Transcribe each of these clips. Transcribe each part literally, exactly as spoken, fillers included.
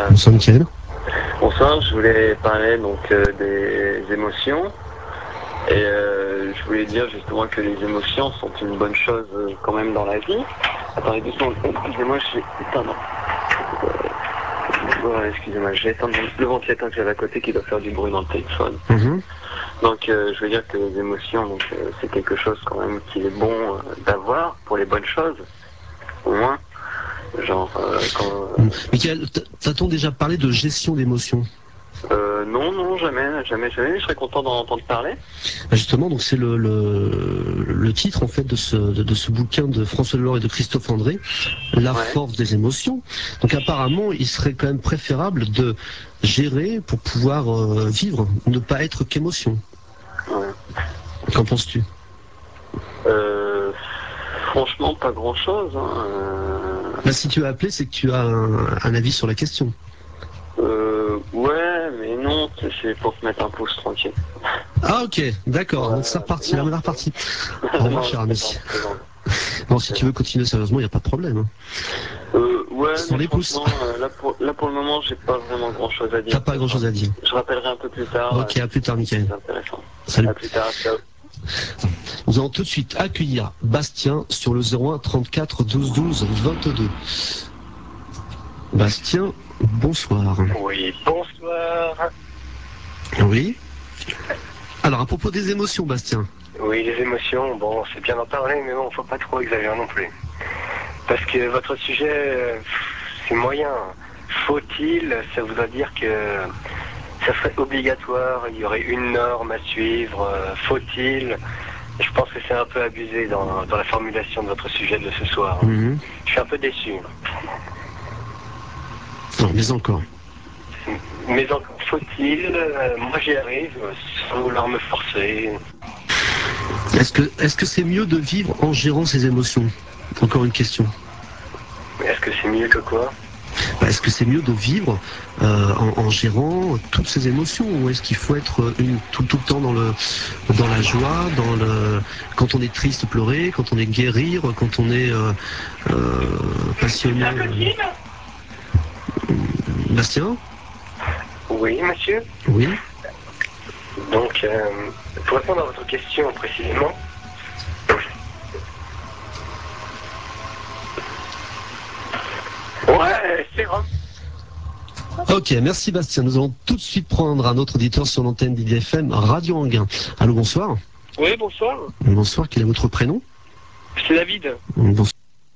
Bonsoir Michael. Bonsoir, je voulais parler donc euh, des émotions et euh, je voulais dire justement que les émotions sont une bonne chose euh, quand même dans la vie. Attendez deux secondes, excusez-moi, je vais éteindre. Euh, ouais, excusez-moi, je vais éteindre le ventilateur que j'avais à côté qui doit faire du bruit dans le téléphone. Mm-hmm. Donc euh, je veux dire que les émotions, donc euh, c'est quelque chose quand même qui est bon euh, d'avoir pour les bonnes choses, au moins. Genre euh, quand. Euh, Michael, t'a-t-on déjà parlé de gestion d'émotions? Euh, non, non, jamais, jamais, jamais. Je serais content d'en entendre parler. Justement, donc c'est le, le, le titre en fait de ce, de, de ce bouquin de François Delors et de Christophe André, La Ouais. force des émotions. Donc apparemment, il serait quand même préférable de gérer pour pouvoir euh, vivre, ne pas être qu'émotion. Ouais. Qu'en penses-tu? Euh, franchement, pas grand-chose. Hein. Euh, Bah, si tu as appelé, c'est que tu as un, un avis sur la question. euh, ouais, mais non, c'est pour te mettre un pouce tranquille. Ah ok, d'accord, Ouais, donc c'est reparti, la non, main est repartie. Au revoir non, cher je ami. plaisante, je plaisante. Bon, si tu veux continuer sérieusement, il n'y a pas de problème. Hein. Euh, ouais, Sans mais les pouces. franchement, euh, là, pour, là pour le moment, j'ai pas vraiment grand-chose à dire. T'as pas grand chose à dire. Je rappellerai un peu plus tard. Ok, euh, à plus tard c'est Michael. plus intéressant. Salut. À plus tard, ciao. Nous allons tout de suite accueillir Bastien sur le zéro un trente-quatre douze douze vingt-deux. Bastien, bonsoir. Oui, bonsoir. Oui. Alors, à propos des émotions, Bastien. Oui, les émotions, bon, c'est bien d'en parler, mais bon, faut pas trop exagérer non plus. Parce que votre sujet, euh, c'est moyen. Faut-il, ça voudrait dire que ça serait obligatoire, il y aurait une norme à suivre, euh, faut-il. Je pense que c'est un peu abusé dans, dans la formulation de votre sujet de ce soir. Mmh. Je suis un peu déçu. Non, mais encore. Mais encore faut-il, euh, moi j'y arrive, sans vouloir me forcer. Est-ce que est-ce que c'est mieux de vivre en gérant ses émotions? Encore une question. Mais est-ce que c'est mieux que quoi? Bah, est-ce que c'est mieux de vivre euh, en, en gérant toutes ces émotions, ou est-ce qu'il faut être une, tout, tout le temps dans le dans la joie, dans le quand on est triste pleurer, quand on est gai rire, quand on est euh, euh, passionné. Euh... Bastien? Oui, monsieur. Oui. Donc, euh, pour répondre à votre question précisément, ouais, c'est vrai. Ok, merci Bastien. Nous allons tout de suite prendre un autre auditeur sur l'antenne d'I D F M, Radio Anguin. Allô, bonsoir. Oui, bonsoir. Bonsoir, quel est votre prénom? C'est David. Bonsoir.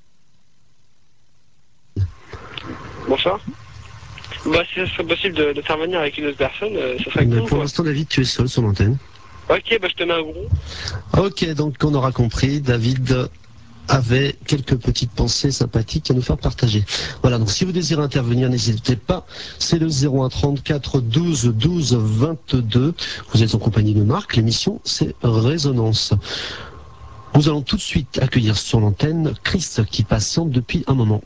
Bonsoir. Bah, si ça serait possible de, de faire venir avec une autre personne, euh, ça serait Mais cool, pour quoi. l'instant, David, tu es seul sur l'antenne. Ok, bah je te mets un gros. Ok, donc on aura compris, David avait quelques petites pensées sympathiques à nous faire partager. Voilà, donc si vous désirez intervenir, n'hésitez pas, c'est le zéro un trente-quatre douze douze vingt-deux. Vous êtes en compagnie de Marc, l'émission c'est Résonance. Nous allons tout de suite accueillir sur l'antenne Chris qui patiente depuis un moment.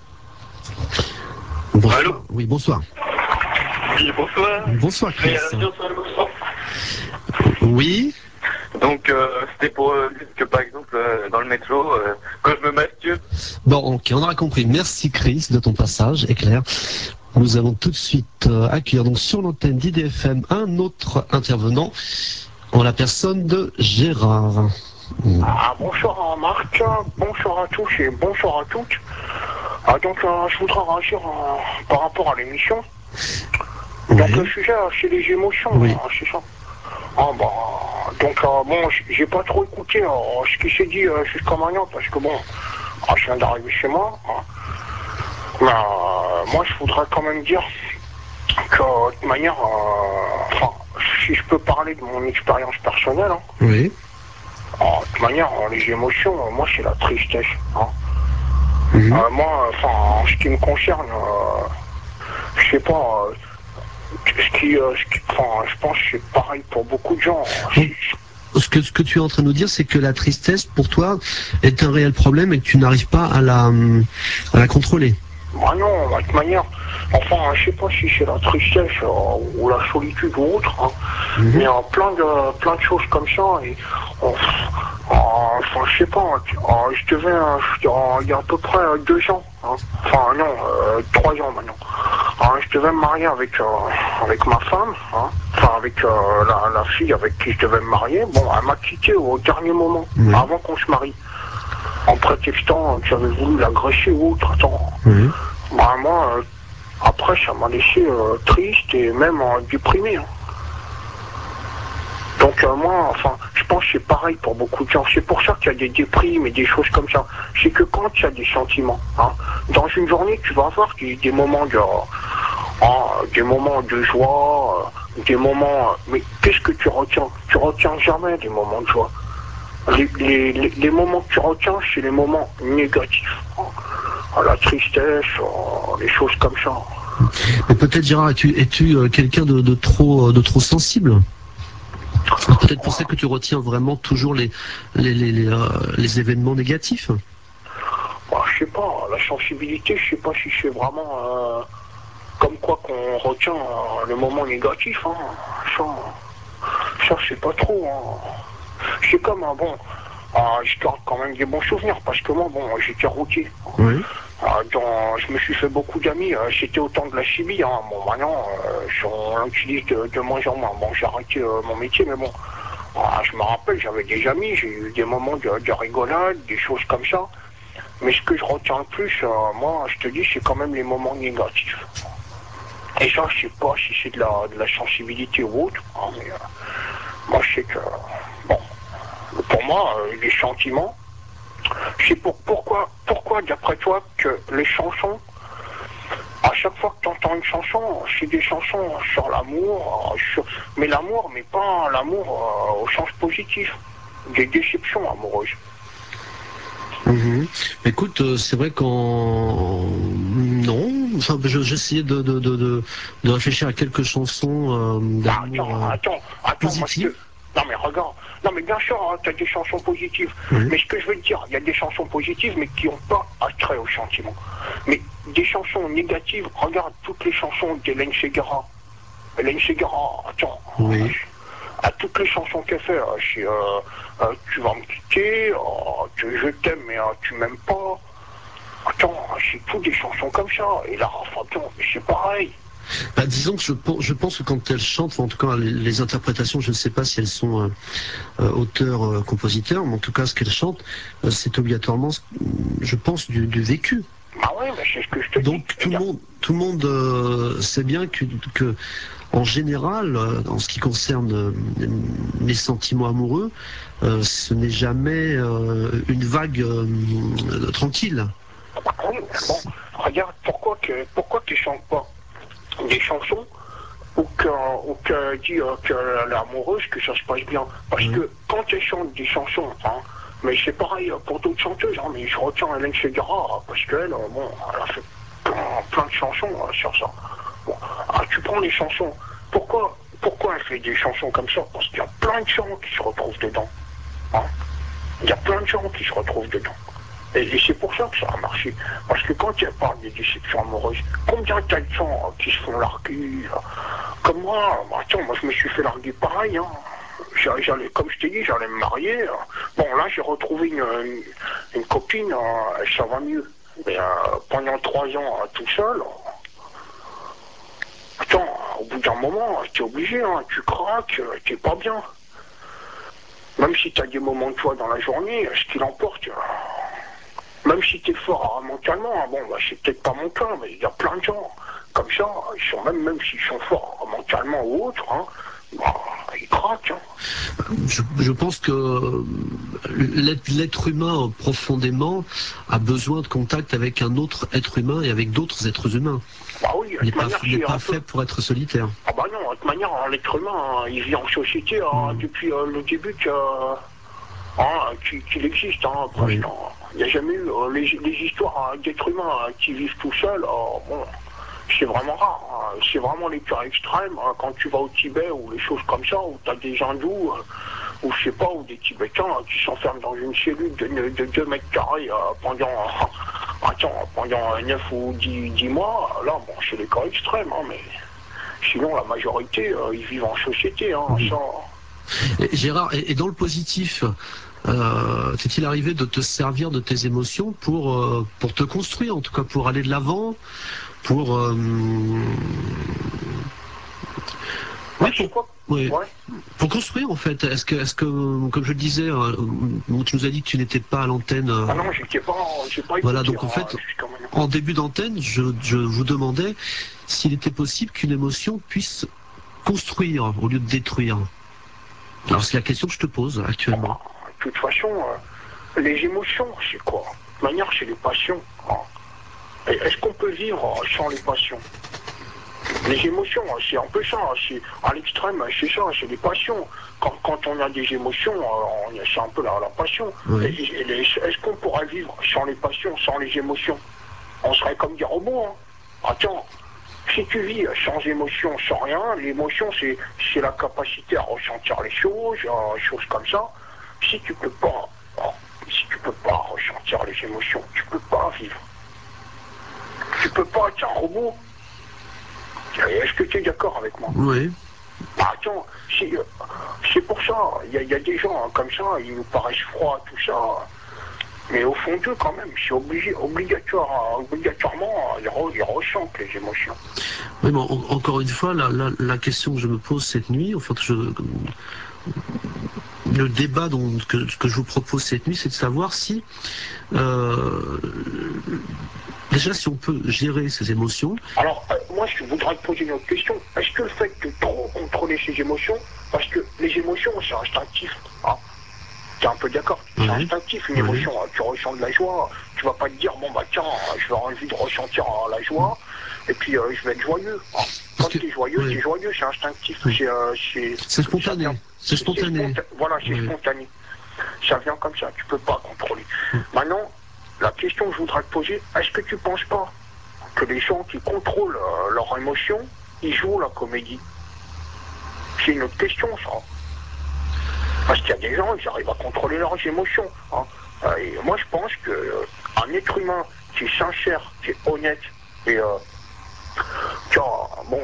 Bonsoir. Allô? Oui, bonsoir. Oui, bonsoir. Bonsoir Je vais Chris. à la science sur le mouvement. Oui. Donc, euh, c'était pour euh, dire que par exemple, euh, dans le métro, euh, quand je me masturbe. Bon, ok, on aura compris. Merci Chris de ton passage, éclair. Nous allons tout de suite euh, accueillir donc sur l'antenne d'I D F M un autre intervenant en la personne de Gérard. Ah, bonsoir Marc, bonsoir à tous et bonsoir à toutes. Ah, donc euh, je voudrais réagir euh, par rapport à l'émission. Donc Oui. le sujet euh, c'est les émotions, Oui. hein, c'est ça. Ah bah donc euh, bon j- j'ai pas trop écouté euh, ce qui s'est dit euh, jusqu'à maintenant parce que bon, ah, je viens d'arriver chez moi. Hein. Mais euh, moi je voudrais quand même dire que de toute manière, euh, enfin si je peux parler de mon expérience personnelle, hein, Oui. oh, de toute manière, euh, les émotions, euh, moi, c'est la tristesse. Hein. Mhm. Euh, moi, enfin, en ce qui me concerne, euh, je sais pas, euh, ce qui, euh, ce qui, enfin, je pense que c'est pareil pour beaucoup de gens. Donc, ce que, ce que tu es en train de nous dire, c'est que la tristesse, pour toi, est un réel problème et que tu n'arrives pas à la, à la contrôler. Bah non, de toute manière, enfin, je sais pas si c'est la tristesse euh, ou la solitude ou autre, hein, Mhm. mais euh, plein de plein de choses comme ça. Et euh, euh, enfin, je sais pas, euh, je devais, euh, je- euh, il y a à peu près euh, deux ans, hein, enfin non, euh, trois ans maintenant. Hein, je devais me marier avec, euh, avec ma femme, hein, enfin avec euh, la, la fille avec qui je devais me marier. Bon, elle m'a quitté au dernier moment, Oui. avant qu'on se marie. En prétextant que j'avais voulu l'agresser ou autre. Attends. Oui. Bah, moi, euh, après, ça m'a laissé euh, triste et même euh, déprimé. Hein. Donc euh, moi, enfin, je pense que c'est pareil pour beaucoup de gens. C'est pour ça qu'il y a des déprimes et des choses comme ça. C'est que quand il y a des sentiments, hein, dans une journée, tu vas avoir des, des moments de, hein, des moments de joie, euh, des moments. Mais qu'est-ce que tu retiens? Tu retiens jamais des moments de joie. Les, les, les, les moments que tu retiens, c'est les moments négatifs. Hein. La tristesse, euh, les choses comme ça. Mais peut-être, Gérard, es-tu es-tu euh, quelqu'un de, de trop de trop sensible? C'est peut-être pour ça que tu retiens vraiment toujours les les, les, les, euh, les événements négatifs. Bah, je sais pas, la sensibilité, je sais pas si c'est vraiment euh, comme quoi qu'on retient euh, le moment négatif. Hein. Ça, ça je sais pas trop. Hein. C'est comme un bon, euh, je garde quand même des bons souvenirs parce que moi, bon, j'étais routier. Oui. Euh, dans, je me suis fait beaucoup d'amis. Euh, C'était au temps de la chimie. Hein. Bon, maintenant, euh, on l'utilise de, de moins en moins. Bon, j'ai arrêté euh, mon métier, mais bon, euh, je me rappelle, j'avais des amis, j'ai eu des moments de, de rigolade, des choses comme ça. Mais ce que je retiens le plus, euh, moi, je te dis, c'est quand même les moments négatifs. Et ça, je sais pas si c'est de la, de la sensibilité ou autre. Hein, mais, euh, moi, je sais que, bon, pour moi, euh, les sentiments, c'est pour, pourquoi, pourquoi, d'après toi, que les chansons, à chaque fois que tu entends une chanson, c'est des chansons sur l'amour, euh, sur... mais l'amour, mais pas l'amour euh, au sens positif, des déceptions amoureuses. Mmh. Écoute, euh, c'est vrai qu'en non, enfin, je- j'essayais de, de, de, de, de réfléchir à quelques chansons euh, Ah, d'amour attends, euh, attends, attends, moi je te... positives. Non mais regarde, non mais bien sûr, hein, tu as des chansons positives, Oui. mais ce que je veux te dire, il y a des chansons positives mais qui n'ont pas attrait au sentiment. Mais des chansons négatives, regarde toutes les chansons d'Hélène Ségara. Hélène Ségara, attends, Oui. à toutes les chansons qu'elle fait, euh, c'est euh, euh, tu vas me quitter, euh, tu- je t'aime mais euh, tu m'aimes pas. Attends, c'est tout des chansons comme ça. Et là, enfin, attends, mais c'est pareil. Bah, disons que je, pense- je pense que quand elles chantent, enfin, en tout cas les, les interprétations, je ne sais pas si elles sont euh, euh, auteurs, euh, compositeurs, mais en tout cas ce qu'elles chantent, euh, c'est obligatoirement, je pense, du, du vécu. Ah ouais, mais c'est ce que je te dis. Donc tout le monde, tout le monde euh, sait bien que, que en général, euh, en ce qui concerne euh, les sentiments amoureux, euh, ce n'est jamais euh, une vague euh, tranquille. Ah bah oui, mais bon, regarde, pourquoi que pourquoi tu chantes pas des chansons où que, où que dit euh, que l'amoureuse, que ça se passe bien. Parce Oui. que quand elle chante des chansons, hein, mais c'est pareil pour d'autres chanteuses, hein, mais je retiens Hélène Ségara, parce qu'elle, euh, bon, elle a fait plein, plein de chansons euh, sur ça. Bon, ah, tu prends les chansons, pourquoi, pourquoi elle fait des chansons comme ça? Parce qu'il y a plein de gens qui se retrouvent dedans. Hein. Il y a plein de gens qui se retrouvent dedans. Et, et c'est pour ça que ça a marché. Parce que quand elle parle des déceptions amoureuses, combien t'as de gens euh, qui se font larguer euh, comme moi, bah, attends, moi je me suis fait larguer pareil. Hein. J'allais, comme je t'ai dit, j'allais me marier. Euh. Bon, là j'ai retrouvé une, une, une copine, euh, ça va mieux. Mais euh, pendant trois ans euh, tout seul, euh, attends, au bout d'un moment, t'es obligé, hein, tu craques, euh, t'es pas bien. Même si t'as des moments de joie dans la journée, ce qui l'emporte. Euh, Même si tu es fort mentalement, hein, bon, bah, c'est peut-être pas mon cas, mais il y a plein de gens comme ça, ils sont même, même s'ils sont forts mentalement ou autre, hein, bah, ils craquent. Hein. Je, je pense que l'être l'être humain profondément a besoin de contact avec un autre être humain et avec d'autres êtres humains. Bah oui, de Il n'est toute pas, manière, il n'est c'est pas un peu... fait pour être solitaire. Ah bah non, de toute manière, l'être humain, hein, il vit en société hein, Mm. depuis euh, le début que, euh, hein, qu'il qu'il existe, hein, presque. Oui. Hein. Il n'y a jamais eu euh, les, les histoires hein, d'êtres humains hein, qui vivent tout seuls. Oh, bon, c'est vraiment rare. Hein. C'est vraiment les cas extrêmes. Hein, quand tu vas au Tibet ou les choses comme ça, où tu as des hindous, euh, ou je sais pas, ou des Tibétains hein, qui s'enferment dans une cellule de, de deux mètres carrés euh, pendant, euh, attends, pendant neuf ou dix mois. Là, bon, c'est les cas extrêmes, hein, mais sinon la majorité, euh, ils vivent en société. Hein, Mm. ça... Et Gérard, et, et dans le positif, euh, t'est-il arrivé de te servir de tes émotions pour, euh, pour te construire, en tout cas pour aller de l'avant, pour... Euh, Ouais, oui, pour, oui. ouais. Pour construire en fait. Est-ce que, est-ce que, comme je le disais, euh, tu nous as dit que tu n'étais pas à l'antenne. Euh, ah non, j'étais pas, j'ai pas écouté. Voilà, donc en fait, en début d'antenne, je, je vous demandais s'il était possible qu'une émotion puisse construire au lieu de détruire. Alors c'est la question que je te pose actuellement. Ah, de toute façon, euh, les émotions, c'est quoi? De toute manière, c'est les passions. Hein. Est-ce qu'on peut vivre sans les passions? Les émotions, c'est un peu ça, c'est, à l'extrême, c'est ça, c'est les passions. Quand, quand on a des émotions, c'est un peu la, la passion. Oui. Et, et les, est-ce qu'on pourrait vivre sans les passions, sans les émotions? On serait comme des robots. Hein. Attends, si tu vis sans émotion, sans rien, l'émotion, c'est, c'est la capacité à ressentir les choses, euh, choses comme ça. Si tu peux pas, oh, si tu peux pas ressentir les émotions, tu peux pas vivre. Tu peux pas être un robot. Est-ce que tu es d'accord avec moi? Oui. Bah, attends, c'est, c'est pour ça, il y, y a des gens hein, comme ça, ils nous paraissent froids, tout ça, mais au fond d'eux, quand même, c'est obligé, obligatoire, obligatoirement, ils, re, ils ressentent les émotions. Oui, mais en, encore une fois, la, la, la question que je me pose cette nuit, enfin, je, le débat dont, que, que je vous propose cette nuit, c'est de savoir si, euh, déjà, si on peut gérer ces émotions. Alors, euh, moi, je voudrais te poser une autre question. Est-ce que le fait de trop contrôler ses émotions, parce que les émotions, c'est instinctif, hein, t'es un peu d'accord? C'est Oui. instinctif, une Oui. émotion. Tu ressens de la joie, tu vas pas te dire, bon, bah tiens, je vais avoir envie de ressentir euh, la joie, et puis euh, je vais être joyeux. Hein. Quand tu es joyeux, oui. tu es joyeux, c'est instinctif. Oui. C'est, euh, c'est, c'est spontané. Vient, c'est spontané. C'est sponta- voilà, c'est oui. spontané. Ça vient comme ça, tu peux pas contrôler. Oui. Maintenant, la question que je voudrais te poser, est-ce que tu penses pas que les gens qui contrôlent euh, leurs émotions, ils jouent la comédie? C'est une autre question, ça. Parce qu'il y a des gens, ils arrivent à contrôler leurs émotions. Hein. Euh, et moi, je pense qu'un euh, être humain qui est sincère, qui est honnête, et euh, qui a, bon,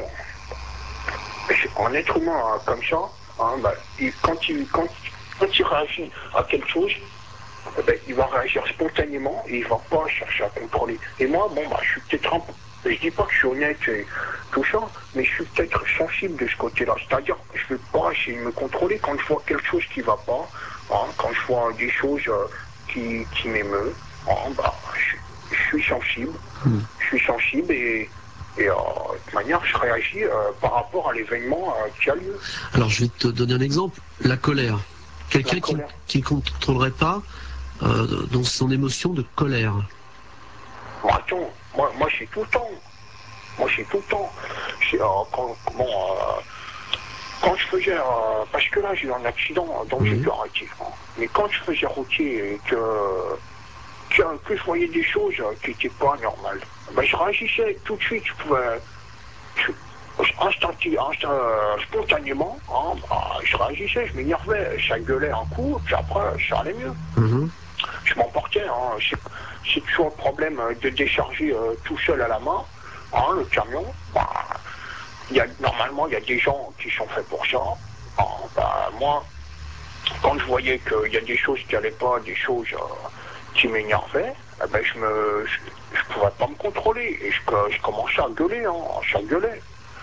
un être humain hein, comme ça, hein, bah, il, quand, il, quand, quand il réagit à quelque chose, eh ben, il va réagir spontanément et il va pas chercher à contrôler. Et moi, bon, bah, je suis peut-être un peu, je dis pas que je suis honnête et tout ça, mais je suis peut-être sensible de ce côté-là. C'est-à-dire, je vais pas essayer de me contrôler quand je vois quelque chose qui va pas, hein, quand je vois des choses euh, qui, qui m'émeut, hein, bah, je, je suis sensible, mmh. je suis sensible et Et euh, de toute manière, je réagis euh, par rapport à l'événement euh, qui a lieu. Alors, je vais te donner un exemple. La colère. Quelqu'un La colère. qui ne contrôlerait pas euh, dans son émotion de colère. Bon, attends, moi, moi c'est tout le temps. Moi, c'est tout le temps. C'est, euh, quand, bon, euh, quand je faisais... Euh, parce que là, j'ai eu un accident, donc mmh. j'ai dû arrêter. Hein. Mais quand je faisais routier et que, que, que je voyais des choses qui n'étaient pas normales, ben, je réagissais tout de suite. Je pouvais... Je, Instanti, instant, euh, spontanément, hein, bah, je réagissais, je m'énervais, ça gueulait un coup, puis après, ça allait mieux. Mmh. Je m'emportais, hein, c'est, c'est toujours le problème de décharger euh, tout seul à la main, hein, le camion. Bah, y a, normalement, il y a des gens qui sont faits pour ça. Hein, bah, moi, quand je voyais qu'il y a des choses qui n'allaient pas, des choses euh, qui m'énervaient, eh ben, je me, je, je pouvais pas me contrôler, et je, je commençais à gueuler, hein, ça gueulait.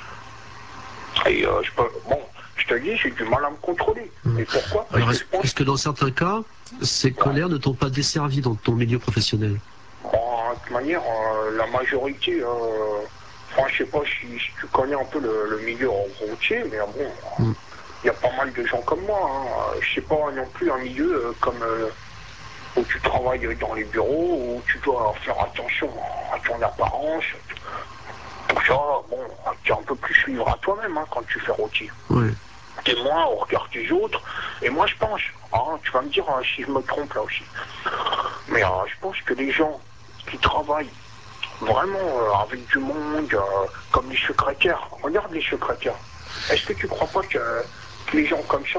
Et euh, je peux, bon, je te dis, j'ai du mal à me contrôler. Mmh. Et pourquoi? Parce Alors, que est-ce, pense... est-ce que dans certains cas, ces ouais. colères ne t'ont pas desservi dans ton milieu professionnel? Bon, de toute manière, euh, la majorité, euh, enfin, je sais pas si, si tu connais un peu le, le milieu routier, mais bon, il mmh. y a pas mal de gens comme moi. Hein. Je sais pas non plus un milieu euh, comme euh, où tu travailles dans les bureaux, où tu dois faire attention à ton apparence. Tout ça, bon, tu es un peu plus suivre à toi-même hein, quand tu fais routier. Oui. T'es moins au regard des autres. Et moi, je pense, hein, tu vas me dire hein, si je me trompe là aussi, mais euh, je pense que les gens qui travaillent vraiment euh, avec du monde, euh, comme les secrétaires, regarde les secrétaires. Est-ce que tu crois pas que, que les gens comme ça,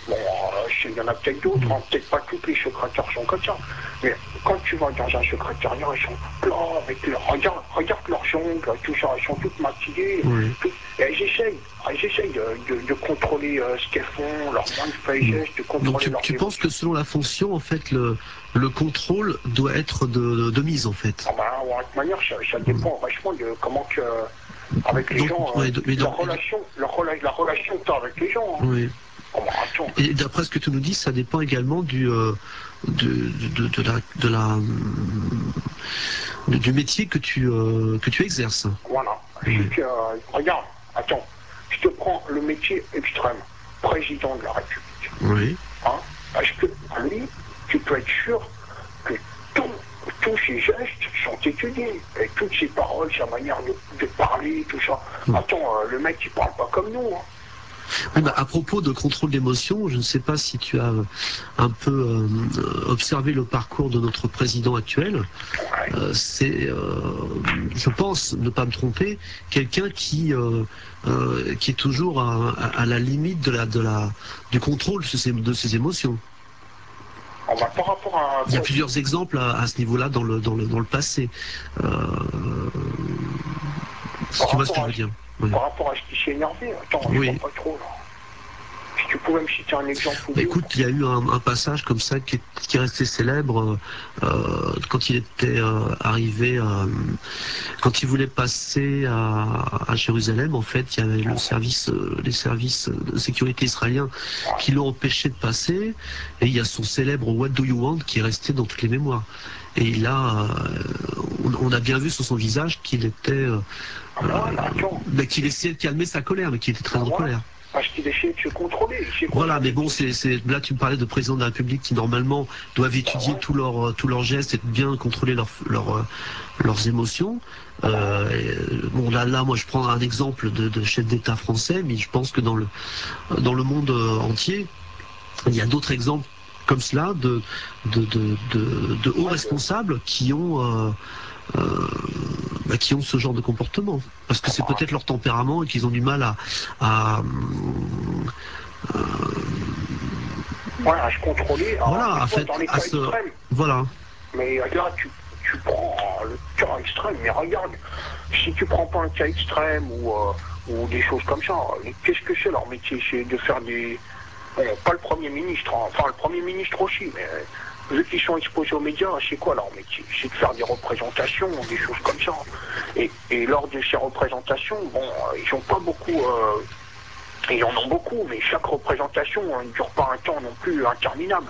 Bon, euh, il y en a peut-être d'autres, Mmh. hein, peut-être pas tous les secrétaires sont comme ça. Mais quand tu vas dans un secrétariat, ils sont là, avec leur, regarde, regarde leurs ongles, tout ça, ils sont toutes maquillées. Oui. Tout, et elles essayent, elles essayent de, de, de contrôler euh, ce qu'elles font, leurs moindres faits et gestes, de contrôler Donc tu, leurs tu penses émotions. que selon la fonction, en fait, le, le contrôle doit être de, de mise, en fait. Ah ben, de toute manière, ça, ça dépend vachement de comment que, avec les Donc, gens, euh, ouais, de- mais la dans- relation, la, rela- la relation que tu as avec les gens. Hein. oui. Oh, ben, attends. Et d'après ce que tu nous dis, ça dépend également du, euh, de, de, de la, de la, de- du métier que tu, euh, que tu exerces. Voilà. Oui. Si tu, euh, regarde, attends, je te prends le métier extrême, président de la République. Oui. Hein, parce que lui, tu peux être sûr que tout- tous ses gestes sont étudiés. Et toutes ses paroles, sa manière de, de parler, tout ça. Mm. Attends, euh, le mec, il parle pas comme nous. Hein. Oui, bah, à propos de contrôle d'émotion, je ne sais pas si tu as un peu euh, observé le parcours de notre président actuel. Ouais. Euh, c'est, euh, je pense, ne pas me tromper, quelqu'un qui euh, euh, qui est toujours à, à, à la limite de la, de la, du contrôle de ses, de ses émotions. On va par rapport à. Il y a plusieurs exemples à, à ce niveau-là dans le, dans le, dans le passé. Euh, si Par tu vois ce que rapport, je à, veux dire. Oui. par rapport à ce qui s'est énervé, attends, je Oui. vois pas trop là. Si tu pouvais me citer un exemple ou deux. Écoute, il y a eu un, un passage comme ça qui est, qui est resté célèbre euh, quand il était euh, arrivé, euh, quand il voulait passer à, à Jérusalem. En fait, il y avait le service, euh, les services de sécurité israéliens qui l'ont empêché de passer. Et il y a son célèbre What do you want qui est resté dans toutes les mémoires. Et là, euh, on, on a bien vu sur son visage qu'il était, euh, Ah, voilà, attends. bah, qu'il essayait de calmer sa colère, mais qu'il était très Ah, en voilà. colère. Parce qu'il essayait de se contrôler. Il s'est Voilà, contrôlé. mais bon, c'est, c'est, là tu me parlais de président de la République qui normalement doivent étudier ouais. tous leurs tous leurs gestes et bien contrôler leurs leurs leurs émotions. Euh, et, bon là là, moi je prends un exemple de, de chef d'État français, mais je pense que dans le dans le monde entier, il y a d'autres exemples comme cela de de de de, de hauts responsables qui ont euh, euh, bah, qui ont ce genre de comportement parce que c'est peut-être leur tempérament et qu'ils ont du mal à, à euh, Ouais, à se contrôler. Alors, voilà, des à fois, fait, dans les à cas ce, extrêmes. voilà. Mais là, tu, tu prends euh, le cas extrême, mais regarde, si tu prends pas un cas extrême ou, euh, ou des choses comme ça, qu'est-ce que c'est leur métier? C'est de faire des... Bon, pas le Premier ministre, hein, enfin le Premier ministre aussi, mais euh, vu qu'ils sont exposés aux médias, c'est quoi leur métier? C'est de faire des représentations, des choses comme ça. Et, et lors de ces représentations, bon, euh, ils n'ont pas beaucoup... Euh, ils en ont beaucoup, mais chaque représentation hein, ne dure pas un temps non plus interminable.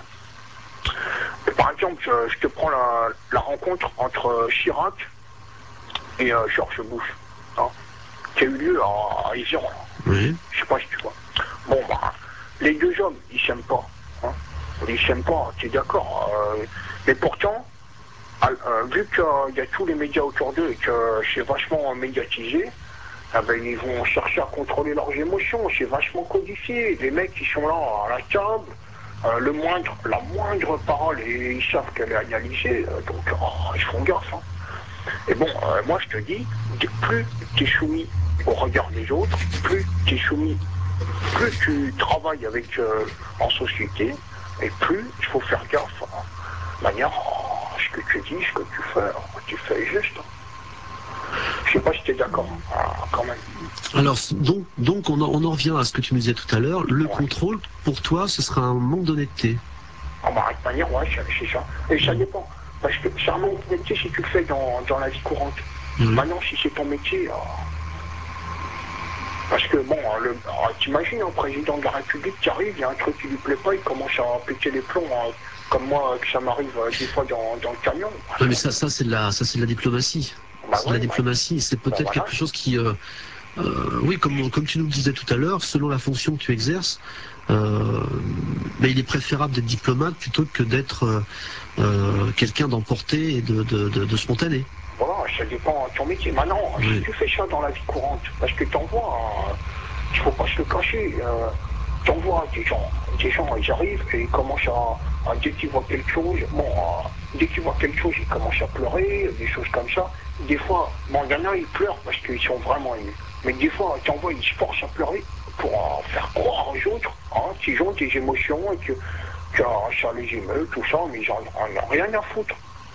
Par exemple, je, je te prends la, la rencontre entre Chirac et euh, George Bush, hein, qui a eu lieu à, à Iran. Oui. Je sais pas si tu vois. Bon, bah, les deux hommes, ils s'aiment pas. Hein. Ils s'aiment pas, tu es d'accord. Euh, mais pourtant, à, euh, vu qu'il y a tous les médias autour d'eux et que c'est vachement médiatisé, ah ben, ils vont chercher à contrôler leurs émotions, c'est vachement codifié. Les mecs, ils sont là à la table, euh, le moindre, la moindre parole, et ils savent qu'elle est analysée, euh, donc oh, ils font gaffe. Hein. Et bon, euh, moi je te dis, plus tu es soumis au regard des autres, plus tu es soumis, plus tu travailles avec euh, en société, et plus il faut faire gaffe. Hein. De manière, oh, ce que tu dis, ce que tu fais, oh, tu fais juste. Hein. Je sais pas si tu es d'accord, ah, quand même. Alors, donc, donc on, en, on en revient à ce que tu me disais tout à l'heure. Le Ouais. contrôle, pour toi, ce sera un manque d'honnêteté. Ah bah, de manière, ouais, c'est ça. Et ça dépend. Parce que c'est un manque d'honnêteté si tu le fais dans, dans la vie courante. Oui. Maintenant, si c'est ton métier, oh, parce que bon, le, oh, t'imagines un président de la République qui arrive, il y a un truc qui lui plaît pas, il commence à péter les plombs, hein, comme moi, que ça m'arrive euh, des fois dans, dans le camion. Ouais, mais ça, ça c'est de la, ça c'est de la diplomatie. Bah C'est de ouais, la ouais. diplomatie. C'est peut-être Bah voilà. quelque chose qui, euh, euh, oui, comme comme tu nous le disais tout à l'heure, selon la fonction que tu exerces, euh, mais il est préférable d'être diplomate plutôt que d'être euh, euh, quelqu'un d'emporté et de, de, de, de spontané. Voilà, ça dépend de ton métier. Maintenant, Oui. si tu fais ça dans la vie courante, parce que t'en vois, euh, il faut pas se le cacher, euh, t'en vois des gens, des gens, ils arrivent et ils commencent à, à dès qu'ils voient quelque chose, bon, euh, dès qu'ils voient quelque chose, ils commencent à pleurer, des choses comme ça. Des fois, bon, il y en a, ils pleurent parce qu'ils sont vraiment émus. Mais des fois, t'en vois, ils se forcent à pleurer pour euh, faire croire aux autres hein, qu'ils ont des émotions et que, que euh, ça les émeut, tout ça, mais ils n'en ont rien à foutre.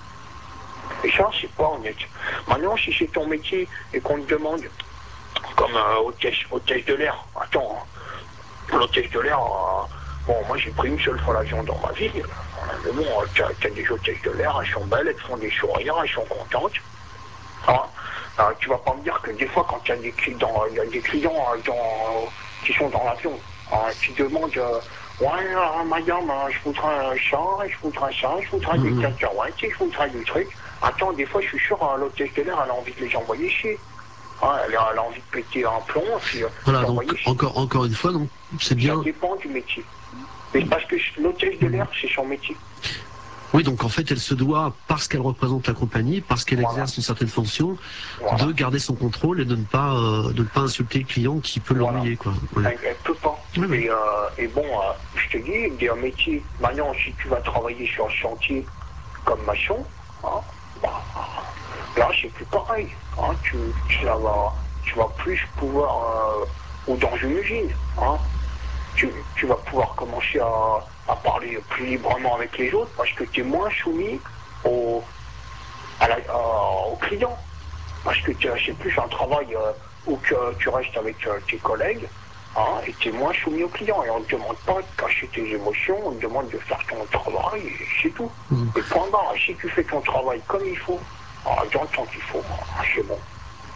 Et ça, c'est pas honnête. Maintenant, si c'est ton métier et qu'on te demande, comme euh, hôtesse, hôtesse de l'air, attends, hein, l'hôtesse de l'air, euh, bon, moi j'ai pris une seule fois l'avion dans ma vie, euh, mais bon, tu as des hôtesses de l'air, elles sont belles, elles te font des sourires, elles sont contentes. Hein. Euh, tu vas pas me dire que des fois, quand il y a des, dans, y a des clients euh, dans, qui sont dans l'avion, euh, qui demandent euh, ouais, euh, madame, euh, je voudrais ça, je voudrais ça, je voudrais mmh. des cacahuètes, je voudrais du truc. Attends, des fois, je suis sûr, euh, l'hôtesse de l'air, elle a envie de les envoyer chier. Hein, elle, a, elle a envie de péter un plomb, puis euh, voilà, donc encore, encore une fois, donc c'est bien. Ça dépend du métier. Mais parce que l'hôtesse de l'air, c'est son métier. Oui, donc en fait, elle se doit, parce qu'elle représente la compagnie, parce qu'elle voilà. exerce une certaine fonction, voilà. de garder son contrôle et de ne pas, euh, de ne pas insulter le client qui peut voilà. l'ennuyer, quoi. Ouais. Elle, elle peut pas. Oui, oui. Et, euh, et bon, euh, je te dis, il y a un métier. Maintenant, si tu vas travailler sur un chantier comme maçon, hein, bah, là, c'est plus pareil. Hein, tu, tu, vas, tu vas plus pouvoir, euh, ou dans une usine, hein, tu, tu vas pouvoir commencer à, à parler plus librement avec les autres parce que tu es moins soumis au, à la, à, aux clients. Parce que c'est plus un travail euh, où que tu restes avec euh, tes collègues hein, et tu es moins soumis aux clients. Et on ne te demande pas de cacher tes émotions, on te demande de faire ton travail et c'est tout. Mmh. Et point barre, si tu fais ton travail comme il faut, dans le temps qu'il faut, c'est bon.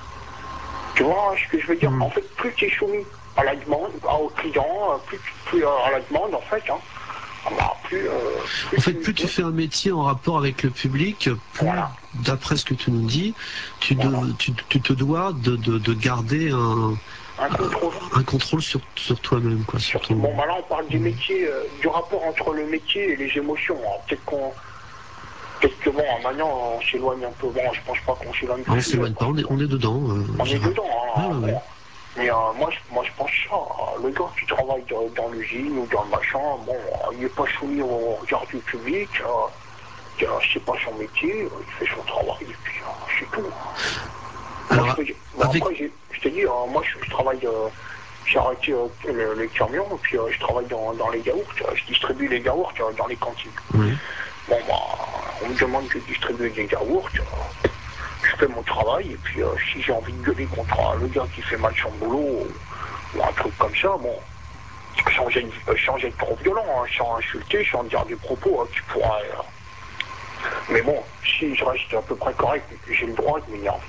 Tu vois ce que je veux dire? Mmh. En fait, plus tu es soumis à la demande, aux clients, plus, plus à la demande en fait, hein, bah, plus, euh, plus en fait, plus tu fais un métier en rapport avec le public, plus, voilà. d'après ce que tu nous dis, tu, voilà. de, tu, tu te dois de, de, de garder un, un contrôle, un, un contrôle sur, sur toi-même. Quoi, sur ton... Bon, bah là, on parle du métier, euh, du rapport entre le métier et les émotions. Peut-être qu'on... Peut-être que bon, maintenant, on s'éloigne un peu. Bon, je pense pas qu'on s'éloigne plus. On s'éloigne pas, on est, on est dedans. Euh, on est dedans, hein, ah, ouais, bon. ouais. Mais euh, moi, je, moi, je pense ça. Le gars qui travaille dans, dans l'usine ou dans le machin, bon, il n'est pas soumis au regard du public. Euh, c'est pas son métier, il fait son travail, et puis euh, c'est tout. Alors, moi, je, peux, bon, avec... après, je te dis, euh, moi, je, je travaille, euh, j'ai arrêté euh, le, les camions, et puis euh, je travaille dans, dans les yaourts, je distribue les yaourts euh, dans les cantines. Oui. Bon, bah, on me demande de distribuer des yaourts. Euh, je fais mon travail, et puis euh, si j'ai envie de gueuler contre euh, le gars qui fait mal son boulot, ou, ou un truc comme ça, bon, sans être, euh, sans être trop violent, hein, sans insulter, sans dire des propos hein, qui pourraient... Euh, mais bon, si je reste à peu près correct, j'ai le droit de m'énerver.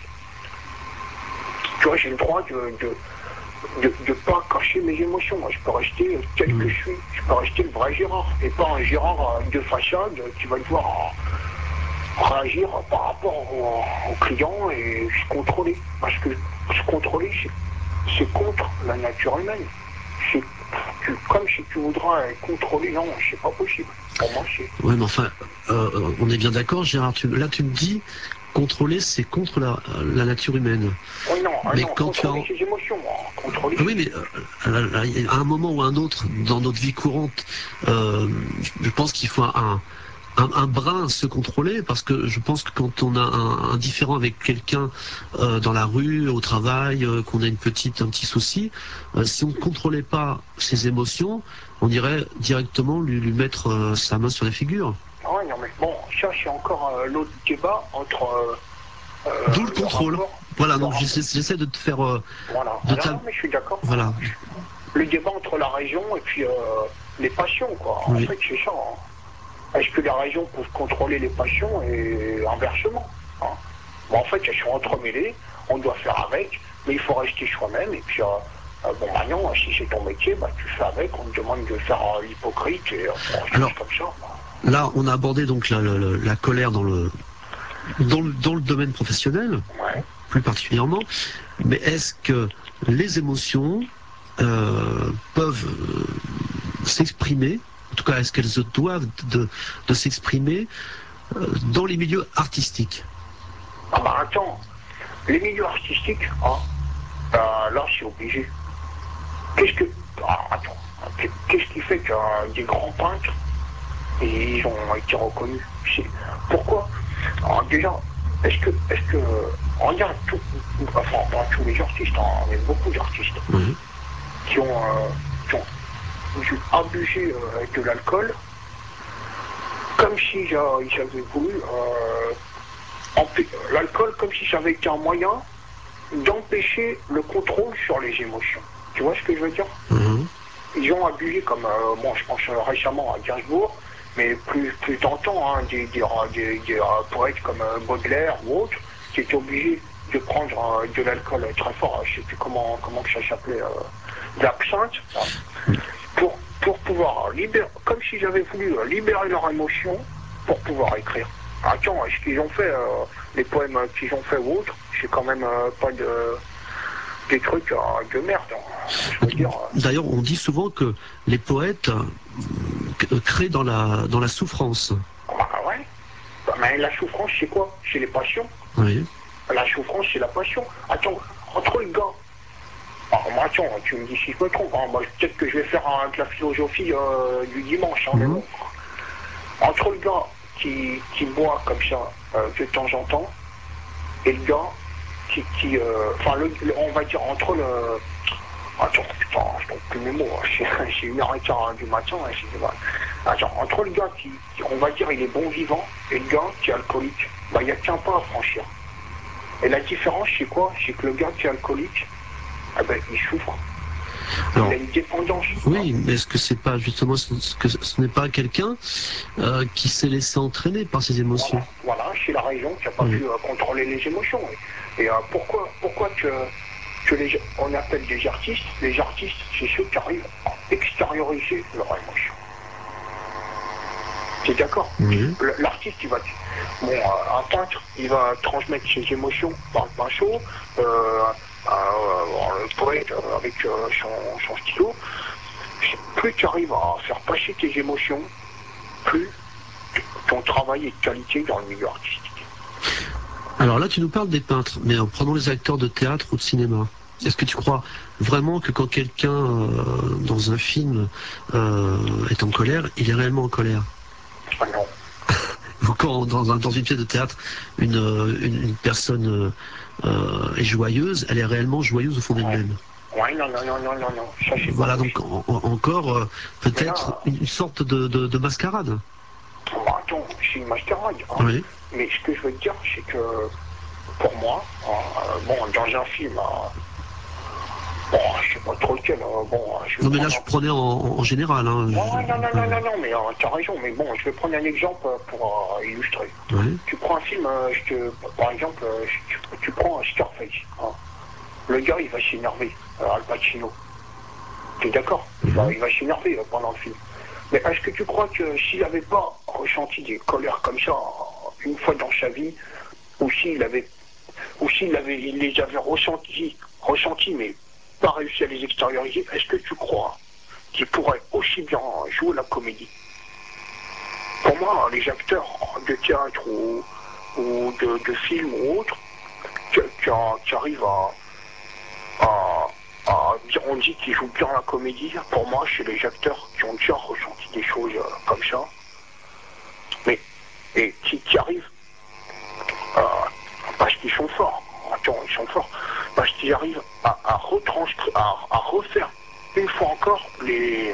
Tu vois, j'ai le droit de de, de de pas cacher mes émotions. Moi, je peux rester tel que je suis. Je peux rester le vrai Gérard, et pas un Gérard de façade qui va devoir... Euh, réagir par rapport aux, aux clients et se contrôler. Parce que se contrôler, c'est contre la nature humaine. C'est comme si tu voudrais contrôler, non, c'est pas possible. Pour moi, c'est... Oui, mais enfin, euh, on est bien d'accord, Gérard. Tu, là, tu me dis, contrôler, c'est contre la, la nature humaine. Oui, non, mais non, quand contrôler tu as... ses émotions. Contrôler oui, mais euh, à un moment ou à un autre, dans notre vie courante, euh, je pense qu'il faut un... Un, un brin se contrôler, parce que je pense que quand on a un, un différend avec quelqu'un euh, dans la rue, au travail, euh, qu'on a une petite, un petit souci, euh, si on ne contrôlait pas ses émotions, on irait directement lui, lui mettre euh, sa main sur la figure. Oui, non, mais bon, ça c'est encore euh, l'autre débat entre... Euh, D'où le, le contrôle. Rapport, voilà, le donc j'essaie de te faire... Euh, voilà, de non, ta... non, mais je suis d'accord. Voilà. Le débat entre la raison et puis euh, les passions, quoi. Oui. En fait, c'est ça. Hein. Est-ce que la raison peut contrôler les passions et inversement hein? Bon, en fait, elles sont entremêlées, on doit faire avec, mais il faut rester soi-même. Et puis, euh, euh, bon, maintenant, si c'est ton métier, bah, tu fais avec, on te demande de faire euh, l'hypocrite et euh, alors, comme ça. Bah. Là, on a abordé donc la, la, la colère dans le, dans le, dans le domaine professionnel, ouais. plus particulièrement, mais est-ce que les émotions euh, peuvent euh, s'exprimer, en tout cas, est-ce qu'elles se doivent de, de s'exprimer euh, dans les milieux artistiques? Ah bah attends, les milieux artistiques, hein, euh, là c'est obligé. Qu'est-ce que... Ah, attends, qu'est-ce qui fait que euh, des grands peintres, ils ont été reconnus? Pourquoi? Alors déjà, est-ce que... Est-ce que on regarde tout... Enfin, pas tous les artistes, hein, mais beaucoup d'artistes. Mmh. qui ont, euh, qui ont abusé euh, de l'alcool, comme si j'avais voulu euh, l'alcool, comme si ça avait été un moyen d'empêcher le contrôle sur les émotions. Tu vois ce que je veux dire? Mmh. Ils ont abusé, comme, euh, bon, je pense euh, récemment à Gainsbourg, mais plus, plus tentant, hein, des, des, des, des euh, poètes comme euh, Baudelaire ou autres, qui étaient obligés de prendre euh, de l'alcool très fort, je ne sais plus comment, comment que ça s'appelait, euh, de l'absinthe, hein, pour, pour pouvoir libérer, comme s'ils avaient voulu euh, libérer leurs émotions pour pouvoir écrire. Attends, ce qu'ils ont fait, euh, les poèmes qu'ils ont fait ou autres, c'est quand même euh, pas de, des trucs euh, de merde. Hein, je veux dire. Euh... D'ailleurs, on dit souvent que les poètes euh, créent dans la, dans la souffrance. Bah ouais. Mais la souffrance, c'est quoi? C'est les passions. Oui. La souffrance, c'est la passion. Attends, entre le gars... Alors, moi, attends, tu me dis si je me trompe. Hein, bah, peut-être que je vais faire hein, de la philosophie euh, du dimanche. Hein, mmh. Mais bon. Entre le gars qui, qui boit comme ça euh, de temps en temps et le gars qui... qui euh, enfin, le, le, on va dire entre le... Attends, putain, je trouve plus mes mots. C'est une heure et quart du matin. Attends, entre le gars qui, qui, on va dire, il est bon vivant, et le gars qui est alcoolique, bah, il n'y a qu'un pas à franchir. Et la différence, c'est quoi? C'est que le gars qui est alcoolique, eh ben, il souffre. Alors, il a une dépendance. Oui, mais est-ce que c'est pas justement ce que ce n'est pas quelqu'un euh, qui s'est laissé entraîner par ses émotions? Voilà, voilà c'est la raison qui n'a pas oui. pu euh, contrôler les émotions. Et, et euh, pourquoi, pourquoi que, que les, on appelle des artistes? Les artistes, c'est ceux qui arrivent à extérioriser leurs émotions. Tu es d'accord? Oui. L'artiste, il va... Bon, un peintre, il va transmettre ses émotions par le pinceau, euh, euh, le poète avec euh, son, son stylo. Plus tu arrives à faire passer tes émotions, plus ton travail est de qualité dans le milieu artistique. Alors là, tu nous parles des peintres, mais en prenant les acteurs de théâtre ou de cinéma, est-ce que tu crois vraiment que quand quelqu'un, euh, dans un film, euh, est en colère, il est réellement en colère? Ah non. Ou quand dans, un, dans une pièce de théâtre, une, une, une personne euh, est joyeuse, elle est réellement joyeuse au fond d'elle-même? Oui, non, non, non, non, non, non. Ça, c'est voilà, pas donc en, en, encore euh, peut-être une, une sorte de, de, de mascarade. Bah, attends, c'est une mascarade. Hein. Oui. Mais ce que je veux te dire, c'est que pour moi, euh, bon, dans un film, euh, bon, je sais pas trop lequel, euh, bon, je vais non mais là un... je prenais en, en général. Hein, ouais, je... non, non, non, non, non, mais euh, t'as raison, mais bon, je vais prendre un exemple pour euh, illustrer. Oui. Tu prends un film, euh, je te, par exemple, euh, tu, tu prends un Scarface. Hein. Le gars, il va s'énerver, euh, Al Pacino. T'es d'accord? Il va, il va s'énerver euh, pendant le film. Mais est-ce que tu crois que s'il n'avait pas ressenti des colères comme ça une fois dans sa vie, ou s'il avait, ou s'il avait, il les avait ressentis, ressentis, mais pas réussi à les extérioriser, est-ce que tu crois qu'il pourrait aussi bien jouer la comédie? Pour moi, les acteurs de théâtre ou, ou de, de film ou autres, qui, qui, qui arrivent à, à Ah, on dit qu'ils jouent bien la comédie. Pour moi, chez les acteurs qui ont déjà ressenti des choses euh, comme ça, mais et qui, qui arrivent euh, parce qu'ils sont forts. Attends, ils sont forts parce qu'ils arrivent à, à retranscrire, à, à refaire une fois encore les,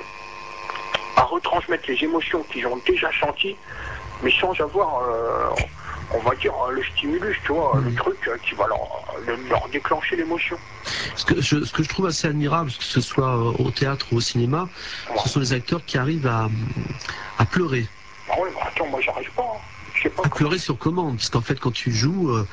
à retransmettre les émotions qu'ils ont déjà senties, mais sans avoir, euh, on va dire, le stimulus, tu vois, mmh. le truc qui va leur, leur déclencher l'émotion. Ce que, je, ce que je trouve assez admirable, que ce soit au théâtre ou au cinéma, ouais. ce sont les acteurs qui arrivent à, à pleurer. Ah ouais, bah attends, moi j'arrive pas. Hein. Je sais pas à comment... pleurer sur commande, parce qu'en fait quand tu joues, euh,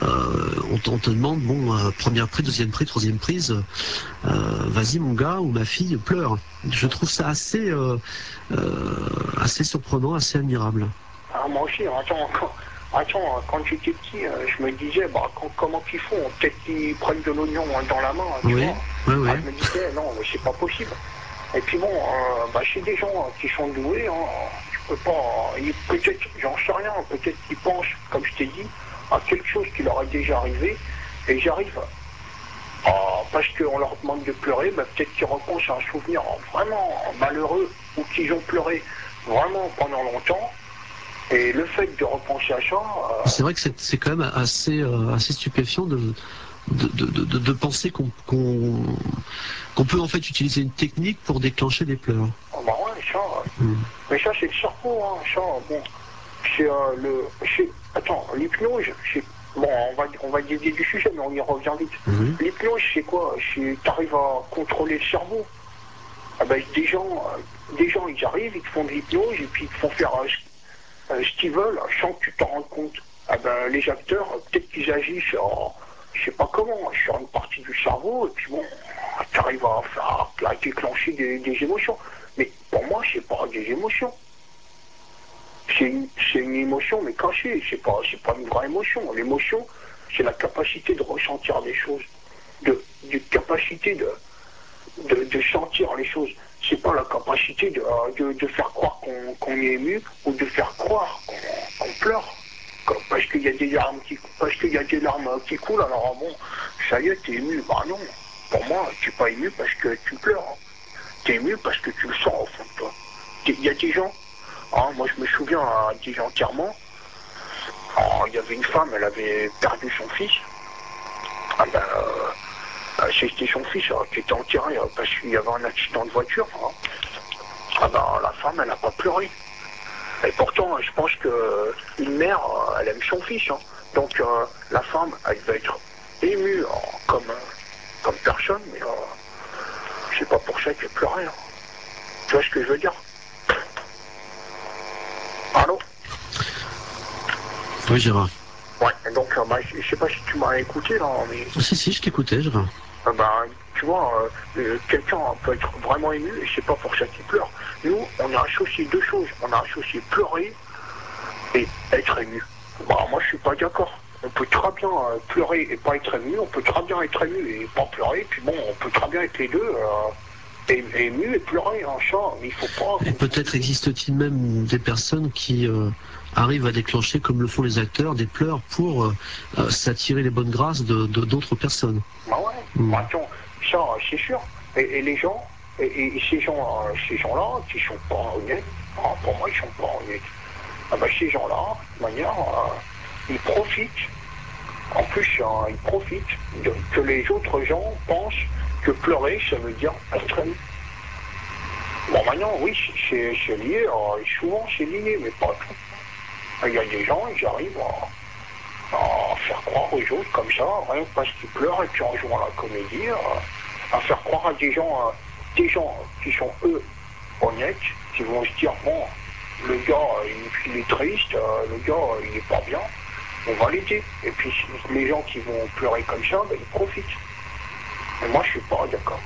on, on te demande, bon, euh, première prise, deuxième prise, troisième prise, euh, vas-y mon gars ou ma fille, pleure. Je trouve ça assez, euh, euh, assez surprenant, assez admirable. Ah, moi aussi, attends, quand, attends, quand j'étais petit, euh, je me disais, bah, quand, comment qu'ils font? Peut-être qu'ils prennent de l'oignon dans la main, tu oui, vois. Oui, oui. Ah, je me disais, non, mais c'est pas possible. Et puis bon, euh, bah, c'est des gens qui sont doués, hein, tu peux pas, peut-être, j'en sais rien, peut-être qu'ils pensent, comme je t'ai dit, à quelque chose qui leur est déjà arrivé, et j'arrive, euh, parce qu'on leur demande de pleurer, bah, peut-être qu'ils repensent à un souvenir vraiment malheureux, ou qu'ils ont pleuré vraiment pendant longtemps. Et le fait de repenser à ça... Euh... C'est vrai que c'est quand même assez, euh, assez stupéfiant de, de, de, de, de penser qu'on qu'on qu'on peut en fait utiliser une technique pour déclencher des pleurs. Oh bah ouais, ça, Mmh. mais ça c'est le cerveau, hein, ça, bon, c'est euh, le, c'est, attends, l'hypnose, c'est, bon, on va, on va dévier du sujet, mais on y revient vite. Mmh. L'hypnose, c'est quoi? C'est, t'arrives à contrôler le cerveau. Ah ben, des gens, euh, des gens, ils arrivent, ils te font de l'hypnose, et puis ils te font faire euh, euh, ce qu'ils veulent, sans que tu t'en rendes compte. Ah ben, les acteurs, peut-être qu'ils agissent en, je sais pas comment, sur une partie du cerveau, et puis bon, t'arrives à, à, à déclencher des, des émotions. Mais pour moi, c'est pas des émotions. C'est une, c'est une émotion, mais cachée. C'est pas, c'est pas une vraie émotion. L'émotion, c'est la capacité de ressentir des choses, de, de capacité de, de, de sentir les choses. C'est pas la capacité de, de, de faire croire qu'on, qu'on est ému ou de faire croire qu'on, qu'on pleure. Parce qu'il y a des larmes qui, parce qu'il y a des larmes qui coulent. Alors bon, ça y est, t'es ému. Bah non. Pour moi, tu n'es pas ému parce que tu pleures. Tu es ému parce que tu le sens au fond de toi. Il y a des gens. Hein, moi, je me souviens à des enterrements, il y avait une femme, elle avait perdu son fils. Ah ben, euh, c'était son fils hein, qui était enterré hein, parce qu'il y avait un accident de voiture. Hein. Ah ben, la femme, elle n'a pas pleuré. Et pourtant, je pense qu'une mère, elle aime son fils. Hein. Donc, euh, la femme, elle devait être émue hein, comme, comme personne, mais euh, c'est pas pour ça qu'elle pleurait. Hein. Tu vois ce que je veux dire? Allô? Oui, Gérard. Ouais, donc euh, bah, je sais pas si tu m'as écouté là, mais. Si, si, je t'écoutais, Gérard. Euh, bah, tu vois, euh, quelqu'un peut être vraiment ému et c'est pas pour ça qu'il pleure. Nous, on a associé deux choses. On a associé pleurer et être ému. Bah, moi, je suis pas d'accord. On peut très bien euh, pleurer et pas être ému. On peut très bien être ému et pas pleurer. Puis bon, on peut très bien être les deux. Euh, ému et pleurer, hein, ça, il faut pas... Et peut-être existe-t-il même des personnes qui euh, arrivent à déclencher, comme le font les acteurs, des pleurs pour euh, euh, s'attirer les bonnes grâces de, de, d'autres personnes. Bah ouais, mmh. Bah, attends, ça, c'est sûr. Et, et les gens, et, et ces gens, euh, ces gens-là, qui sont pas honnêtes, hein, pour moi, ils sont pas honnêtes. Ah bah, ces gens-là, de manière, euh, ils profitent, en plus, hein, ils profitent de, que les autres gens pensent que pleurer, ça veut dire être ému. Bon, maintenant, oui, c'est, c'est lié, euh, souvent c'est lié, mais pas tout. Il y a des gens, ils arrivent à, à faire croire aux autres comme ça, rien que parce qu'ils pleurent et puis en jouant à la comédie, à, à faire croire à des gens, à, des gens qui sont eux honnêtes, qui vont se dire, bon, le gars, il, il est triste, le gars, il est pas bien, on va l'aider. Et puis les gens qui vont pleurer comme ça, ben, ils profitent. Et moi, je suis pas d'accord.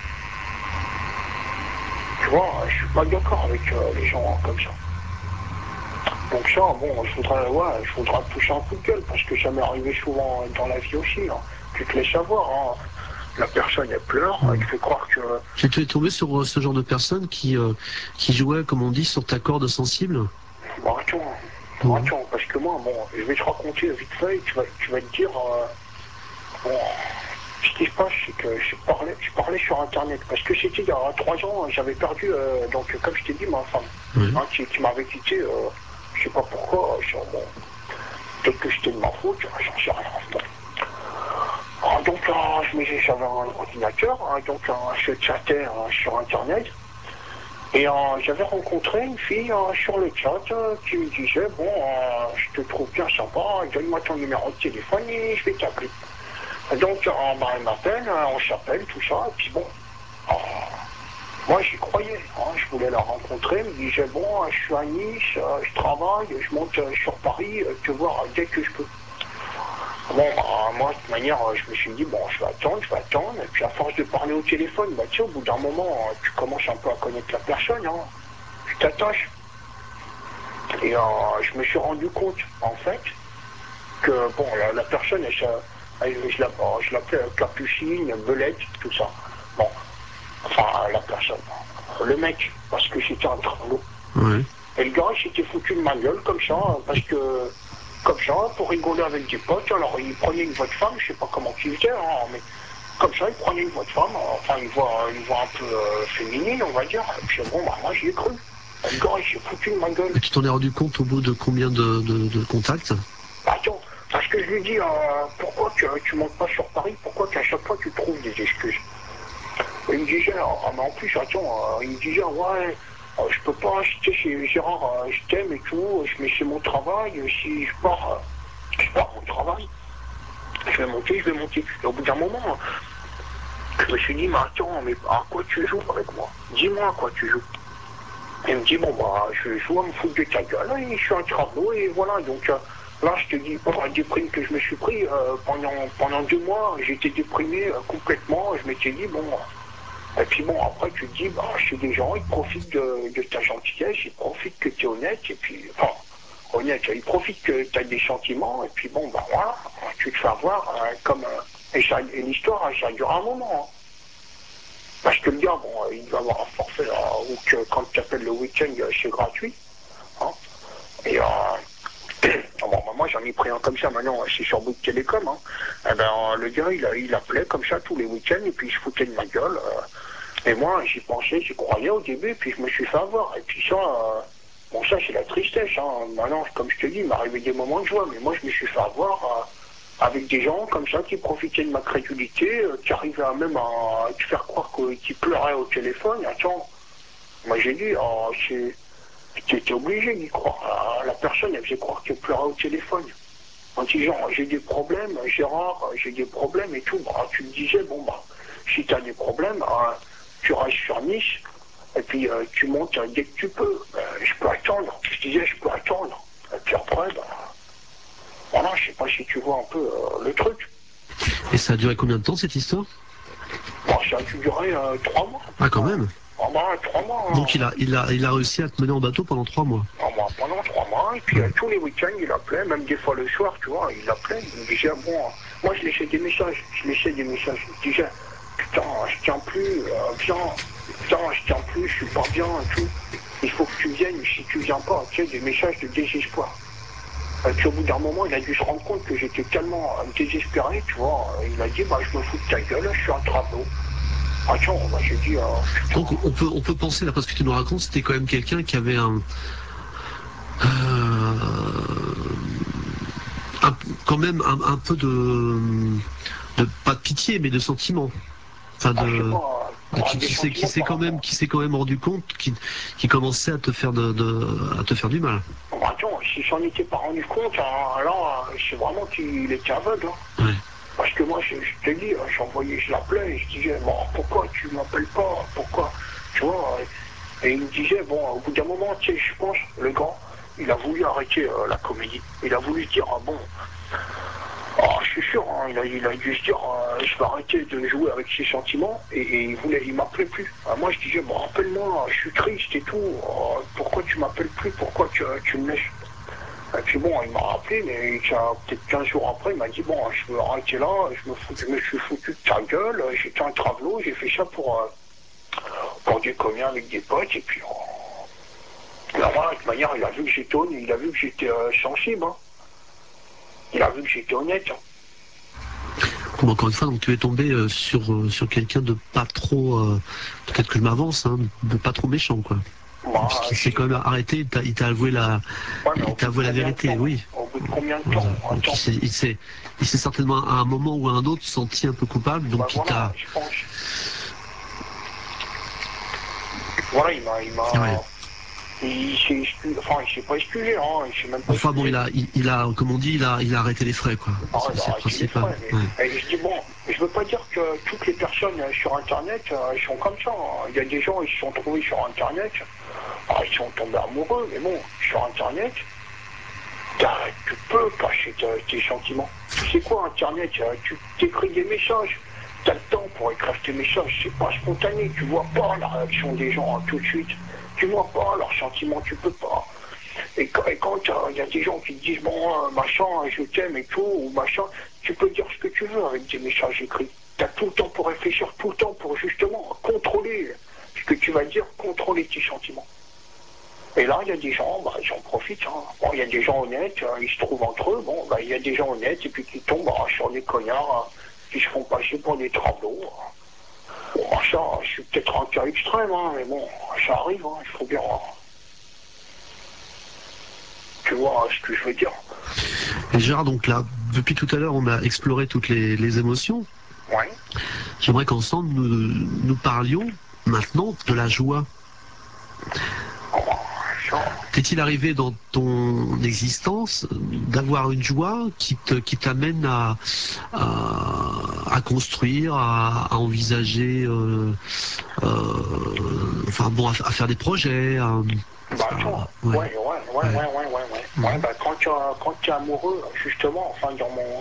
Tu vois, je suis pas d'accord avec euh, les gens comme ça. Donc ça, bon, je voudrais, ouais, je voudrais pousser un coup de gueule, parce que ça m'est arrivé souvent dans la vie aussi. Hein. Tu te laisses savoir, hein. La personne, elle pleure, mmh. Elle te fait croire que... Tu es tombé sur ce genre de personne qui, euh, qui jouait, comme on dit, sur ta corde sensible? Bon, attends, mmh. attends, parce que moi, bon, je vais te raconter vite fait, et tu vas, tu vas te dire... Euh, bon, ce qui se passe, c'est que je parlais, je parlais sur Internet, parce que c'était il y a trois ans, j'avais perdu, euh, donc comme je t'ai dit, ma femme, mmh. hein, qui, qui m'avait quitté... Euh, je sais pas pourquoi, sur, bon, peut-être que c'était de ma faute, j'en sais rien. Bon. Alors, donc là, je me disais, j'avais un ordinateur, hein, donc euh, je chattais euh, sur Internet, et euh, j'avais rencontré une fille euh, sur le chat euh, qui me disait, bon, euh, je te trouve bien sympa, donne-moi ton numéro de téléphone et je vais t'appeler. Donc, euh, bah, elle m'appelle, euh, on s'appelle, tout ça, et puis bon, euh, moi, j'y croyais, hein, je voulais la rencontrer, elle me disait, bon, je suis à Nice, euh, je travaille, je monte euh, sur Paris, euh, te voir euh, dès que je peux. Bon, bah, moi, de toute manière, euh, je me suis dit, bon, je vais attendre, je vais attendre, et puis à force de parler au téléphone, bah, tu sais, au bout d'un moment, euh, tu commences un peu à connaître la personne, hein, tu t'attaches. Et euh, je me suis rendu compte, en fait, que, bon, la, la personne, elle, elle, je l'appelais Capucine, Belette, tout ça. Bon. Enfin, la personne. Le mec, parce que c'était un tringlot. Ouais. Et le gars, il s'était foutu de ma gueule comme ça, parce que, comme ça, pour rigoler avec des potes, alors il prenait une voix de femme, je sais pas comment il faisait, hein, mais comme ça, il prenait une voix de femme, enfin une voix, une voix un peu euh, féminine, on va dire, et puis bon, bah, moi j'y ai cru. Et le gars, il s'est foutu de ma gueule. Et tu t'en es rendu compte au bout de combien de, de, de contacts? Bah, attends, Parce que je lui dis, euh, pourquoi tu, tu montes pas sur Paris, pourquoi qu'à chaque fois tu trouves des excuses. Et il me disait, ah, mais en plus, attends, euh, il me disait, ouais, euh, je peux pas, tu sais, chez Gérard, euh, je t'aime et tout, je mets chez mon travail, si je pars, euh, je pars au travail, je vais monter, je vais monter. Et au bout d'un moment, je me suis dit, mais attends, mais à quoi tu joues avec moi? Dis-moi à quoi tu joues. Et il me dit, bon, bah, je joue à me foutre de ta gueule, et je suis un travaux, et voilà, donc... Euh, là, je te dis, pour la déprime que je me suis pris, euh, pendant, pendant deux mois, j'étais déprimé euh, complètement. Je m'étais dit, bon, et puis bon, après, tu te dis, bah, chez des gens, ils profitent de, de ta gentillesse, ils profitent que tu es honnête, et puis, enfin, honnête, ils profitent que tu as des sentiments, et puis bon, bah voilà, tu te fais avoir euh, comme. Euh, et, ça, et l'histoire, ça dure un moment. Hein. Parce que le gars, bon, il va avoir un forfait, euh, ou que quand tu appelles le week-end, c'est gratuit. Hein, et. Euh, Bon, bah, moi j'en ai pris un comme ça maintenant, c'est sur Bouygues Télécom. Hein. Eh ben, le gars il, a, il appelait comme ça tous les week-ends et puis il se foutait de ma gueule. Euh, et moi j'y pensais, j'y croyais au début, puis je me suis fait avoir. Et puis ça, euh, bon ça c'est la tristesse. Hein. Maintenant, comme je te dis, il m'est arrivé des moments de joie, mais moi je me suis fait avoir euh, avec des gens comme ça qui profitaient de ma crédulité, euh, qui arrivaient à même à te faire croire qu'ils pleuraient au téléphone. Attends, moi j'ai dit, oh, c'est... Tu étais obligé d'y croire. La personne, elle faisait croire qu'elle pleurait au téléphone. En disant, j'ai des problèmes, Gérard, j'ai des problèmes et tout. Bah, tu me disais, bon, bah, si tu as des problèmes, euh, tu restes sur Nice, et puis euh, tu montes euh, dès que tu peux. Euh, je peux attendre. Je disais, je peux attendre. Et puis après, bah, voilà, je sais pas si tu vois un peu euh, le truc. Et ça a duré combien de temps, cette histoire? Bon, ça a duré euh, trois mois. Ah, quand même. Ah bah, trois mois. Hein. Donc il a, il, a, il a réussi à te mener en bateau pendant trois mois. Ah bah, pendant trois mois, et puis euh, tous les week-ends, il appelait, même des fois le soir, tu vois, il appelait, il me disait, bon, moi je laissais des messages, je laissais des messages, il disait, putain, je tiens plus, euh, viens, putain, je tiens plus, je suis pas bien et tout, il faut que tu viennes, si tu viens pas, tu sais, des messages de désespoir. Et puis au bout d'un moment, il a dû se rendre compte que j'étais tellement euh, désespéré, tu vois, il a dit, bah je me fous de ta gueule, je suis un travelot. Attends, bah, j'ai dit, euh, donc on peut, on peut penser, là, parce que tu nous racontes, c'était quand même quelqu'un qui avait un, euh, un quand même un, un peu de, de, pas de pitié, mais de sentiment. Enfin, de, de qui, qui s'est, qui s'est quand même, qui s'est quand même rendu compte, qui, qui commençait à te faire de, de à te faire du mal. Bon, attends, si j'en étais pas rendu compte, alors c'est vraiment qu'il était aveugle. Hein. Ouais. Parce que moi, je, je te dis, j'envoyais, je l'appelais, et je disais, bon, pourquoi tu m'appelles pas, pourquoi, tu vois, et il me disait, bon, au bout d'un moment, tu sais, je pense, le grand, il a voulu arrêter euh, la comédie. Il a voulu se dire, ah bon, oh, je suis sûr, hein, il, a, il a dû se dire, euh, je vais arrêter de jouer avec ses sentiments, et, et il voulait, il m'appelait plus. Alors moi, je disais, bon, rappelle-moi, je suis triste et tout, oh, pourquoi tu m'appelles plus, pourquoi tu, tu me laisses. Et puis bon, il m'a rappelé, mais peut-être quinze jours après, il m'a dit, bon, je veux arrêter là, je me, fous, je me suis foutu de ta gueule, j'étais un travelot, j'ai fait ça pour, euh, pour déconner avec des potes, et puis, euh, là, voilà, de toute manière, il a vu que j'étais honnête, il a vu que j'étais euh, sensible, hein. Il a vu que j'étais honnête. Hein. Bon, encore une fois, donc tu es tombé euh, sur, euh, sur quelqu'un de pas trop, euh, peut-être que je m'avance, hein, de pas trop méchant, quoi. Bah, Puisqu'il s'est quand même arrêté, il t'a, il t'a avoué la, ouais, il t'a avoué la vérité, oui. Au bout de combien de temps? Voilà. Donc il s'est, il, s'est, il s'est certainement à un moment ou à un autre senti un peu coupable, donc bah, il voilà, t'a... je pense. Voilà, il m'a... Il m'a... Ouais. Il s'est excusé, enfin il s'est pas excusé, hein, il s'est même pas Enfin excusé. bon, il a, il, il a, comme on dit, il a, il a arrêté les frais, quoi. Ah, c'est, c'est le principal. Mais... Ouais. Et je dis bon, je veux pas dire que toutes les personnes sur Internet euh, sont comme ça. Hein. Il y a des gens, ils se sont trouvés sur Internet, alors, ils sont tombés amoureux, mais bon, sur Internet, tu peux cacher tes sentiments. Tu sais quoi, Internet, tu t'écris des messages. Tu as le temps pour écrire tes messages, c'est pas spontané, tu vois pas la réaction des gens hein, tout de suite, tu vois pas leurs sentiments, tu peux pas. Et quand il y a des gens qui te disent, bon, euh, machin, je t'aime et tout, ou machin, tu peux dire ce que tu veux avec des messages écrits. Tu as tout le temps pour réfléchir, tout le temps pour justement contrôler ce que tu vas dire, contrôler tes sentiments. Et là, il y a des gens, bah, ils en profitent. Hein. Bon, il y a des gens honnêtes, euh, ils se trouvent entre eux, bon, bah, il y a des gens honnêtes, et puis qui tombent bah, sur des connards, hein, qui se font passer pour des travaux. Hein. Bon, ça, je suis peut-être un cas extrême, hein, mais bon, ça arrive, hein, il faut bien... Hein. Tu vois ce que je veux dire. Et Gérard, donc là, depuis tout à l'heure, on a exploré toutes les, les émotions. Ouais. J'aimerais qu'ensemble, nous, nous parlions maintenant de la joie. Oh, bah, ça. T'est-il arrivé dans ton existence d'avoir une joie qui te, qui t'amène à, à, à construire, à, à envisager, euh, euh, enfin bon, à, à faire des projets, à, Bah, à- attends. ouais. Ouais, ouais, ouais, ouais, ouais, ouais, ouais. Ouais, Mhm. ouais bah, quand tu es, quand tu es amoureux, justement, enfin, dans mon,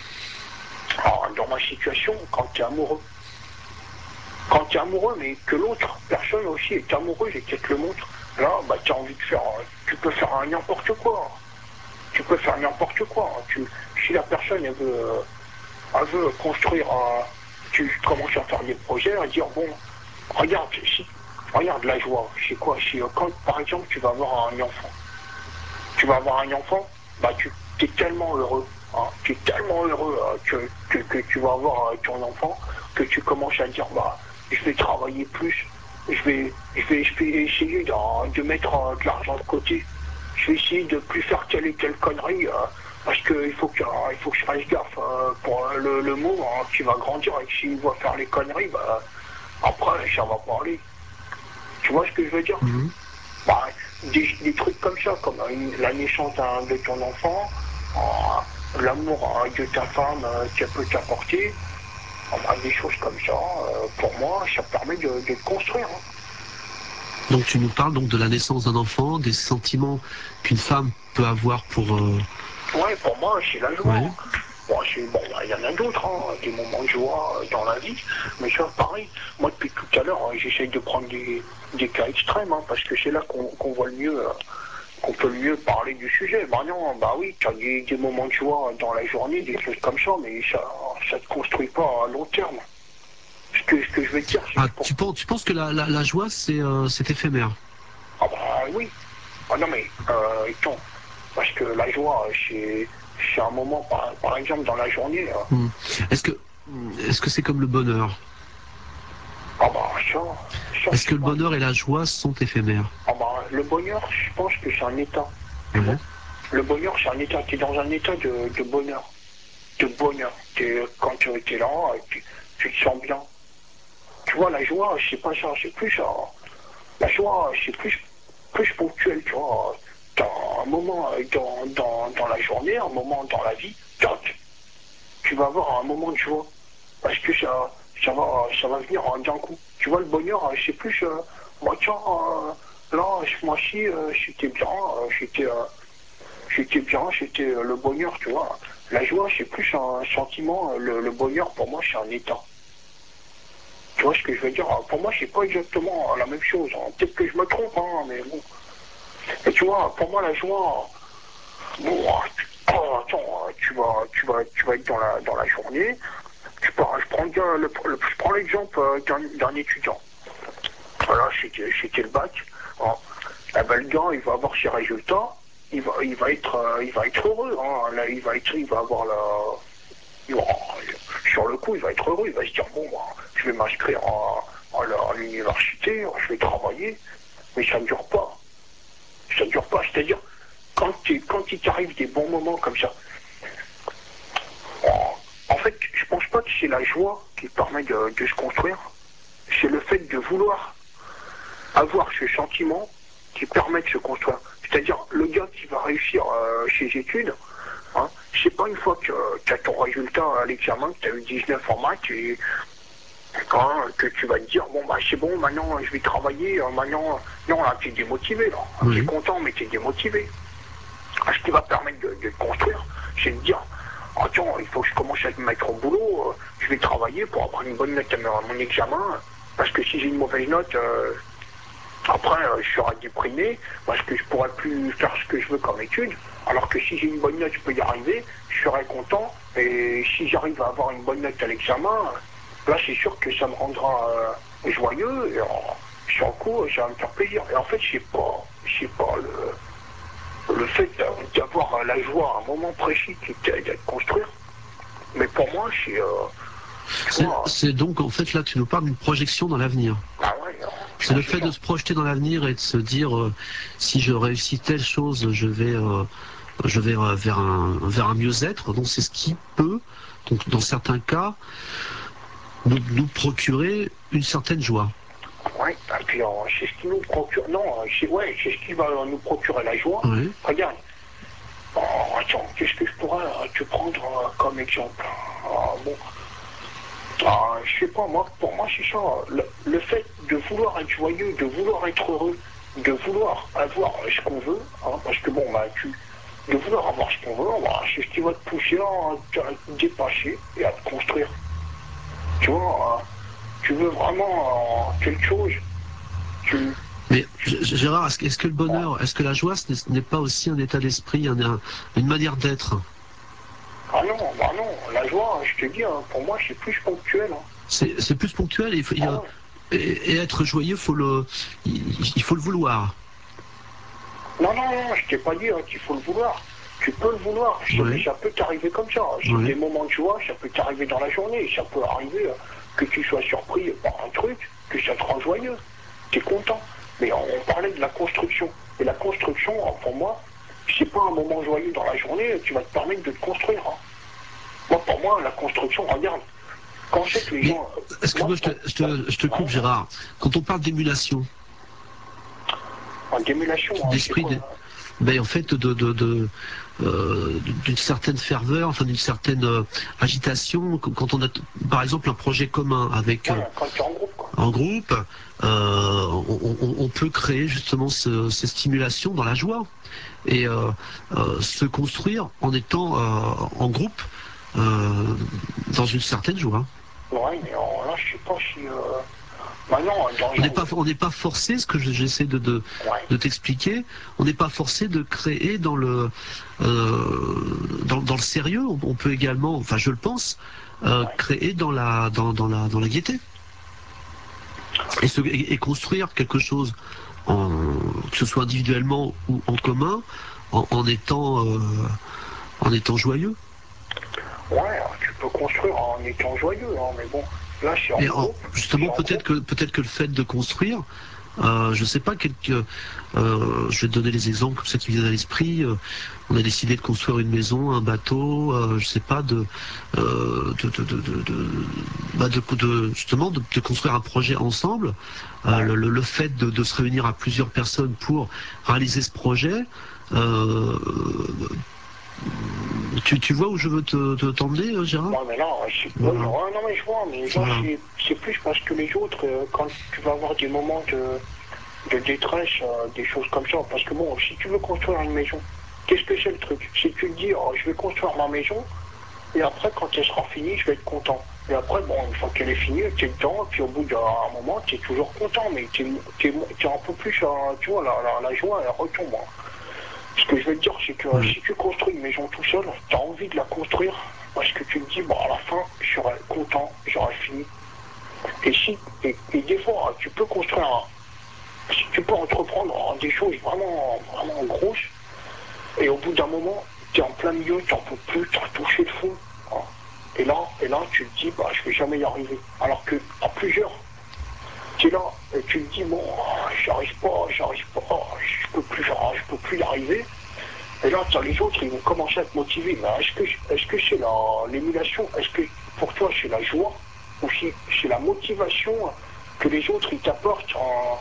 ah, dans ma situation, quand tu es amoureux, quand tu es amoureux, mais que l'autre personne aussi est amoureuse et qu'elle te le montre, là, bah, tu as envie de faire, tu peux faire un n'importe quoi. Tu peux faire n'importe quoi. Tu, si la personne, elle veut, elle veut construire, un, tu commences à faire des projets, à dire, bon, regarde, si, regarde la joie, c'est quoi? C'est quand, par exemple, tu vas avoir un enfant. Tu vas avoir un enfant, bah, tu es tellement heureux, hein, tu es tellement heureux hein, que, que, que tu vas avoir euh, ton enfant, que tu commences à dire, bah, je vais travailler plus, je vais, je vais, je vais essayer de, de mettre euh, de l'argent de côté, je vais essayer de plus faire telle et telle connerie, euh, parce qu'il faut que, euh, il faut que je fasse gaffe euh, pour euh, le, le mot hein, qui va grandir et que s'il va faire les conneries, bah, après, ça va pas aller. Tu vois ce que je veux dire? Mhm. Bah, des, des trucs comme ça, comme une- la naissance d'un- de ton enfant, euh, l'amour euh, de ta femme euh, qu'elle peut t'apporter, euh, bah, des choses comme ça, euh, pour moi, ça permet de, de te construire. Hein. Donc tu nous parles donc de la naissance d'un enfant, des sentiments qu'une femme peut avoir pour... euh, Ouais, pour moi, c'est la joie. Ouais. Bon, c'est- bon, il y en a d'autres, hein, des moments de joie euh, dans la vie, mais ça, pareil, moi, depuis tout à l'heure, hein, j'essaye de prendre des, des cas extrêmes, hein, parce que c'est là qu'on qu'on voit le mieux, euh, qu'on peut le mieux parler du sujet. Bah non, bah oui, tu as des, des moments de joie dans la journée, des choses comme ça, mais ça ne te construit pas à long terme. Ce que, ce que je veux te dire, c'est Ah, que pour... tu penses, tu penses que la, la, la joie, c'est euh, c'est éphémère? Ah bah oui. Ah non mais, euh, attends, parce que la joie, c'est c'est un moment, par, par exemple, dans la journée, euh, Hmm. Est-ce que est-ce que c'est comme le bonheur? ah bah ça, ça Est-ce je que sais le pas. bonheur et la joie sont éphémères? Ah bah le bonheur, je pense que c'est un état. Tu Ouais. vois. Le bonheur, c'est un état. Tu es dans un état de, de bonheur. De bonheur. T'es- quand tu es là, tu, tu te sens bien. Tu vois, la joie, c'est pas ça, c'est plus ça. La joie, c'est plus, plus ponctuel, tu vois. Dans un moment euh, dans, dans, dans la journée, un moment dans la vie, tac, tu vas avoir un moment de joie. Parce que ça, ça, va, ça va venir euh, d'un coup. Tu vois, le bonheur, euh, c'est plus, euh, moi, tiens, euh, là, ce mois-ci, euh, c'était bien, euh, c'était, euh, c'était bien, c'était euh, le bonheur, tu vois. La joie, c'est plus un sentiment, euh, le, le bonheur, pour moi, c'est un état. Tu vois ce que je veux dire? Pour moi, c'est pas exactement la même chose. hein. Peut-être que je me trompe, hein, mais bon. Et tu vois, pour moi, la joie, bon, tu- oh, attends, tu vas, tu vas, tu vas être dans la, dans la journée. Tu pars, je prends, bien le, le- je prends l'exemple euh, d'un d'un étudiant. Voilà, c'était c'était le bac. hein. Eh ben, le gars, il va avoir ses résultats. Il va, il va être, euh, il va être heureux. hein. Là, il va être, il va avoir la, il va- sur le coup, il va être heureux. Il va se dire bon, bah, je vais m'inscrire à, à la- à l'université, je vais travailler. Mais ça ne dure pas. Ça ne dure pas. C'est-à-dire, quand, tu- quand il t'arrive des bons moments comme ça, en, en fait, je pense pas que c'est la joie qui permet de, de se construire. C'est le fait de vouloir avoir ce sentiment qui permet de se construire. C'est-à-dire, le gars qui va réussir euh, ses études, hein, c'est pas une fois que tu as ton résultat à l'examen, que tu as eu dix-neuf en maths, et, hein, que tu vas te dire, bon, bah c'est bon, maintenant je vais travailler, euh, maintenant, non, là, tu es démotivé, là. Tu es Oui. content, mais tu es démotivé. Ce qui va permettre de, de te construire, c'est de dire, attends, il faut que je commence à me mettre au boulot, euh, je vais travailler pour avoir une bonne note à mon, à mon examen, parce que si j'ai une mauvaise note, euh, après, euh, je serai déprimé, parce que je pourrai plus faire ce que je veux comme étude, alors que si j'ai une bonne note, je peux y arriver, je serai content, et si j'arrive à avoir une bonne note à l'examen, là, c'est sûr que ça me rendra euh, joyeux, et en, sur le coup, ça va me faire plaisir. Et en fait, je sais pas, je sais pas, le, le fait d'avoir la joie à un moment précis qui t'aide à te construire, mais pour moi, c'est... Euh, tu C'est vois, c'est donc en fait là tu nous parles d'une projection dans l'avenir. ah ouais, euh, C'est le c'est fait ça. de se projeter dans l'avenir et de se dire euh, si je réussis telle chose, je vais euh, je vais euh, vers un, vers un mieux-être. Donc c'est ce qui peut, donc dans certains cas, nous, nous procurer une certaine joie. Oui, et puis euh, c'est ce qui nous procure. Non, c'est ouais, c'est ce qui va nous procurer la joie. Oui. Regarde. Oh, attends, qu'est-ce que je pourrais euh, te prendre euh, comme exemple? Ah, bon. Ah, je sais pas, moi, pour moi, c'est ça. Le, le fait de vouloir être joyeux, de vouloir être heureux, de vouloir avoir ce qu'on veut, hein, parce que bon, bah, tu, de vouloir avoir ce qu'on veut, bah, c'est ce qui va te pousser à te, à te dépasser et à te construire. Tu vois, hein, tu veux vraiment euh, quelque chose, tu... Mais Gérard, est-ce que, est-ce que le bonheur, est-ce que la joie, ce n'est pas aussi un état d'esprit, un, un, une manière d'être? Ah non, bah non, la joie, je te dis, hein, pour moi, c'est plus ponctuel. Hein. C'est, c'est plus ponctuel et, il faut, il y a, Ah ouais. et, et être joyeux, faut le, il, il faut le vouloir. Non, non, non, je t'ai pas dit hein, qu'il faut le vouloir. Tu peux le vouloir, Oui. ça peut t'arriver comme ça. C'est Oui. des moments de joie, ça peut t'arriver dans la journée. Ça peut arriver euh, que tu sois surpris par un truc, que ça te rend joyeux. Tu es content. Mais on, on parlait de la construction. Et la construction, pour moi, c'est pas un moment joyeux dans la journée qui va te permettre de te construire. Hein. Moi, pour moi, la construction, regarde, quand c'est que les Mais, gens... excuse-moi, je te, je te, je te coupe, Gérard. Quand on parle d'émulation, En d'émulation, hein, c'est d'esprit, quoi de, ben, en fait, de, de, de, euh, d'une certaine ferveur, enfin d'une certaine euh, agitation, quand on a, par exemple, un projet commun avec euh, ouais, quand tu es en groupe, quoi. en groupe, euh, on, on, on peut créer justement ce, ces stimulations dans la joie et euh, euh, se construire en étant euh, en groupe euh, dans une certaine joie. Ouais, mais alors, là, je sais pas si... Euh... Maintenant, dans On n'est pas, on n'est pas forcé, ce que j'essaie de, de, ouais. de t'expliquer, on n'est pas forcé de créer dans le, euh, dans, dans le sérieux. On, on peut également, enfin je le pense, euh, Ouais. créer dans la, dans, dans la, dans la gaieté et, se, et, et construire quelque chose, en, que ce soit individuellement ou en commun, en, en étant, euh, en étant joyeux. Ouais, tu peux construire en étant joyeux, hein, mais bon, là, je suis en Mais en, groupe. justement, En peut-être groupe. que peut-être que le fait de construire, euh, je sais pas, quelques, euh, je vais te donner des exemples comme ça qui viennent à l'esprit. Euh, on a décidé de construire une maison, un bateau, euh, je sais pas, de, euh, de, de, de, de, de, bah de, de justement de, de construire un projet ensemble. Euh, Ouais. le, le, le fait de, de se réunir à plusieurs personnes pour réaliser ce projet. Euh, tu, tu vois où je veux te, te t'emmener, Gérard? Ouais, mais là, c'est... Voilà. Oui, ouais, non, mais je vois, mais là, Voilà. c'est, c'est plus parce que les autres, euh, quand tu vas avoir des moments de, de détresse, euh, des choses comme ça, parce que bon, si tu veux construire une maison, qu'est-ce que c'est le truc? C'est que tu te dis, oh, je vais construire ma maison, et après, quand elle sera finie, je vais être content. Et après, bon, une fois qu'elle est finie, tu es dedans, et puis au bout d'un moment, tu es toujours content, mais tu es, un peu plus, euh, tu vois, la, la, la joie, elle retombe. Hein. Ce que je veux te dire, c'est que Ouais. si tu construis une maison tout seul, tu as envie de la construire, parce que tu te dis, bon, à la fin, je serai content, j'aurai fini. Et si, et, et des fois, tu peux construire, un, si tu peux entreprendre des choses vraiment, vraiment grosses, et au bout d'un moment, tu es en plein milieu, tu n'en peux plus, tu as touché le fond. Hein. Et là, et là, tu te dis, bah, je vais jamais y arriver. Alors que à plusieurs, tu es là, et tu te dis, bon, j'arrive pas, j'arrive pas, je peux plus, je peux plus y arriver. Et là, tu as les autres, ils vont commencer à te motiver. Mais est-ce que est-ce que c'est la, l'émulation? Est-ce que pour toi, c'est la joie? Ou si c'est la motivation que les autres, ils t'apportent en,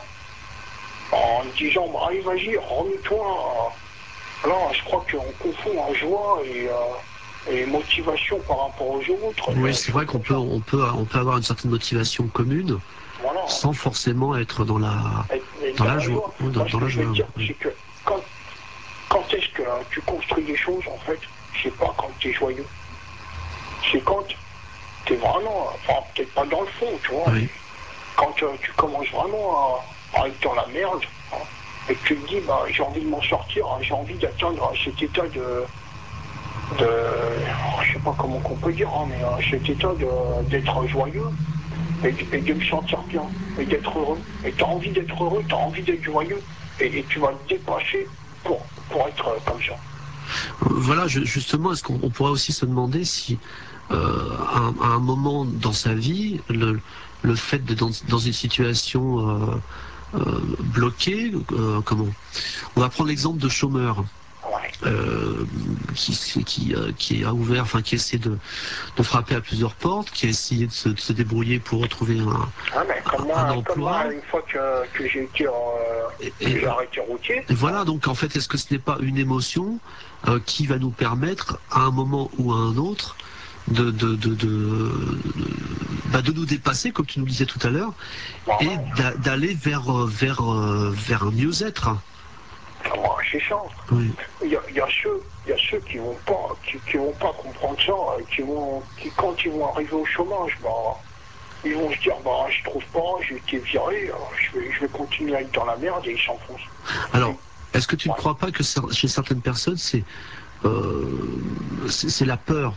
en disant, bah, allez, vas-y, remets-toi. Là, je crois qu'on confond joie et, euh, et motivation par rapport aux autres. Oui, c'est vrai qu'on peut, on peut, on peut avoir une certaine motivation commune, voilà. sans forcément être dans la, Et, et dans, dans la la joie. joie. Oui, dans, Moi, ce dans que la je veux joie. dire, Oui. c'est que quand, quand est-ce que tu construis des choses, en fait, c'est pas quand tu es joyeux. C'est quand tu es vraiment, enfin, peut-être pas dans le fond, tu vois, Oui. mais quand euh, tu commences vraiment à, à être dans la merde, hein, et que tu te dis, bah, j'ai envie de m'en sortir, hein, j'ai envie d'atteindre cet état de, de oh, je sais pas comment qu'on peut dire, hein, mais euh, cet état de, d'être joyeux et, et de me sentir bien et d'être heureux. Et tu as envie d'être heureux, tu as envie d'être joyeux et, et tu vas te dépasser pour, pour être euh, comme ça. Voilà, je, justement, est-ce qu'on on pourrait aussi se demander si, euh, à, un, à un moment dans sa vie, le, le fait d'être dans, dans une situation euh, euh, bloquée, euh, comment? On va prendre l'exemple de chômeur. Ouais. euh, qui, qui, euh, qui a ouvert, enfin qui essaie de, de frapper à plusieurs portes, qui a essayé de se, de se débrouiller pour retrouver un, Ah, mais comme moi, un comme moi, emploi. une fois que, que j'ai été, euh, Et, que et, j'ai arrêté routier. et voilà, donc en fait, est-ce que ce n'est pas une émotion euh, qui va nous permettre, à un moment ou à un autre, de, de, de, de, de, bah, de nous dépasser, comme tu nous disais tout à l'heure, Bah et ouais, d'a- d'aller vers, euh, vers, euh, vers un mieux-être. ah, moi, c'est ça. Oui. Il y a, il y a ceux, il y a ceux qui vont pas, qui, qui vont pas comprendre ça, euh, qui vont, qui quand ils vont arriver au chômage, bah, ils vont se dire, bah, je trouve pas, j'ai été viré, euh, je vais, je vais continuer à être dans la merde et ils s'enfoncent. Alors, est-ce que tu ne Ouais. crois pas que cer- chez certaines personnes, c'est euh, c'est c'est la peur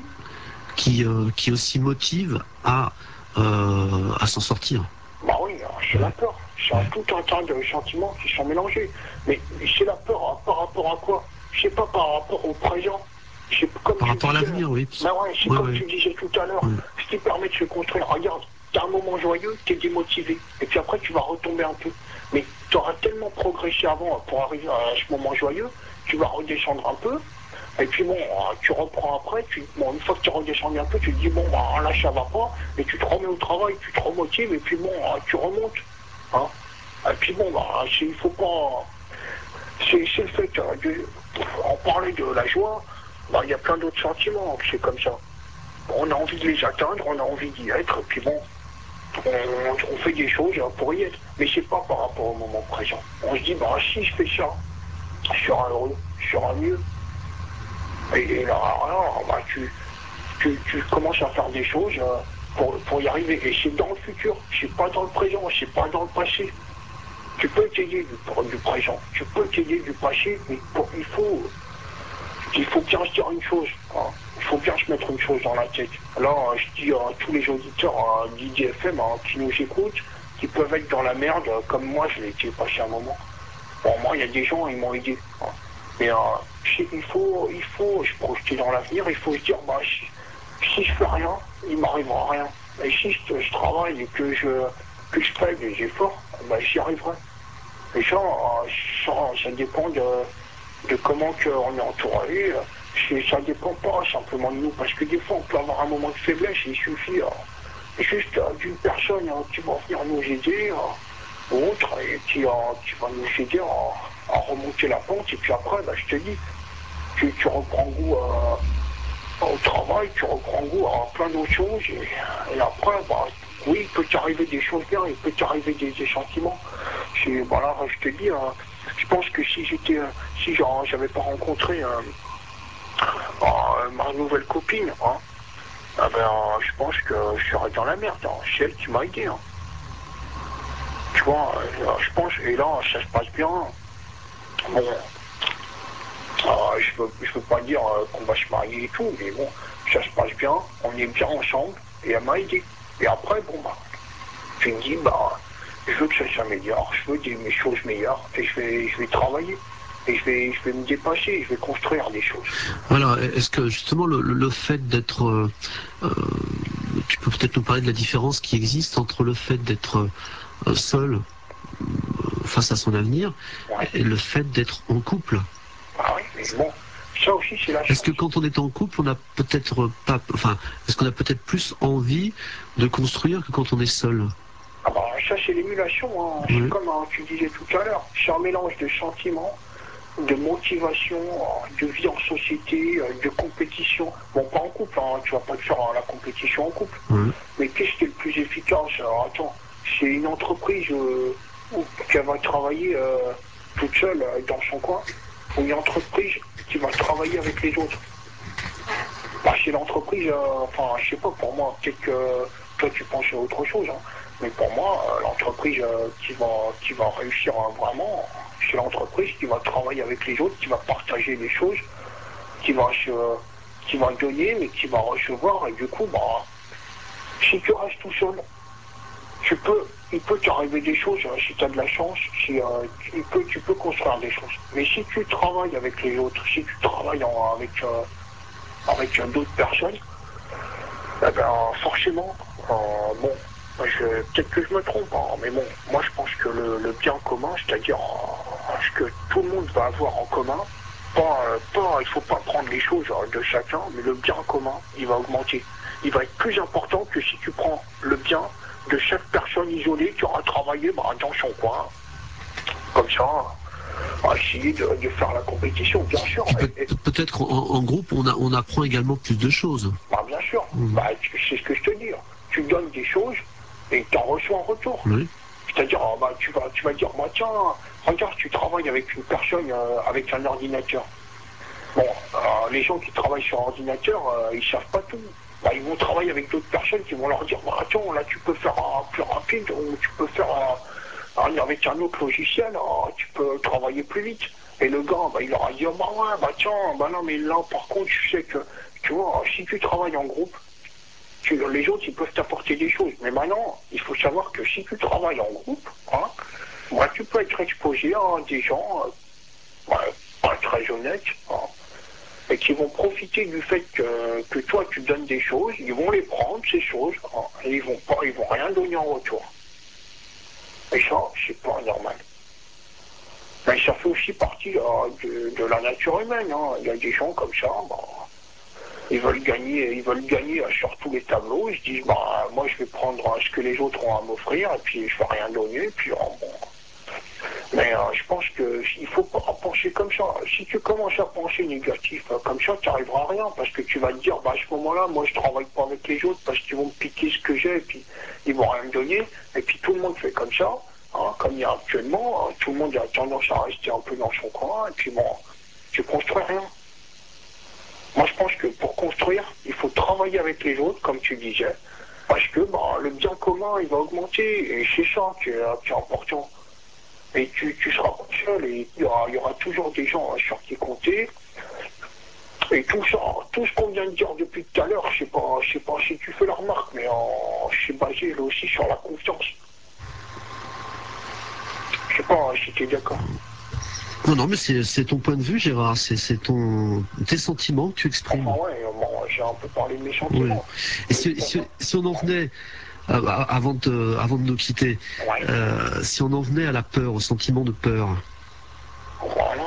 qui, euh, qui aussi motive à, euh, à s'en sortir? Bah oui, euh, c'est la peur. C'est un- tout un tas de sentiments qui sont mélangés. Mais c'est la peur hein, par rapport à quoi? C'est pas par rapport au présent. C'est comme Par tu rapport à disais. l'avenir, oui. Bah ouais, c'est Oui, comme oui. tu disais tout à l'heure. Oui. Ce qui permet de se construire. Regarde, t'as un moment joyeux, t'es démotivé. Et puis après, tu vas retomber un peu. Mais tu auras tellement progressé avant pour arriver à ce moment joyeux, tu vas redescendre un peu. Et puis bon, tu reprends après, tu, bon, une fois que tu es redescendu un peu, tu te dis bon, bah, là ça va pas, et tu te remets au travail, tu te remotives, et puis bon, tu remontes. Hein. Et puis bon, bah, il faut pas. C'est le fait hein, de. En parler de la joie, bah, il y a plein d'autres sentiments, c'est comme ça. On a envie de les atteindre, on a envie d'y être, et puis bon, on, on fait des choses pour y être. Mais c'est pas par rapport au moment présent. On se dit, bah, si je fais ça, je serai heureux, je serai mieux. Et, et là, alors, bah, tu, tu, tu commences à faire des choses euh, pour, pour y arriver. Et c'est dans le futur, c'est pas dans le présent, c'est pas dans le passé. Tu peux t'aider du, du présent, tu peux t'aider du passé, mais pour, il faut il faut bien se dire une chose. Hein. Il faut bien se mettre une chose dans la tête. Là, euh, je dis à tous les auditeurs euh, d'I D F M hein, qui nous écoutent, qui peuvent être dans la merde, euh, comme moi, je l'ai été passé un moment. Bon, moi, il y a des gens, ils m'ont aidé. Hein. Mais euh, il faut, il faut se projeter dans l'avenir, il faut se dire, bah, si, si je fais rien, il m'arrivera rien. Et si je, je travaille et que je, que je fais des efforts, bah, j'y arriverai. Et ça, euh, ça, ça dépend de, de comment que on est entouré. Ça dépend pas simplement de nous, parce que des fois, on peut avoir un moment de faiblesse, et il suffit euh, juste euh, d'une personne euh, qui va venir nous aider, euh, ou autre, et qui, euh, qui va nous aider à, à remonter la pente, et puis après, bah, je te dis, tu, tu reprends goût euh, au travail, tu reprends goût à plein d'autres choses, et, et après, bah, oui, il peut t'arriver des choses bien, il peut t'arriver des, des sentiments. Voilà, je te dis, hein, je pense que si j'étais, euh, si genre, j'avais pas rencontré euh, euh, ma nouvelle copine, hein, eh ben, euh, je pense que je serais dans la merde. Hein. C'est elle qui m'a aidé. Hein. Tu vois, euh, je pense, et là, ça se passe bien. Bon, euh, je peux, je peux pas dire euh, qu'on va se marier et tout, mais bon, ça se passe bien, on est bien ensemble, et elle m'a aidé. Et après, bon, bah, je me dis, bah, je veux que ça s'améliore, je veux des mes choses meilleures, et je vais, je vais travailler. Et je vais, je vais me dépasser, je vais construire des choses. Voilà, est-ce que justement le, le fait d'être... Euh, euh, tu peux peut-être nous parler de la différence qui existe entre le fait d'être euh, seul euh, face à son avenir Ouais. et le fait d'être en couple? Ah oui, mais bon, ça aussi c'est la chance. Est-ce que quand on est en couple, on a peut-être pas... Enfin, est-ce qu'on a peut-être plus envie de construire que quand on est seul? Ah bah ça c'est l'émulation, hein. Oui. C'est comme hein, tu disais tout à l'heure, c'est un mélange de sentiments, de motivation, de vie en société, de compétition. Bon, pas en couple, hein, tu vas pas te faire la compétition en couple. Oui. Mais qu'est-ce qui est le plus efficace? Alors attends, c'est une entreprise euh, qui va travailler euh, toute seule euh, dans son coin, ou une entreprise qui va travailler avec les autres. Bah, c'est l'entreprise, euh, enfin, je sais pas, pour moi, peut-être que toi tu penses à autre chose, hein, mais pour moi, euh, l'entreprise euh, qui, va, qui va réussir euh, vraiment, c'est l'entreprise qui va travailler avec les autres, qui va partager les choses, qui va, se, qui va donner, mais qui va recevoir, et du coup, bah, si tu restes tout seul, tu peux, il peut t'arriver des choses, hein, si tu as de la chance, si, euh, tu, peux, tu peux construire des choses. Mais si tu travailles avec les autres, si tu travailles en, avec... Euh, avec d'autres personnes, eh ben, forcément, euh, bon, peut-être que je me trompe, hein, mais bon, moi je pense que le, le bien commun, c'est-à-dire euh, ce que tout le monde va avoir en commun, Pas, euh, pas, il faut pas prendre les choses euh, de chacun, mais le bien commun, il va augmenter. Il va être plus important que si tu prends le bien de chaque personne isolée qui aura travaillé bah, dans son coin, comme ça, à essayer de, de faire la compétition, bien sûr. Peut- Et, Peut-être en, en groupe, on, a, on apprend également plus de choses. bah, bien sûr, Mmh. bah, c'est ce que je te dis. Tu donnes des choses et tu en reçois en retour. Oui. C'est-à-dire, ah, bah, tu, vas, tu vas dire, bah, tiens, regarde, tu travailles avec une personne, euh, avec un ordinateur. Bon, euh, les gens qui travaillent sur ordinateur, euh, ils savent pas tout. Bah, ils vont travailler avec d'autres personnes qui vont leur dire, bah, attends, là, tu peux faire un plus rapide, ou tu peux faire un, un- avec un autre logiciel, hein, tu peux travailler plus vite. Et le gars, bah, il leur a dit, oh, bah ouais, bah tiens, bah non, mais là, par contre, tu sais que, tu vois, si tu travailles en groupe, tu, les autres, ils peuvent t'apporter des choses. Mais maintenant, il faut savoir que si tu travailles en groupe, hein, bah, tu peux être exposé à des gens, euh, bah, pas très honnêtes, hein, et qui vont profiter du fait que, que toi tu donnes des choses, ils vont les prendre ces choses, hein, et ils vont pas, ils vont rien donner en retour. Et ça, c'est pas normal. Mais ça fait aussi partie euh, de, de la nature humaine. Hein. Il y a des gens comme ça, bah, ils veulent gagner, ils veulent gagner euh, sur tous les tableaux. Ils se disent, bah, moi je vais prendre euh, ce que les autres ont à m'offrir, et puis je vais rien donner, et puis euh, bon. Mais euh, je pense qu'il ne faut pas penser comme ça. Si tu commences à penser négatif, euh, comme ça, tu n'arriveras à rien, parce que tu vas te dire, bah, à ce moment-là, moi je ne travaille pas avec les autres, parce qu'ils vont me piquer ce que j'ai, et puis ils vont rien me donner, et puis tout le monde fait comme ça, hein, comme il y a actuellement, hein, tout le monde a tendance à rester un peu dans son coin, et puis bon, tu construis rien. Moi je pense que pour construire, il faut travailler avec les autres, comme tu disais, parce que bah, le bien commun, il va augmenter, et c'est ça qui est, qui est important. Et tu, tu seras pas seul, et il y aura, il y aura toujours des gens hein, sur qui compter. Et tout ça, tout ce qu'on vient de dire depuis tout à l'heure, je sais pas, je sais pas si tu fais la remarque, mais en, c'est basé là aussi sur la confiance. Je sais pas si tu es d'accord. Non, non, mais c'est c'est ton point de vue, Gérard. C'est c'est ton tes sentiments que tu exprimes. Enfin ouais, bon, j'ai un peu parlé de mes Oui. sentiments. Et si, si, si on en venait, euh, avant de, avant de nous quitter, Ouais. euh, si on en venait à la peur, au sentiment de peur. Voilà.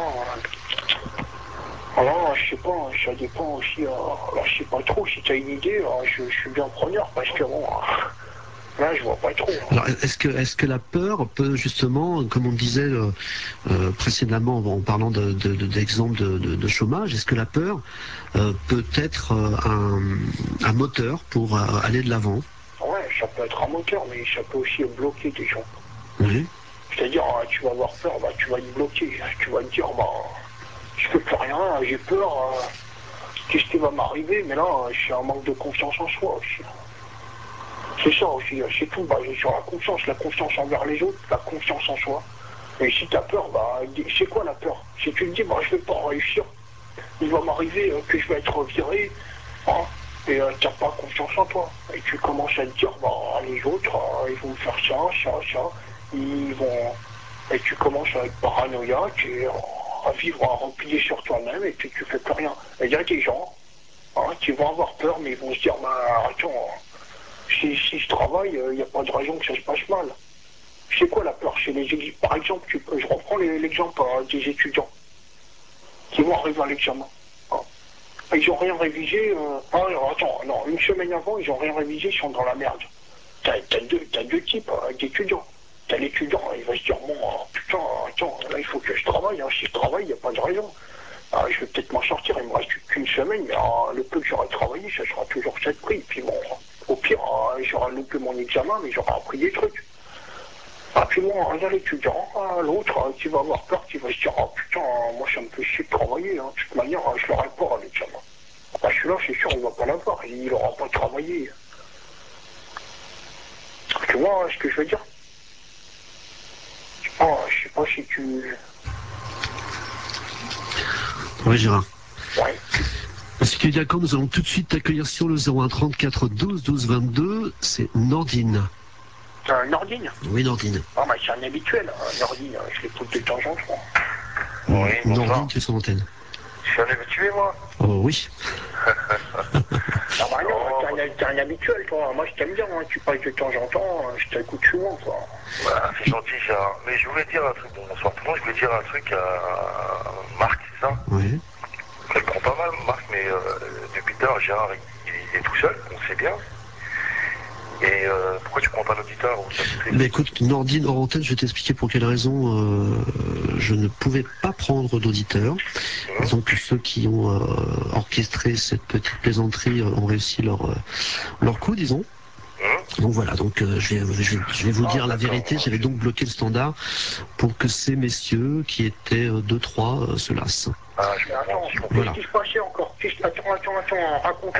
Alors, je sais pas, ça dépend aussi. Euh, alors, je sais pas trop si tu as une idée, euh, je, je suis bien preneur parce que bon, euh, là, je vois pas trop. Hein. Alors, est-ce que, est-ce que la peur peut justement, comme on disait euh, euh, précédemment en parlant de, de, de, d'exemples de, de, de chômage, est-ce que la peur euh, peut être euh, un, un moteur pour euh, aller de l'avant? Ouais, ça peut être un moteur, mais ça peut aussi bloquer des gens. Oui. C'est-à-dire, euh, tu vas avoir peur, bah, tu vas y bloquer. Tu vas te dire, bah, je peux plus rien, j'ai peur, euh, qu'est-ce qui va m'arriver? Mais là, c'est un manque de confiance en soi aussi. C'est ça aussi, c'est tout basé sur la confiance, la confiance envers les autres, la confiance en soi. Et si tu as peur, bah, c'est quoi la peur? Si tu te dis, bah, je vais pas réussir, il va m'arriver euh, que je vais être viré, hein, et euh, tu n'as pas confiance en toi. Et tu commences à te dire, bah, les autres, euh, ils vont me faire ça, ça, ça, ils vont... Et tu commences à être paranoïaque et euh, à vivre, à replier sur toi-même, et puis tu fais plus rien. Et il y a des gens hein, qui vont avoir peur, mais ils vont se dire, bah, attends, si, si je travaille, il n'y a pas de raison que ça se passe mal. C'est quoi la peur chez les... Par exemple, tu peux... je reprends l'exemple euh, des étudiants qui vont arriver à l'examen. Hein. Ils n'ont rien révisé. Euh... Ah, non, attends, non, une semaine avant, ils n'ont rien révisé, ils sont dans la merde. T'as as deux, t'as deux types euh, d'étudiants. T'as l'étudiant, il va se dire, bon, euh, putain, attends, là, il faut que je travaille. Hein. Si je travaille, il n'y a pas de raison. Ah, je vais peut-être m'en sortir, il me reste qu'une semaine, mais euh, le peu que j'aurai travaillé, ça sera toujours cette prix. Puis bon, au pire, euh, j'aurai loupé mon examen, mais j'aurai appris des trucs. Ah, puis bon, il y a l'étudiant, l'autre euh, qui va avoir peur, qui va se dire, oh putain, moi ça me fait chier de travailler, hein. De toute manière, je l'aurai pas à l'examen. Bah, celui-là, c'est sûr, il va pas l'avoir, il n'aura pas travaillé. Tu vois ce que je veux dire? Oh, je sais pas si tu... Oui, Gérard. Ouais. Si tu es d'accord, nous allons tout de suite t'accueillir sur le zéro un trente-quatre douze douze vingt-deux. C'est Nordine. Euh, Nordine? Oui, Nordine. Ah, bah, c'est un habituel, hein. Nordine, je l'écoute de temps en temps. Oui, Nordine, bonsoir. tu es sur l'antenne. Je suis un habitué, moi. Oh oui. Ah bah non, Oh, t'es un, t'es un habituel, toi. Moi, je t'aime bien, hein. Tu parles de temps en temps, je t'écoute souvent, toi. bah, c'est gentil, ça. Mais je voulais dire un truc, bon, bonsoir tout le monde, je voulais dire un truc à Marc, c'est ça? Oui. Je prends pas mal, Marc, mais euh, depuis tard, Gérard, il, il est tout seul, on sait bien. Et euh, pourquoi tu prends pas l'auditeur ou ça te fait... Mais écoute, Nordine, hors antenne, je vais t'expliquer pour quelle raison euh, je ne pouvais pas prendre d'auditeurs. Mmh. Disons que ceux qui ont euh, orchestré cette petite plaisanterie euh, ont réussi leur, euh, leur coup, disons. Mmh. Donc voilà, donc euh, je, vais, je, vais, je vais vous Ah, dire la d'accord. vérité, j'avais donc bloqué le standard pour que ces messieurs, qui étaient euh, deux trois, euh, se lassent. Ah, je Mais attends, comprends, je comprends. Voilà. qu'est-ce qui se passait encore? Qu'est-ce- Attends, attends, attends, raconte.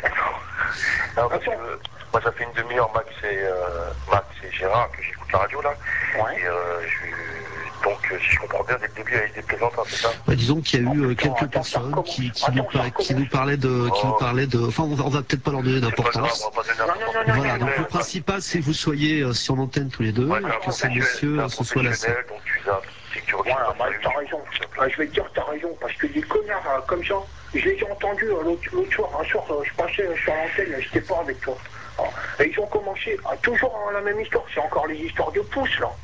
Non, parce que, Attends. moi, ça fait une demi-heure, Max et, euh, Max et Gérard, que j'écoute la radio, là. Ouais. Et euh, je... donc, euh, si je comprends bien, dès le début, il y a eu des plaisantins, c'est ça? Bah, disons qu'il y a eu euh, Attends, quelques attends, ça personnes recommence. qui, qui, Attends, nous, ça par- qui recommence. nous parlaient de, qui nous Oh. parlaient de, enfin on va, on va peut-être pas leur donner C'est pas grave, d'importance. on va pas donner Non, non, d'importance. non, non, Voilà, non, donc non, le non. principal c'est que vous soyez euh, sur l'antenne tous les deux Ouais, et t'es un que ces professionnel, messieurs t'es un euh, se soient lassés. professionnel, donc tu zappes. C'est que tu regardes Voilà, pas bah, sur t'as YouTube, raison. tout simplement. Ah, je vais te dire, t'as raison, parce que des connards euh, comme ça, je les ai entendus euh, l'autre l'autre soir, un soir, euh, je passais euh, sur l'antenne, j'étais pas avec toi. Ah, et ils ont commencé, à toujours hein, la même histoire, c'est encore les histoires de pouces, là.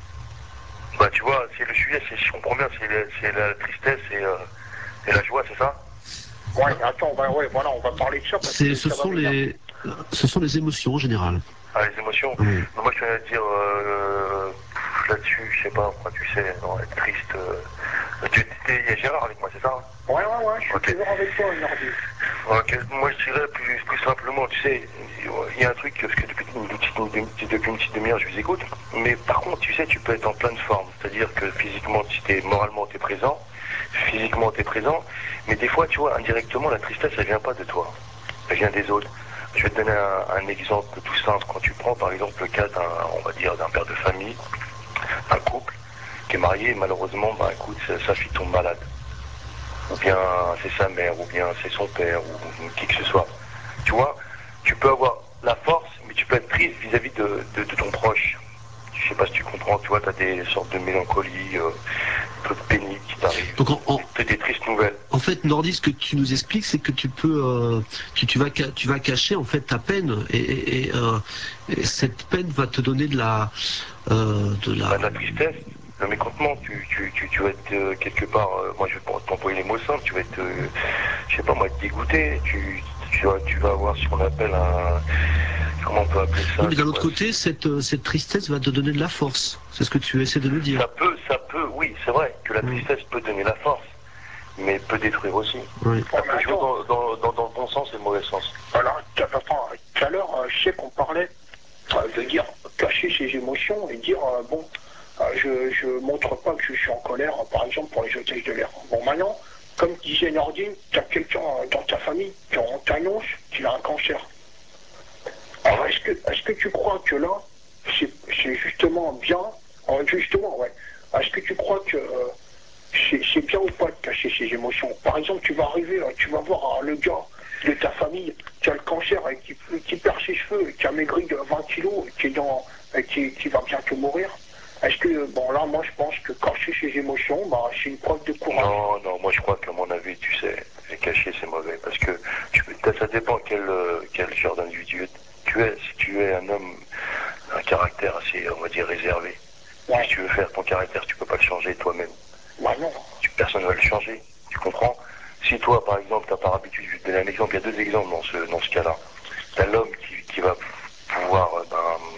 Bah, tu vois, c'est le sujet, c'est, si je comprends bien, c'est, le- c'est la tristesse et, euh, et la joie, c'est ça? Ouais, attends, bah, ouais, voilà, on va parler de ça, parce C'est, que ce ça va sont m'énerver. les, ce sont les émotions en général. Ah, les émotions. Oui. Mais moi, je tiens à te dire, euh, là-dessus, je sais pas, moi, tu sais, non, être triste. Euh, tu étais, il y a Gérard avec moi, c'est ça? Ouais, ouais, ouais, je suis Ok. toujours avec toi, Nardi. Ok. Moi, je dirais plus, plus simplement, tu sais, il y a un truc, parce que depuis une petite, une- depuis une petite demi-heure, je vous écoute, mais par contre, tu sais, tu peux être en pleine forme, c'est-à-dire que physiquement, si t'es, moralement, tu es présent, physiquement, tu es présent, mais des fois, tu vois, indirectement, la tristesse, elle vient pas de toi, elle vient des autres. Je vais te donner un, un exemple tout simple. Quand tu prends, par exemple, le cas d'un, on va dire, d'un père de famille, un couple qui est marié, et malheureusement, bah, écoute, sa, sa fille tombe malade. Ou bien c'est sa mère, ou bien c'est son père, ou, ou qui que ce soit. Tu vois, tu peux avoir la force, mais tu peux être triste vis-à-vis de, de, de ton proche. Je sais pas si tu comprends, tu vois, tu as des sortes de mélancolie, euh, des trucs pénibles qui t'arrivent, Donc en, en, des, des tristes nouvelles. en fait, Nordi, ce que tu nous expliques, c'est que tu peux, euh, tu, tu vas, ca- tu vas cacher en fait ta peine, et, et, et, euh, et cette peine va te donner de la, euh, de la. Bah, de la tristesse, le mécontentement, tu, tu, tu, tu vas être euh, quelque part, euh, moi je vais pas t'employer les mots simples, tu vas être, euh, je sais pas moi, être dégoûté, tu, tu, vas, tu vas avoir ce qu'on appelle un, comment on peut appeler ça? Oui, mais d'un c'est autre quoi, côté, cette, euh, cette tristesse va te donner de la force. C'est ce que tu essaies de nous dire. Ça peut, ça peut, oui, c'est vrai que la Mm. tristesse peut donner la force, mais peut détruire aussi. Oui. Ça peut jouer dans, dans, dans, dans le bon sens et le mauvais sens. Alors, t- attends, tout à l'heure, euh, je sais qu'on parlait euh, de dire cacher ses émotions et dire, euh, bon, euh, je je montre pas que je suis en colère, euh, par exemple, pour les otages de l'air. Bon, maintenant, comme disait Nordine, tu as quelqu'un euh, dans ta famille qui on t'annonce qu'il a un cancer. Alors, est-ce que, est-ce que tu crois que là, c'est c'est justement bien, euh, justement, ouais, est-ce que tu crois que euh, c'est c'est bien ou pas de cacher ses émotions? Par exemple, tu vas arriver, euh, tu vas voir euh, le gars de ta famille qui a le cancer et qui, qui perd ses cheveux, et qui a maigri de vingt kilos, et qui, est dans, et qui, qui va bientôt mourir. Est-ce que, bon là, moi je pense que cacher ses émotions, bah, c'est une preuve de courage. Non, non, moi je crois qu'à mon avis, tu sais, les cacher c'est mauvais, parce que tu peux, ça dépend quel, euh, quel genre d'individu tu es. Si tu es un homme, un caractère assez, on va dire, réservé, Ouais. si tu veux faire ton caractère, tu peux pas le changer toi-même. Bah non. Tu- Personne ne va le changer, tu comprends? Si toi, par exemple, tu as par habitude, je vais te donner un exemple, il y a deux exemples dans ce, dans ce cas-là. Tu as l'homme qui, qui va pouvoir, euh,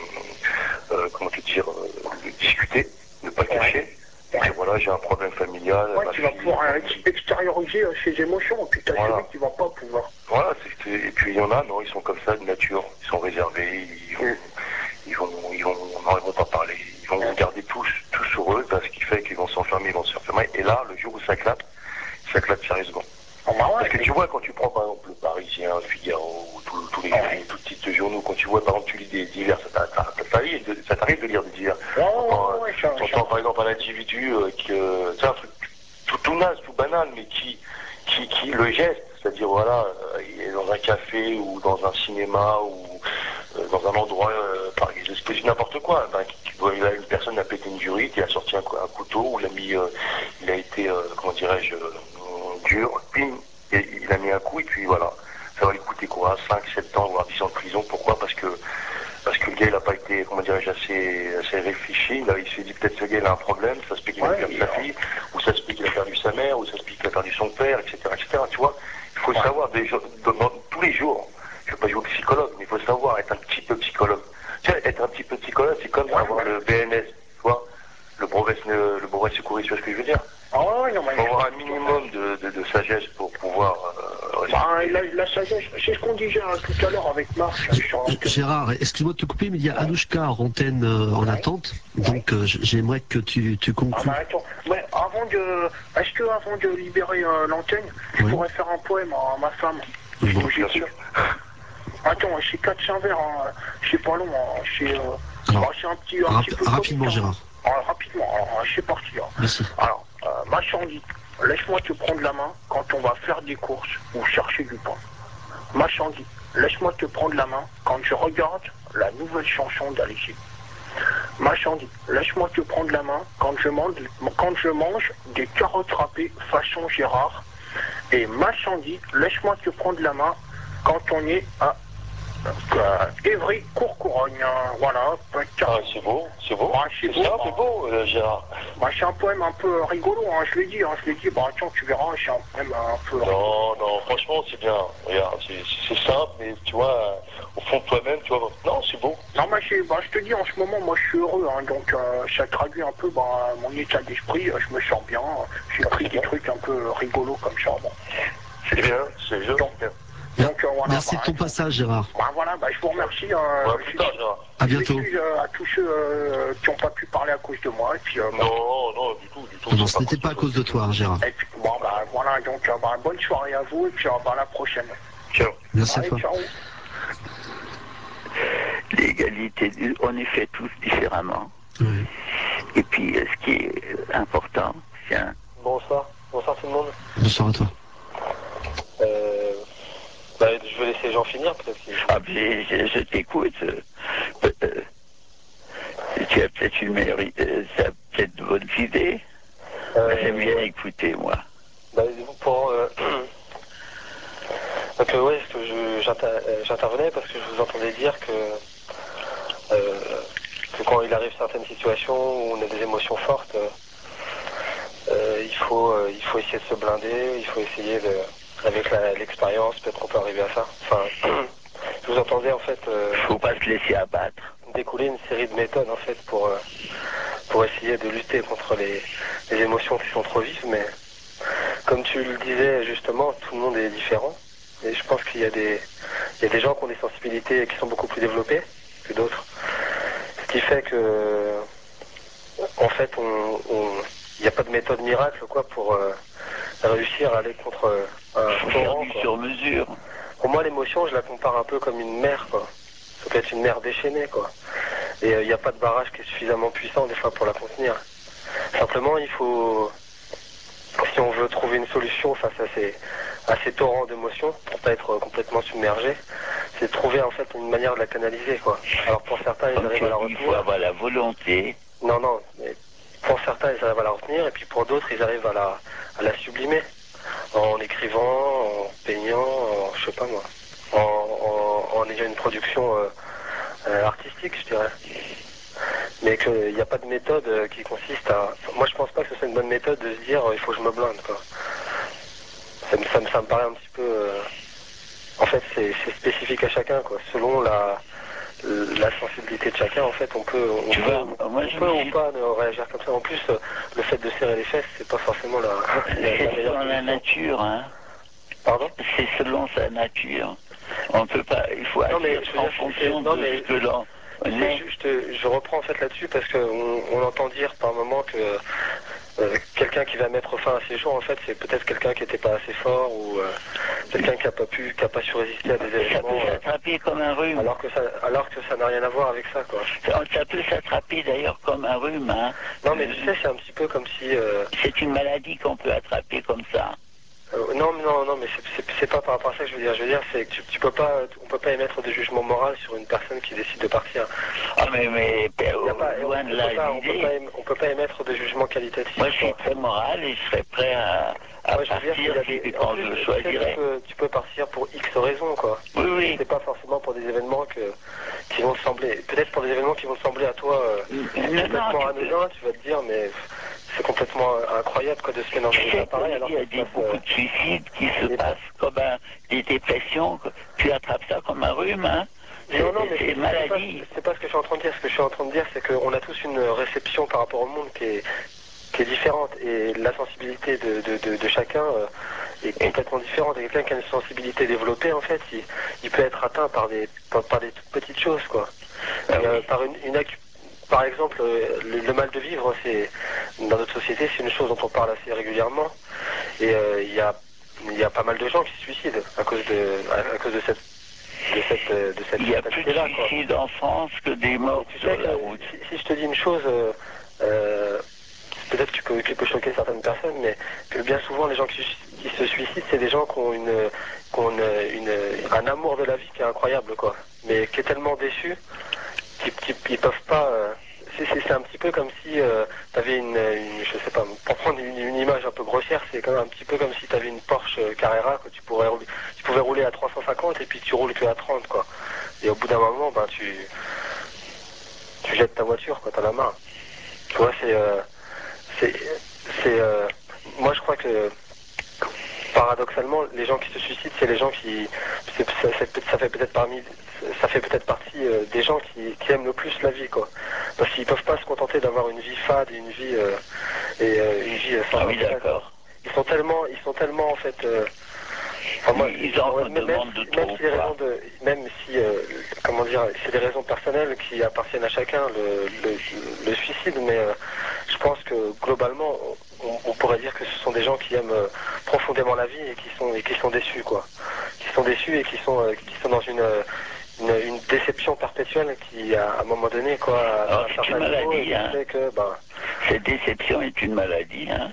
ben, euh, comment te dire, euh, discuter, ne pas le cacher. Ouais. Dire, voilà, j'ai un problème familial. Ouais, ma tu vas fille, pouvoir mon euh, fils. extérioriser euh, ses émotions, et puis t'as Voilà. celui qui va pas pouvoir. Voilà, c'est- c'est- et puis il y en a, non, ils sont comme ça de nature, ils sont réservés, ils vont, Mm. ils vont, ils vont, non, ils vont pas parler, ils vont Mm. garder tout, tout sur eux, parce qu'il fait qu'ils vont s'enfermer, ils vont s'enfermer, et là, le jour où ça claque, ça claque sérieusement. Oh, bah ouais, Parce que mais- tu vois, quand tu prends par exemple le Parisien, le Figaro, ou tous tous les Ouais. journaux, tous les titres journaux, quand tu vois par exemple tu lis des divers, ça t'a- ça t'arrive de, ça t'arrive de lire des divers. Ouais, ouais, T'entends, ouais, ouais, ça- t'entends, ça- par exemple un individu euh, qui, euh, c'est un truc tout, tout naze, tout banal, mais qui, qui, qui le geste, c'est-à-dire voilà, euh, il est dans un café ou dans un cinéma ou euh, dans un endroit, euh, par exemple, c'est n'importe quoi. Ben, qui, qui- il a une personne a pété une durite, il a sorti un, un couteau, ou il a mis, euh, il a été, euh, comment dirais-je, euh, dur, ping, et il a mis un coup et puis voilà. Ça va lui coûter quoi, cinq, sept ans, voire dix ans de prison. Pourquoi? Parce que parce que le gars il n'a pas été, comment dirais-je, assez, assez réfléchi. Là, il s'est dit peut-être ce gars il a un problème, ça se peut qu'il Ouais, va perdre il- sa fille, ou ça se peut qu'il qu'il a perdu sa mère, ou ça explique qu'il a perdu son père, et cetera, et cetera. Tu vois, il faut savoir des, dans, dans, tous les jours. Je ne veux pas jouer au psychologue, mais il faut savoir être un petit peu psychologue. Tu vois, être un petit peu psychologue, c'est comme avoir le B N S, tu vois, le brevet, le brevet secouriste, tu vois ce que je veux dire. Oh, non, mais il faut avoir un minimum de, de, de sagesse pour pouvoir... Euh, bah, la, la sagesse, c'est ce qu'on disait hein, tout à l'heure avec Marc. Gérard, excuse-moi de te couper, mais il y a Anouchka en antenne euh, en ouais. attente, donc euh, j'aimerais que tu, tu conclues. Ah bah attends, ouais, avant de... Est-ce que avant de libérer euh, l'antenne, je oui. pourrais faire un poème à ma femme bon. Bien sûr. Attends, chez quatre cents verres, hein, c'est pas long, hein, c'est... Euh, Alors, c'est un petit, un rap petit peu... rapidement, comique, Gérard. Hein. Alors, rapidement, alors, c'est parti. Hein. Merci. Alors, euh, ma Sandy, laisse-moi te prendre la main quand on va faire des courses ou chercher du pain. Ma Sandy, laisse-moi te prendre la main quand je regarde la nouvelle chanson d'Alexis. Ma Sandy, laisse-moi te prendre la main quand je mange, quand je mange des carottes râpées façon Gérard. Et ma Sandy, laisse-moi te prendre la main quand on est à euh, Évry, Courcouronne. Euh, voilà. Ah, c'est beau, c'est beau. Bah, c'est beau, ça, c'est beau, euh, Gérard. Bah, c'est un poème un peu rigolo, hein, je l'ai dit. Hein, je l'ai dit. Bah, attends, tu verras, c'est un poème un peu non, rigolo. Non, non, franchement, c'est bien. Regarde, c'est simple, mais tu vois, euh, au fond de toi-même, tu vois, non, c'est beau. Non, bah, bah, je te dis, en ce moment, moi, je suis heureux. Hein, donc, euh, ça traduit un peu bah, mon état d'esprit. Je me sens bien. J'ai pris des bien. trucs un peu rigolos comme ça. Bon. C'est bien, c'est bien. Donc, euh, voilà, merci bah, de ton passage, Gérard. Bah, voilà, bah, je vous remercie. Euh, ouais, plus tard, Gérard. À bientôt. Je euh, à tous ceux euh, qui n'ont pas pu parler à cause de moi. Et puis, euh, non, bah, non, du tout, du tout. Non, ce n'était pas à cause de toi, hein, Gérard. Et puis, bon, bah, voilà, donc, euh, bah, bonne soirée à vous, et puis, euh, bah, à la prochaine. Ciao. Merci Allez, à toi. Ciao. L'égalité, on est fait tous différemment. Oui. Et puis, ce qui est important, c'est un... Bonsoir. Bonsoir tout le monde. Bonsoir à toi. Euh, bah, je vais laisser Jean finir, peut-être. Ah, je, je, je t'écoute. Euh, tu as peut-être une meilleure idée, tu as peut-être de bonnes idées. Euh, J'aime bien écouter, moi. Bah, pour... Euh, donc, euh, ouais, j'intervenais parce que je vous entendais dire que, euh, que quand il arrive certaines situations où on a des émotions fortes, euh, il, faut, euh, il faut essayer de se blinder, il faut essayer de... Avec l'expérience, peut-être qu'on peut arriver à ça. Enfin, je vous entendais en fait... Euh, faut pas se laisser abattre. Découler une série de méthodes en fait pour, euh, pour essayer de lutter contre les, les émotions qui sont trop vives, mais comme tu le disais justement, tout le monde est différent. Et je pense qu'il y a des, il y a des gens qui ont des sensibilités qui sont beaucoup plus développées que d'autres. Ce qui fait que, en fait, on, on, il n'y a pas de méthode miracle quoi pour euh, réussir à aller contre euh, un torrent sur mesure. Pour moi, l'émotion, je la compare un peu comme une mer, quoi. Ça peut être une mer déchaînée, quoi. Et il euh, n'y a pas de barrage qui est suffisamment puissant des fois pour la contenir. Simplement, il faut, si on veut trouver une solution face à ces, à ces torrents d'émotions, pour pas être complètement submergé, c'est de trouver en fait une manière de la canaliser, quoi. Alors pour certains, ils Donc, arrivent à la retenir. Il faut avoir la volonté. Non, non. Mais pour certains, ils arrivent à la retenir, et puis pour d'autres, ils arrivent à la, à la sublimer. En écrivant, en peignant, en, je sais pas moi, en, en, en ayant une production euh, euh, artistique, je dirais. Mais qu'il n'y a pas de méthode euh, qui consiste à... Moi, je pense pas que ce soit une bonne méthode de se dire euh, il faut que je me blinde, quoi. Ça me, ça me, ça me paraît un petit peu... Euh... En fait, c'est spécifique à chacun, quoi. Selon la, la sensibilité de chacun, en fait, on peut, on tu peut, vois, on moi, peut ou pas ne réagir comme ça. En plus, le fait de serrer les fesses, c'est pas forcément la, la, la meilleure selon la nature, hein. Pardon? C'est selon sa nature. On peut pas, il faut agir non, mais, je veux en dire, fonction non, de mais, ce que l'on est. Je, je, te, je reprends en fait là-dessus parce qu'on on entend dire par moment que euh, quelqu'un qui va mettre fin à ses jours, en fait, c'est peut-être quelqu'un qui n'était pas assez fort ou euh, quelqu'un qui n'a pas pu, qui n'a pas su résister à des événements. Ça peut s'attraper euh, comme un rhume. Alors que ça, alors que ça n'a rien à voir avec ça, quoi. Ça, ça peut s'attraper d'ailleurs comme un rhume, hein. Non, mais tu sais, c'est un petit peu comme si. Euh... C'est une maladie qu'on peut attraper comme ça. Euh, non, non, non, mais c'est pas par rapport à ça que je veux dire. Je veux dire, c'est que tu, tu peux pas, on peut pas émettre de jugement moral sur une personne qui décide de partir. Ah, mais, mais, mais oh, pas, loin on, de là, pas, on, peut pas, on peut pas émettre de jugement qualitatif. Moi, je suis très moral et je serais prêt à, à ouais, partir je veux dire, si, des, quand plus, je choisirais. Tu peux, tu peux partir pour X raisons, quoi. Oui, oui. C'est pas forcément pour des événements que, qui vont te sembler, peut-être pour des événements qui vont te sembler à toi euh, complètement anodins, tu vas te dire, mais c'est complètement incroyable quoi, de se mettre dans des appareils. Alors il y a des, beaucoup de suicides qui se passent comme un, des dépressions. Tu attrapes ça comme un rhume, hein? Non, non, mais c'est une maladie. C'est pas, pas ce que je suis en train de dire. Ce que je suis en train de dire, c'est qu'on a tous une réception par rapport au monde qui est, qui est différente. Et la sensibilité de, de, de, de chacun euh, est complètement différente. Et quelqu'un qui a une sensibilité développée, en fait, il, il peut être atteint par des, par, par des toutes petites choses, quoi. Ah, et, euh, oui. par une, une Par exemple, le, le mal de vivre, c'est dans notre société, c'est une chose dont on parle assez régulièrement. Et il euh, y, a, y a pas mal de gens qui se suicident à cause de, à, à cause de cette de cette de cette il y a plus de suicides en France que des morts tu sur sais la que, route. Si, si je te dis une chose, euh, euh, peut-être que tu peux, tu peux choquer certaines personnes, mais que bien souvent les gens qui, qui se suicident, c'est des gens qui ont, une, qui ont une, une, un amour de la vie qui est incroyable, quoi. Mais qui est tellement déçu qu'ils ne peuvent pas. Euh, c'est un petit peu comme si euh, tu avais une, une, je sais pas, pour prendre une, une image un peu grossière, c'est quand même un petit peu comme si tu avais une Porsche Carrera que tu pourrais rouler, tu pouvais rouler à trois cent cinquante et puis tu roules que à trente, quoi. Et au bout d'un moment, ben tu tu jettes ta voiture, quoi, t'en as marre. Tu vois, c'est euh, c'est c'est euh, moi je crois que paradoxalement, les gens qui se suicident, c'est les gens qui ça, ça fait peut-être parmi ça fait peut-être partie euh, des gens qui, qui aiment le plus la vie, quoi. Parce qu'ils peuvent pas se contenter d'avoir une vie fade, une vie euh, et euh, une vie sans ah oui, d'accord. Ils sont tellement, ils sont tellement en fait. Euh, enfin, moi, ils en même, même, demandent de trop. Même si, les raisons de, même si euh, comment dire, c'est des raisons personnelles qui appartiennent à chacun, le, le, le suicide, mais euh, je pense que globalement, on, on pourrait dire que ce sont des gens qui aiment euh, profondément la vie et qui sont et qui sont déçus, quoi. Qui sont déçus et qui sont euh, qui sont dans une Une, une déception perpétuelle qui, à un moment donné, quoi, alors, c'est une maladie, hein. Fait que, ben, cette déception est une maladie, hein.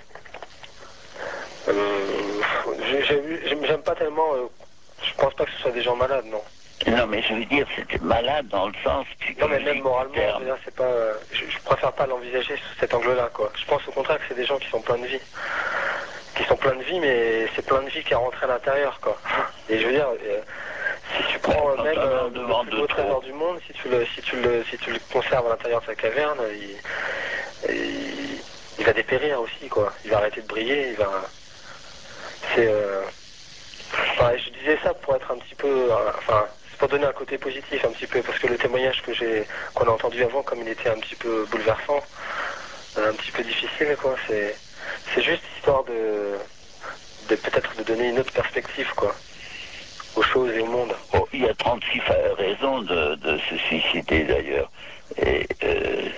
Euh, J'aime pas tellement. Euh, je pense pas que ce soit des gens malades, non. Non, mais je veux dire, c'est malade dans le sens psychologique. Non, mais même moralement, c'est pas. Euh, je, je préfère pas l'envisager sous cet angle-là, quoi. Je pense au contraire que c'est des gens qui sont pleins de vie, qui sont pleins de vie, mais c'est plein de vie qui est rentré à l'intérieur, quoi. Et je veux dire. Euh, Si tu prends bah, même euh, le plus beau trésor du monde, si tu le, si tu le, si tu le conserves à l'intérieur de sa caverne, il, il, il va dépérir aussi, quoi. Il va arrêter de briller, il va. C'est. Euh... Enfin, je disais ça pour être un petit peu, euh, enfin, c'est pour donner un côté positif un petit peu, parce que le témoignage que j'ai, qu'on a entendu avant, comme il était un petit peu bouleversant, un petit peu difficile, quoi. C'est, c'est juste histoire de, de peut-être de donner une autre perspective, quoi, aux choses et au monde. Oh, il y a trente-six raisons de, de se suicider d'ailleurs. Et euh,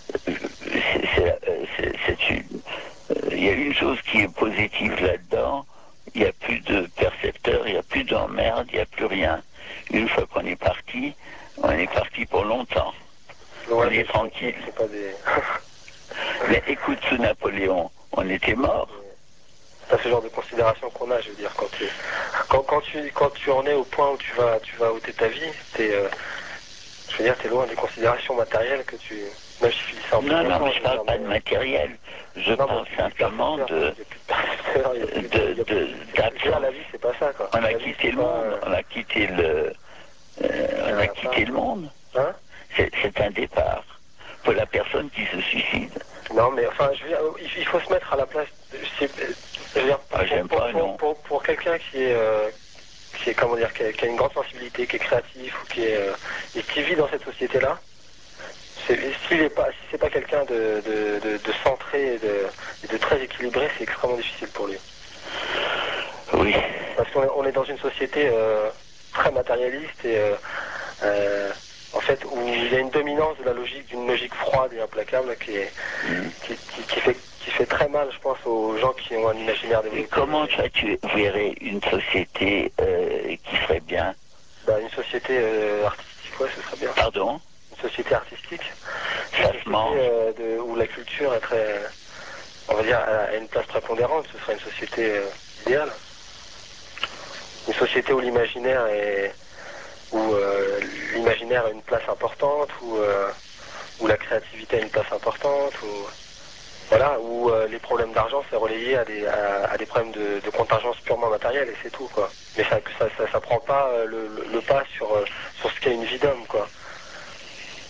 c'est une. Il y a une chose qui est positive là-dedans. Il n'y a plus de percepteurs, il n'y a plus d'emmerde, il n'y a plus rien. Une fois qu'on est parti, on est parti pour longtemps. Ouais, on est tranquille. C'est pas des... Mais écoute, sous Napoléon, on était mort. C'est ce genre de considération qu'on a, je veux dire, quand tu, quand, quand tu, quand tu en es au point où tu vas, tu vas ôter ta vie, t'es, euh, je veux dire, t'es loin des considérations matérielles que tu. Même si tu dis ça en non, non, mais je parle pas de matériel. Je non, parle simplement de, de, de, d'absence. La vie, c'est pas ça, quoi. On a quitté le monde, on a quitté le, euh, on a quitté le monde. Hein? C'est un départ pour la personne qui se suicide. Non, mais enfin, je veux dire, il faut se mettre à la place. Je veux dire, pour, ah, j'aime pour, pas, pour, non. Pour, pour quelqu'un qui est, euh, qui est, comment dire, qui a, qui a une grande sensibilité, qui est créatif, ou qui est, euh, et qui vit dans cette société-là, s'il n'est pas, si c'est pas quelqu'un de, de, de, de centré et de, et de très équilibré, c'est extrêmement difficile pour lui. Oui. Parce qu'on est, on est dans une société euh, très matérialiste et euh, euh, en fait où il y a une dominance de la logique, d'une logique froide et implacable qui, est, mmh. qui, qui, qui, fait, qui fait très mal, je pense, aux gens qui ont un imaginaire développé. Et comment ça, tu verrais une société euh, qui serait bien? Bah, une société euh, artistique, ouais, ce serait bien. Pardon? Une société artistique. Ça se mange. Euh, de, où la culture est très, on va dire, a une place prépondérante, ce serait une société euh, idéale. Une société où l'imaginaire est, où euh, l'imaginaire a une place importante, où, euh, où la créativité a une place importante, où, voilà, où euh, les problèmes d'argent c'est relayé à des, à, à des problèmes de, de contingence purement matérielle et c'est tout, quoi. Mais ça, ça, ça, ça prend pas le, le, le pas sur, sur ce qu'est une vie d'homme, quoi.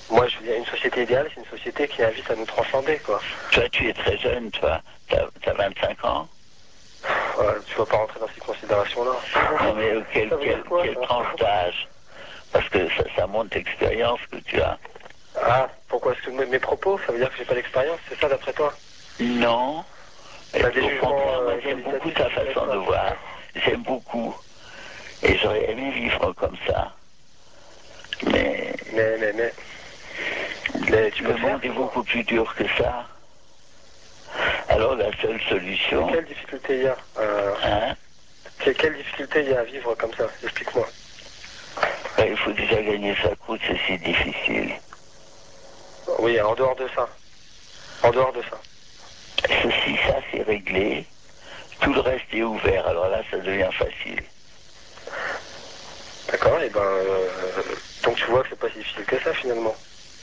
Moi, je veux dire, une société idéale, c'est une société qui invite à nous transcender, quoi. Toi, tu es très jeune, toi. T'as, t'as vingt-cinq ans. Ouais, tu vas pas rentrer dans ces considérations-là. Non, mais euh, quel, Ça veut dire quel, quoi, quelle ça tranche d'âge? Parce que ça, ça montre l'expérience que tu as. Ah, pourquoi est-ce que mes, mes propos, ça veut dire que j'ai pas d'expérience, c'est ça d'après toi? Non. T'as des Au jugements, contraire, moi euh, j'aime beaucoup qualitatifs ta qui te façon mettent de ça. voir. J'aime beaucoup. Et j'aurais aimé vivre comme ça. Mais Mais, mais, mais, mais tu peux le le faire, monde est toujours. beaucoup plus dur que ça. Alors la seule Mais solution, quelle difficulté il y a euh, hein, que- Quelle difficulté il y a à vivre comme ça? Explique-moi. ben, il faut déjà gagner sa croûte, c'est si difficile. Oui, en dehors de ça. En dehors de ça. Si ça c'est réglé, tout le reste est ouvert. Alors là, ça devient facile. D'accord, et ben, euh, donc tu vois que c'est pas si difficile que ça finalement.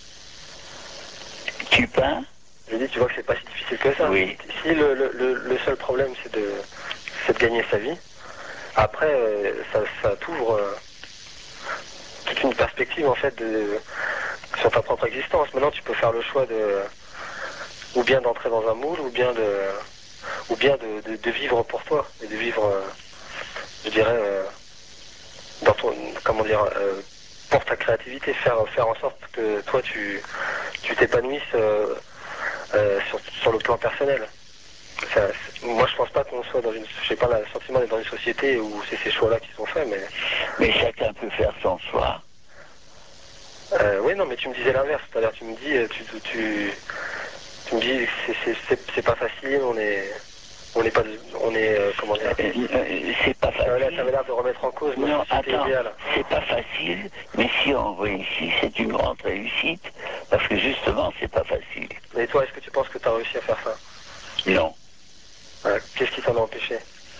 Tu peins? Je dis, tu vois que c'est pas si difficile que ça. Oui. Si le, le, le, le seul problème c'est de, c'est de gagner sa vie, après euh, ça, ça t'ouvre euh, toute une perspective en fait de, sur ta propre existence. Maintenant tu peux faire le choix de ou bien d'entrer dans un moule ou bien de ou bien de, de, de vivre pour toi et de vivre euh, je dirais euh, dans ton comment dire euh, pour ta créativité, faire faire en sorte que toi tu tu t'épanouisses euh, euh, sur, sur le plan personnel. Ça, moi je pense pas qu'on soit dans une, je sais pas, le sentiment d'être dans une société où c'est ces choix-là qui sont faits, mais Mais chacun peut faire son choix. euh, oui non mais tu me disais l'inverse tout à l'heure, tu me dis tu tu, tu, tu me dis que c'est, c'est, c'est, c'est pas facile, on est on n'est pas on est euh, comment dire, Euh, euh, c'est pas ça avait l'air- ça facile. avait l'air de remettre en cause notre Non, société attends, idéale. c'est pas facile, mais si on réussit, c'est une grande réussite, parce que justement, c'est pas facile. Et toi, est-ce que tu penses que tu as réussi à faire ça? Non. Euh, Qu'est-ce qui t'en a empêché?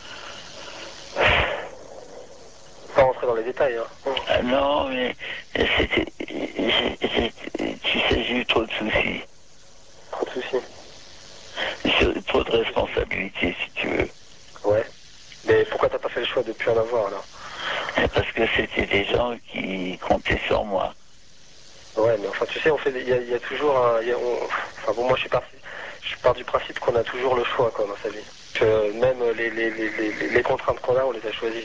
Pas rentrer dans les détails, hein. Ah non, mais c'était, j'ai- j'ai- tu sais, j'ai eu trop de soucis, Trop de soucis. J'ai trop de responsabilités, si tu veux. Ouais. Mais pourquoi t'as pas fait le choix de plus en avoir alors? Parce que c'était des gens qui comptaient sur moi. Ouais, mais enfin, tu sais, on fait, il y, a- il y a toujours un, il y a- on- enfin bon, moi, je suis parti, je pars du principe qu'on a toujours le choix, quoi, dans sa vie. Que même les, les, les, les, les contraintes qu'on a, on les a choisies.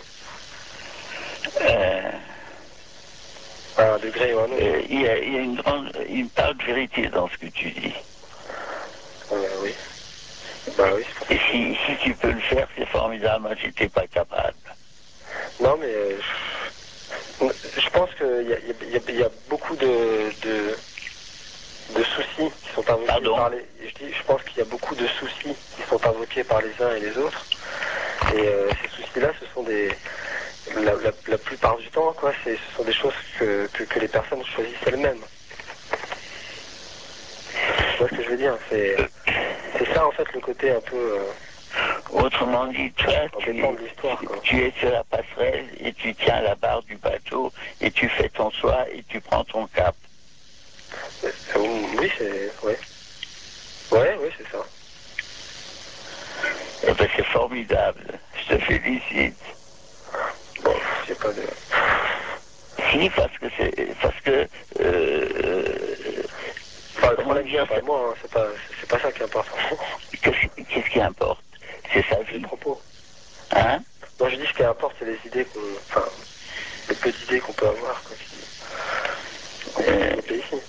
Euh, À un degré ou à un autre. euh, Il y, a, il y a une grande, une part de vérité dans ce que tu dis. Euh, oui. Bah oui, c'est pour ça. Et si, si tu peux le faire, c'est formidable. Moi, j'étais pas capable. Non, mais euh, je, je pense qu'il y a, il y, a, il y a beaucoup de, de, de soucis qui sont invoqués Pardon par les. Je dis, je pense qu'il y a beaucoup de soucis qui sont invoqués par les uns et les autres. Et euh, ces soucis-là, ce sont des, la, la, la plupart du temps, quoi, c'est, ce sont des choses que, que, que les personnes choisissent elles-mêmes. Tu vois ce que je veux dire? C'est, c'est ça en fait le côté un peu. Euh, Autrement dit, toi, tu embêtant es, de l'histoire, quoi. tu es sur la passerelle et tu tiens la barre du bateau et tu fais ton choix et tu prends ton cap. Euh, oui, c'est, ouais, ouais, oui, c'est ça. Eh ben, c'est formidable. Je te félicite. Bon, j'ai pas de. Si, parce que c'est, parce que, euh, Enfin, le comment problème, dire, c'est pas moi, hein, c'est pas, c'est pas ça qui est important. qu'est-ce, qu'est-ce qui importe? C'est sa Les vie. propos. Hein? Moi, je dis ce qui importe, c'est les idées qu'on, enfin, les peu d'idées qu'on peut avoir, quoi, qui, qu'on peut Euh, développer ici.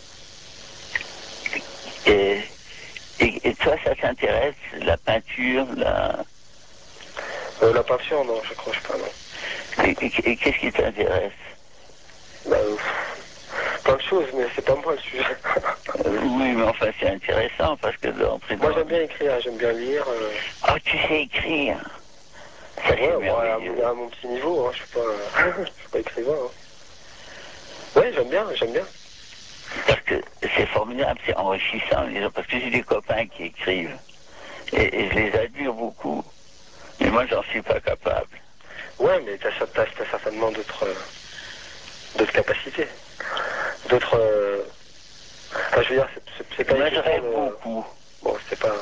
et, et, et toi, ça t'intéresse, la peinture, la... Euh, la peinture, non, je croche pas, non. Et, et- et qu'est-ce qui t'intéresse? Bah, euh, plein de choses, mais c'est pas moi le sujet. Euh, Oui, mais enfin, c'est intéressant parce que d'entrer Moi, dans... j'aime bien écrire, j'aime bien lire. Euh... Ah, tu sais écrire. Ça, c'est Ouais, ouais, à, merveilleux. mon, à mon petit niveau, hein, je suis pas, je suis pas écrivain. Hein. Ouais, j'aime bien, j'aime bien. Parce que c'est formidable, c'est enrichissant, les gens, parce que j'ai des copains qui écrivent. Et, et je les admire beaucoup. Mais moi, j'en suis pas capable. Ouais, mais t'as, t'as, t'as certainement d'autres, euh, d'autres capacités, d'autres. Euh... Enfin, je veux dire, c'est, c'est, c'est pas Moi, une je question rêve de. beaucoup. Bon, c'est pas.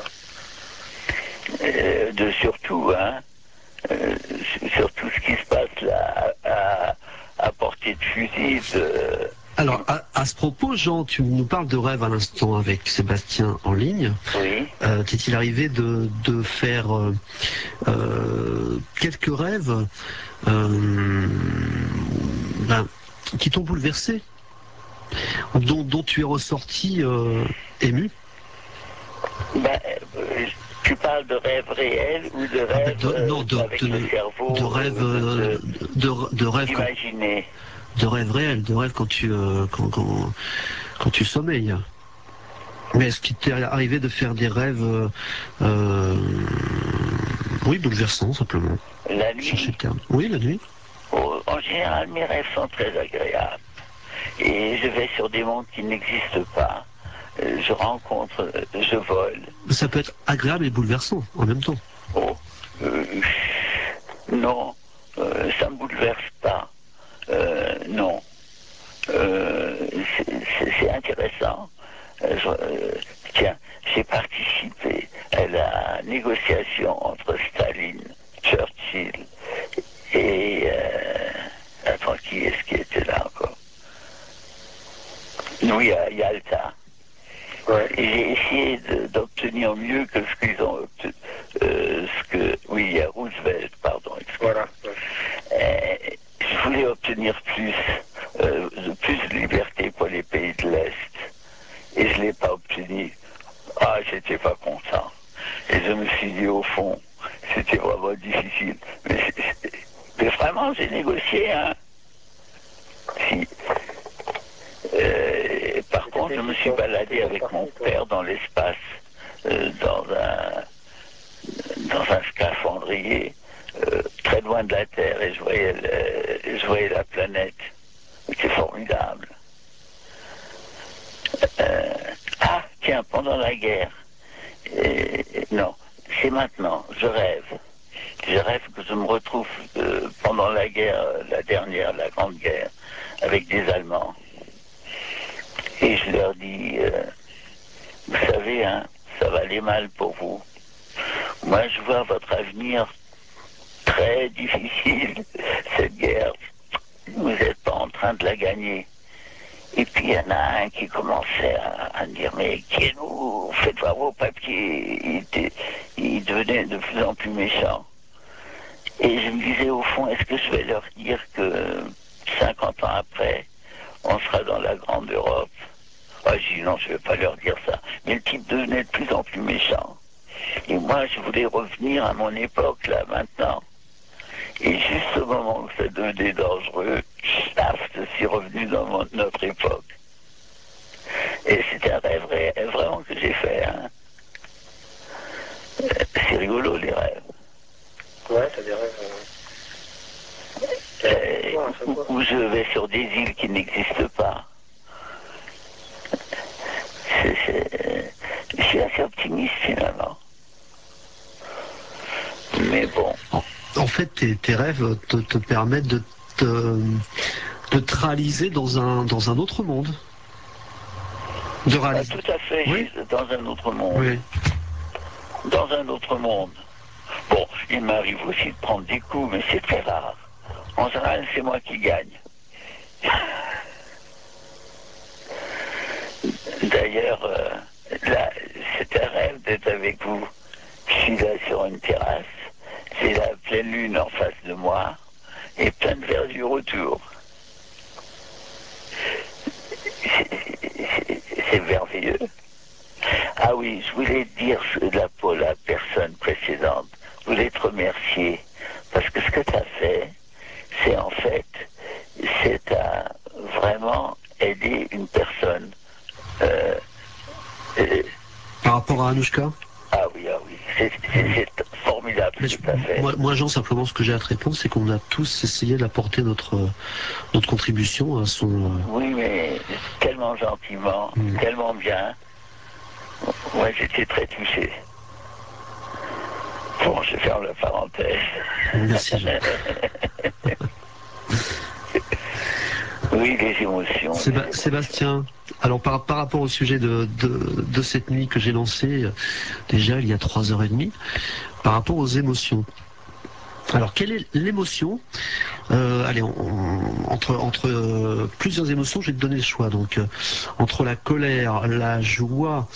Euh, de surtout, hein, euh, sur tout ce qui se passe là, à, à, à portée de fusil, de, Alors, à, à ce propos, Jean, tu nous parles de rêve à l'instant avec Sébastien en ligne. Oui. Euh, T'est-il arrivé de, de faire euh, euh, quelques rêves euh, ben, qui t'ont bouleversé, dont, dont tu es ressorti euh, ému? Ben, euh, tu parles de rêve réel ou de Ah ben rêve de, euh, non, de, avec de, le cerveau de rêve, euh, euh, de, de, de rêve, quand- imaginer. de rêve réel, de rêve quand tu, euh, quand, quand, quand tu sommeilles. Mais est-ce qu'il t'est arrivé de faire des rêves, euh, euh, oui, bouleversants simplement? La Chercher nuit, le terme. Oui, la nuit. oh, en général, mes rêves sont très agréables. Et je vais sur des mondes qui n'existent pas. Euh, je rencontre, euh, je vole. Ça peut être agréable et bouleversant en même temps. Oh, euh, non, euh, ça ne me bouleverse pas. Euh, non. Euh, c'est c'est intéressant. Euh, je- euh, tiens, j'ai participé à la négociation entre Staline, Churchill et... Euh, attends, qui est-ce qui était là encore? Oui, à Yalta. Ouais. Et j'ai essayé de- d'obtenir mieux que ce qu'ils ont obtenu. Euh, ce que, oui, à Roosevelt, pardon. Voilà. Ouais. Euh, je voulais obtenir plus, euh, plus de liberté pour les pays de l'Est. Et je ne l'ai pas obtenu. Ah, j'étais pas content. Et je me suis dit, au fond, c'était vraiment difficile. Mais, c'est- mais vraiment, j'ai négocié, hein. Si. Euh, par contre, je me suis baladé avec mon père dans l'espace, euh, dans un dans un scaphandrier, euh, très loin de la Terre, et je voyais, le- je voyais la planète. C'est formidable. Euh, ah, tiens, pendant la guerre, euh, non, c'est maintenant, je rêve. Je rêve que je me retrouve euh, pendant la guerre, la dernière, la Grande Guerre, avec des Allemands. Et je leur dis, euh, vous savez, hein, ça va aller mal pour vous. Moi, je vois votre avenir très difficile, cette guerre. Vous n'êtes pas en train de la gagner. Et puis, il y en a un qui commençait à, à me dire, mais qui êtes-vous? Faites voir vos papiers. Il, était, il devenait de plus en plus méchant. Et je me disais, au fond, est-ce que je vais leur dire que cinquante ans après, on sera dans la grande Europe? Ah, j'ai dit, non, je ne vais pas leur dire ça. Mais le type devenait de plus en plus méchant. Et moi, je voulais revenir à mon époque, là, maintenant. Et juste au moment où ça devenait dangereux, paf, je suis revenu dans mon- notre époque. Et c'était un rêve réel, vraiment que j'ai fait. Hein. Euh, C'est rigolo, les rêves. Ouais, t'as des rêves. Euh... Euh, Ouais, ça où, va. où je vais sur des îles qui n'existent pas. C'est- c'est- Je suis assez optimiste, finalement. Mais bon. En, en fait, tes, tes rêves te, te permettent de te, de te réaliser dans un, dans un autre monde. De Ah, réaliser. tout à fait, Oui. je- dans un autre monde. Oui. Dans un autre monde. Bon, il m'arrive aussi de prendre des coups, mais c'est très rare. En général, c'est moi qui gagne. D'ailleurs, euh, là, c'est un rêve d'être avec vous. Je suis là sur une terrasse, c'est la pleine lune en face de moi, et plein de verdure autour. C'est c'est- c'est merveilleux. Ah oui, je voulais dire là pour la personne précédente, je voulais te remercier, parce que ce que tu as fait, c'est en fait, c'est à vraiment aider une personne. Euh, euh, Par rapport à Anouchka. ah oui, ah oui, c'est c'est- c'est formidable Mais ce je- que tu as fait. moi, moi, Jean, simplement, ce que j'ai à te répondre, c'est qu'on a tous essayé d'apporter notre, euh, notre contribution à son. euh, Oui, mais tellement gentiment, Mm. tellement bien. Moi, j'étais très touché. Bon, je ferme la parenthèse. Merci, Jean. Oui, les émotions. les Séba- émotions. Sébastien, alors par, par rapport au sujet de, de, de cette nuit que j'ai lancée, euh, déjà il y a trois heures et demie, par rapport aux émotions. Alors, quelle est l'émotion euh, allez, on, on, entre, entre euh, plusieurs émotions, je vais te donner le choix. Donc, euh, entre la colère, la joie,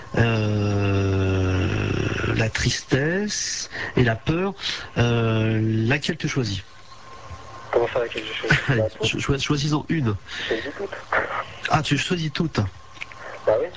euh, la tristesse et la peur, euh, laquelle tu choisis? Comment ça, laquelle je choisis? Allez, Bah, toutes. cho- choisis-en une. Je choisis toutes. Ah, tu choisis toutes. Bah oui.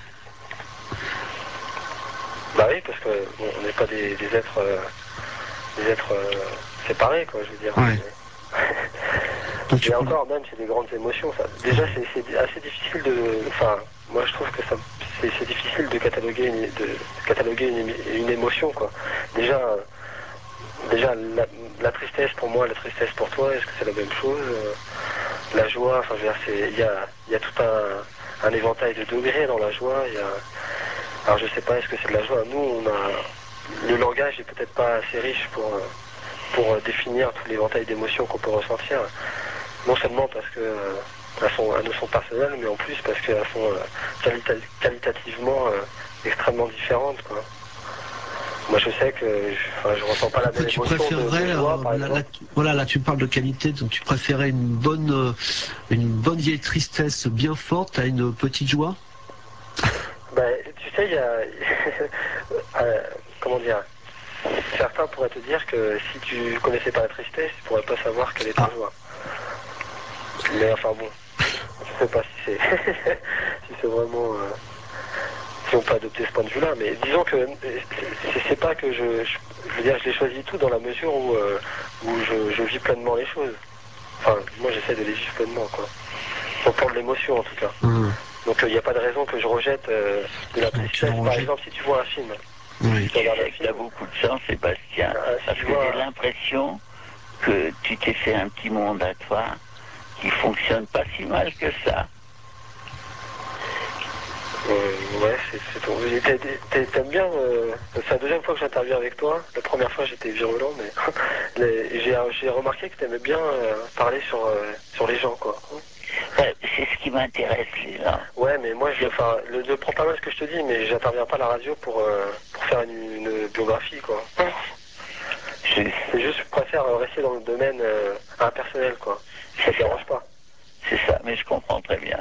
Bah oui, parce que bon, on n'est pas des, des êtres, euh, des êtres euh, séparés, quoi, je veux dire. Ouais. Donc, tu Et prends- encore, même, c'est des grandes émotions. Ça. Déjà, c'est c'est assez difficile de. Enfin, moi, je trouve que ça, c'est c'est difficile de cataloguer une, de, de cataloguer une, émi- une émotion, quoi. Déjà, euh, déjà, la, la tristesse pour moi, la tristesse pour toi, est-ce que c'est la même chose? Euh, La joie, enfin, je veux dire, c'est, il y a, il y a tout un, un éventail de degrés dans la joie. Il y a, alors, je sais pas, est-ce que c'est de la joie? Nous, on a, le langage est peut-être pas assez riche pour, euh, pour définir tout l'éventail d'émotions qu'on peut ressentir. Non seulement parce que euh, elles, sont, elles nous sont personnelles, mais en plus parce qu'elles sont euh, qualita qualitativement euh, extrêmement différentes, quoi. Moi, je sais que je, enfin, je ressens pas la même tu émotion de, préférerais, de joie, euh, par là, là, exemple. tu- voilà, là tu parles de qualité, donc tu préférais une bonne, euh, une bonne vieille tristesse bien forte à une petite joie? Ben, tu sais, il y a, euh, comment dire, certains pourraient te dire que si tu connaissais pas la tristesse, tu pourrais pas savoir quelle est ta Ah. joie. Mais enfin bon, je sais pas si c'est, si c'est vraiment, euh, si on peut adopter ce point de vue-là. Mais disons que c'est, c'est pas que je, je, je veux dire, je les choisis tout dans la mesure où, euh, où je, je vis pleinement les choses. Enfin, moi, j'essaie de les vivre pleinement, quoi. Au plan de l'émotion, en tout cas. Mmh. Donc il euh, n'y a pas de raison que je rejette euh, de la Donc, tu tristesse. Par rejettes. exemple, si tu vois un film, Oui. tu regardes un Tu as film, beaucoup de chance, Sébastien, euh, si parce tu que vois, j'ai l'impression que tu t'es fait un petit monde à toi qui fonctionne pas si mal que ça. euh, ouais, c'est, c'est ton... T'aimes, t'aimes- t'aimes bien, euh, c'est la deuxième fois que j'interviens avec toi. La première fois j'étais virulent, mais les- j'ai, j'ai remarqué que t'aimais bien euh, parler sur, euh, sur les gens, quoi. Ouais, c'est ce qui m'intéresse, les gens. Ouais, mais moi, je, enfin, le, je prends pas mal ce que je te dis, mais j'interviens pas à la radio pour, euh, pour faire une, une biographie, quoi. Je- C'est juste, je préfère rester dans le domaine euh, impersonnel, quoi. Ça te dérange pas. C'est ça, mais je comprends très bien.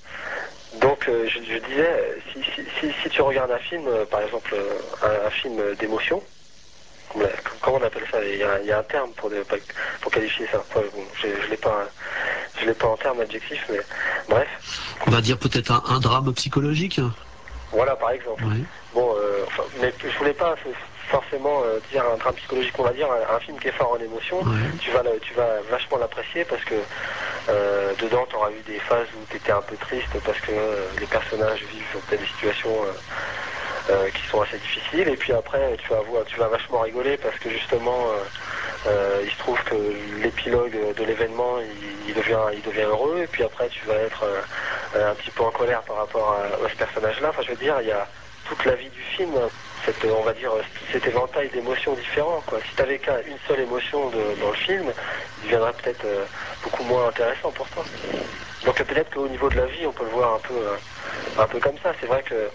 Donc, euh, je, je disais, euh, si, si, si, si tu regardes un film, euh, par exemple, euh, un, un film d'émotion, comment comment on appelle ça? Il y a, il y a un terme pour, de, pour qualifier ça. Enfin, bon, je ne l'ai pas, je l'ai pas en termes adjectifs, mais bref. On va dire peut-être un, un drame psychologique. Voilà, par exemple. Oui. Bon, euh, enfin, mais je voulais pas forcément euh, dire un drame psychologique, on va dire un, un film qui est fort en émotion. Ouais. Tu vas, le- tu vas vachement l'apprécier parce que euh, dedans, tu auras eu des phases où tu étais un peu triste parce que euh, les personnages vivent peut-être des situations euh, euh, qui sont assez difficiles. Et puis après, tu vas, voir, tu vas vachement rigoler parce que justement, euh, euh, il se trouve que l'épilogue de l'événement, il, il devient, il devient heureux. Et puis après, tu vas être euh, un petit peu en colère par rapport à, à ce personnage-là. Enfin, je veux dire, il y a toute la vie du film, cette, on va dire, cet éventail d'émotions différents, quoi. Si tu n'avais qu'une seule émotion de, dans le film, il deviendrait peut-être euh, beaucoup moins intéressant pour toi. Donc peut-être qu'au niveau de la vie, on peut le voir un peu, euh, un peu comme ça. C'est vrai que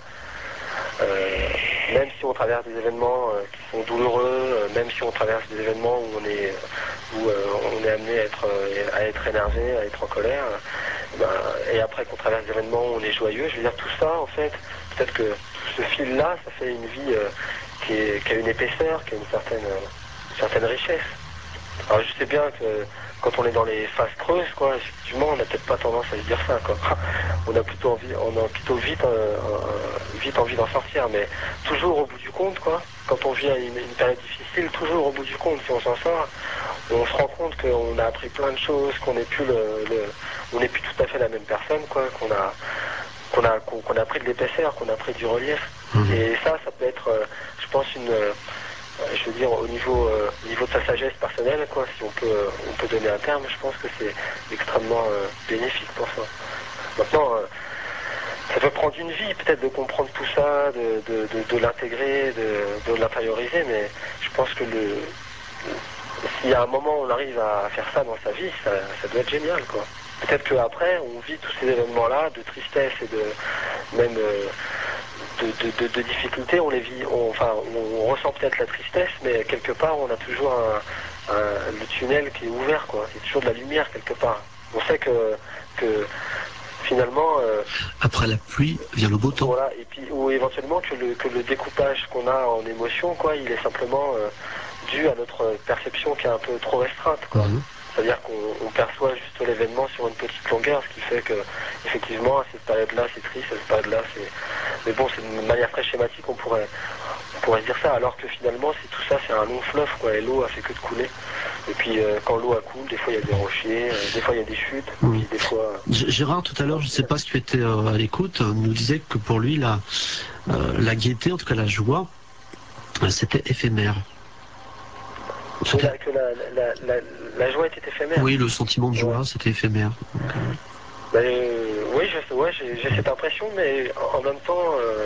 euh, même si on traverse des événements euh, qui sont douloureux, euh, même si on traverse des événements où on est, où, euh, on est amené à être, euh, à être énervé, à être en colère, euh, ben, et après qu'on traverse des événements où on est joyeux, je veux dire tout ça en fait, peut-être que ce fil-là, ça fait une vie euh, qui, est, qui a une épaisseur, qui a une certaine, euh, certaine richesse. Alors je sais bien que quand on est dans les phases creuses, quoi, effectivement, on n'a peut-être pas tendance à se dire ça, quoi. On a plutôt envie, on a plutôt vite, euh, vite envie d'en sortir, mais toujours au bout du compte, quoi. Quand on vit une, une période difficile, toujours au bout du compte, si on s'en sort, on se rend compte qu'on a appris plein de choses, qu'on n'est plus le, le on n'est plus tout à fait la même personne, quoi, qu'on a, qu'on a, qu'on, qu'on a pris de l'épaisseur, qu'on a pris du relief. Mmh. Et ça, ça peut être, euh, je pense, une je veux dire, au niveau, euh, au niveau de sa sagesse personnelle, quoi, si on peut, euh, on peut donner un terme, je pense que c'est extrêmement euh, bénéfique pour ça. Maintenant, euh, ça peut prendre une vie, peut-être, de comprendre tout ça, de, de, de, de l'intégrer, de, de l'intérioriser, mais je pense que le, s'il y a un moment où on arrive à faire ça dans sa vie, ça, ça doit être génial, quoi. Peut-être qu'après, on vit tous ces événements-là, de tristesse et de même euh, de, de, de, de difficultés, on les vit, on, enfin, on, on ressent peut-être la tristesse, mais quelque part, on a toujours un, un, le tunnel qui est ouvert, quoi. Il y a toujours de la lumière quelque part. On sait que, que finalement... Euh, après la pluie vient le beau temps. Voilà, et puis, ou éventuellement que le, que le découpage qu'on a en émotion, quoi, il est simplement euh, dû à notre perception qui est un peu trop restreinte, quoi. Mmh. C'est-à-dire qu'on on perçoit juste l'événement sur une petite longueur, ce qui fait que, effectivement, à cette période-là, c'est triste, à cette période-là, c'est... Mais bon, c'est d'une manière très schématique, on pourrait, on pourrait dire ça, alors que finalement, c'est, tout ça, c'est un long fleuve, quoi, et l'eau a fait que de couler. Et puis, euh, quand l'eau a coule, des fois, il y a des rochers, euh, des fois, il y a des chutes, mmh. Puis des fois... Euh... Gérard, tout à l'heure, je ne sais pas si tu étais euh, à l'écoute, nous disait que pour lui, la, euh, la gaieté, en tout cas la joie, c'était éphémère. Que, la, que la, la, la, la joie était éphémère. Oui, le sentiment de joie, ouais. C'était éphémère. Ben, euh, oui, je, ouais, j'ai, j'ai cette impression, mais en, en même temps, euh,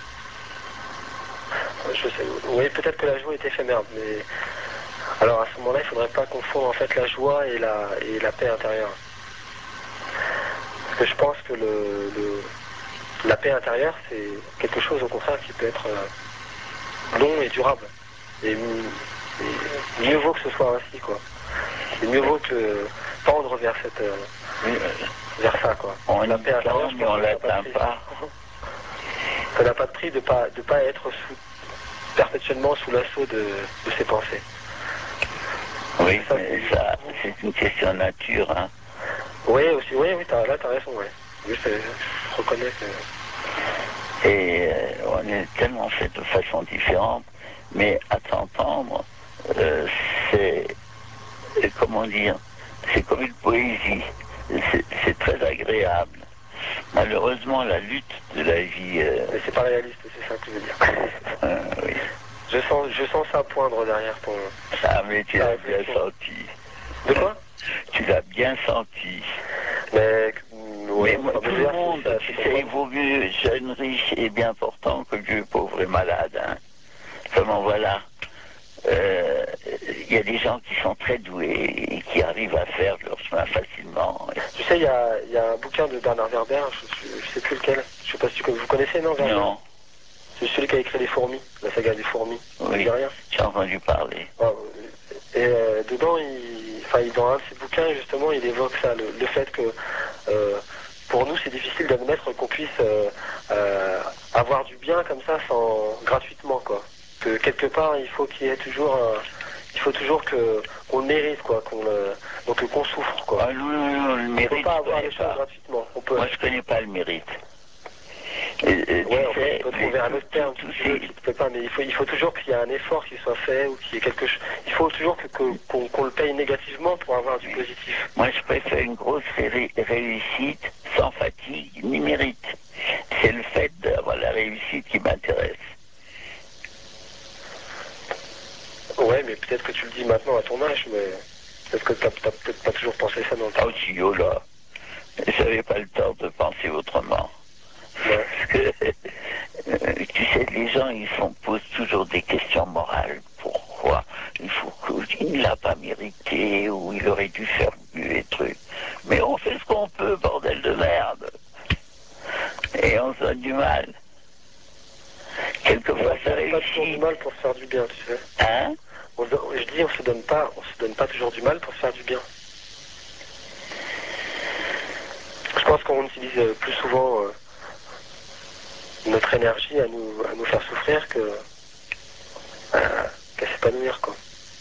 je sais, oui, peut-être que la joie est éphémère, mais alors à ce moment-là, il ne faudrait pas confondre en fait la joie et la, et la paix intérieure. Parce que je pense que le, le, la paix intérieure, c'est quelque chose au contraire qui peut être euh, long et durable. Et, et mieux vaut que ce soit ainsi, quoi. Et mieux vaut que tendre vers cette... Euh, vers ça, quoi. On la paix intérieure, mais on l'atteint pas. Ça n'a pas de prix de pas de pas être sous, perpétuellement sous l'assaut de, de ses pensées. Oui, ça, mais c'est... ça, c'est une question de nature, hein. Oui, aussi, oui, oui, t'as, là, t'as raison, oui. Oui, je, je reconnais que... Et euh, on est tellement fait de façon différente, mais à t'entendre, euh, c'est... comment dire, c'est comme une poésie. C'est, c'est très agréable. Malheureusement, la lutte de la vie... Euh... Mais c'est pas réaliste, c'est ça que je veux dire. euh, oui. Je sens, je sens ça poindre derrière ton... Ah, mais tu l'as bien senti. De quoi? Tu l'as bien senti. Mais, ouais, mais moi, tout le monde, ça, tu sais, il vaut mieux jeune, riche et bien portant que vieux, pauvre et malade. Hein. Seulement voilà. Il euh, y a des gens qui sont très doués et qui arrivent à faire leur chemin facilement. Tu sais, il y a, y a un bouquin de Bernard Werber, je ne sais plus lequel. Je sais pas si vous connaissez, non, Werber? Non. C'est celui qui a écrit Les Fourmis, la saga des Fourmis. Oui, rien. J'ai entendu parler. Ah, et euh, dedans, il, enfin, dans un de ses bouquins, justement, il évoque ça, le, le fait que euh, pour nous, c'est difficile d'admettre qu'on puisse euh, euh, avoir du bien comme ça, sans gratuitement, quoi. Que quelque part, il faut qu'il y ait toujours un, il faut toujours que qu'on le mérite, quoi, qu'on le, donc qu'on souffre, quoi. Ah non, non, non, le mérite. On peut pas avoir les choses gratuitement. On peut. Moi, je connais pas le mérite. Et, et, ouais, on sais, peut trouver un autre terme, tout, tout, tout, tout, pas, mais il faut, il faut toujours qu'il y ait un effort qui soit fait ou qu'il y ait quelque chose. Il faut toujours que, que, qu'on, qu'on le paye négativement pour avoir du positif. Moi, je préfère une grosse ré- réussite sans fatigue ni mérite. C'est le fait d'avoir la réussite qui m'intéresse. Ouais, mais peut-être que tu le dis maintenant à ton âge, mais peut-être que t'as, t'as peut-être pas toujours pensé ça dans le temps. Oh, si, oh là, j'avais pas le temps de penser autrement. Ouais. Parce que, euh, tu sais, les gens, ils se posent toujours des questions morales. Pourquoi? Il faut qu'il ne l'a pas mérité, ou il aurait dû faire mieux et trucs. Mais on fait ce qu'on peut, bordel de merde. Et on se donne du mal. Quelquefois, ça réussit. On se donne pas toujours du mal pour se faire du bien, tu sais. Hein? On, je dis, on se donne pas, on se donne pas toujours du mal pour se faire du bien. Je pense qu'on utilise plus souvent euh, notre énergie à nous, à nous faire souffrir que euh, qu'à s'épanouir, quoi.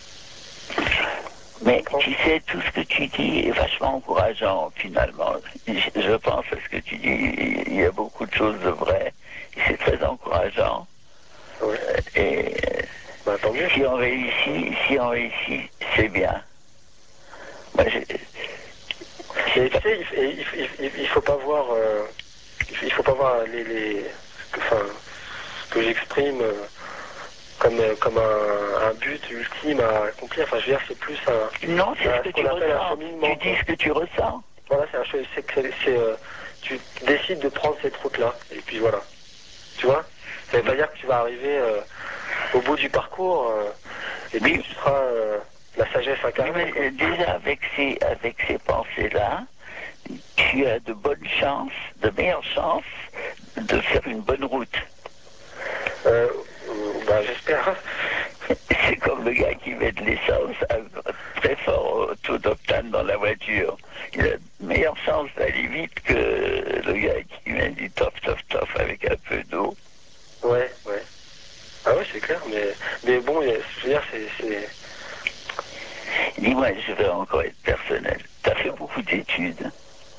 Mais tu sais, tout ce que tu dis est vachement encourageant, finalement. Je pense à ce que tu dis, il y a beaucoup de choses de vraies, et c'est très encourageant. Ouais. Et bah, tant mieux. Si on réussit, si on réussit, c'est bien. Moi, j'ai... Mais tu sais, il, il, il, il faut pas voir, euh, il faut pas voir les, les enfin, ce que j'exprime euh, comme, comme un, un but ultime à accomplir. Enfin, je veux dire, c'est plus un. Non, c'est un, ce que tu ressens. Tu dis ce que tu ressens. Voilà, c'est un chose. C'est que c'est, euh, tu décides de prendre cette route-là, et puis voilà. Tu vois. Ça veut pas dire que tu vas arriver euh, au bout du parcours euh, et puis oui. Tu seras euh, la sagesse incarnée. Oui, déjà avec ces avec ces pensées-là, tu as de bonnes chances, de meilleures chances de faire une bonne route. Euh, bah, j'espère. C'est comme le gars qui met de l'essence très fort au taux d'octane dans la voiture. Il a de meilleures chances d'aller vite que le gars qui vient du tof, tof, tof avec un peu d'eau. Ouais, ouais. Ah ouais, c'est clair, mais, mais bon, je veux dire, c'est... c'est... Dis-moi, je vais encore être personnel. Tu as fait beaucoup d'études.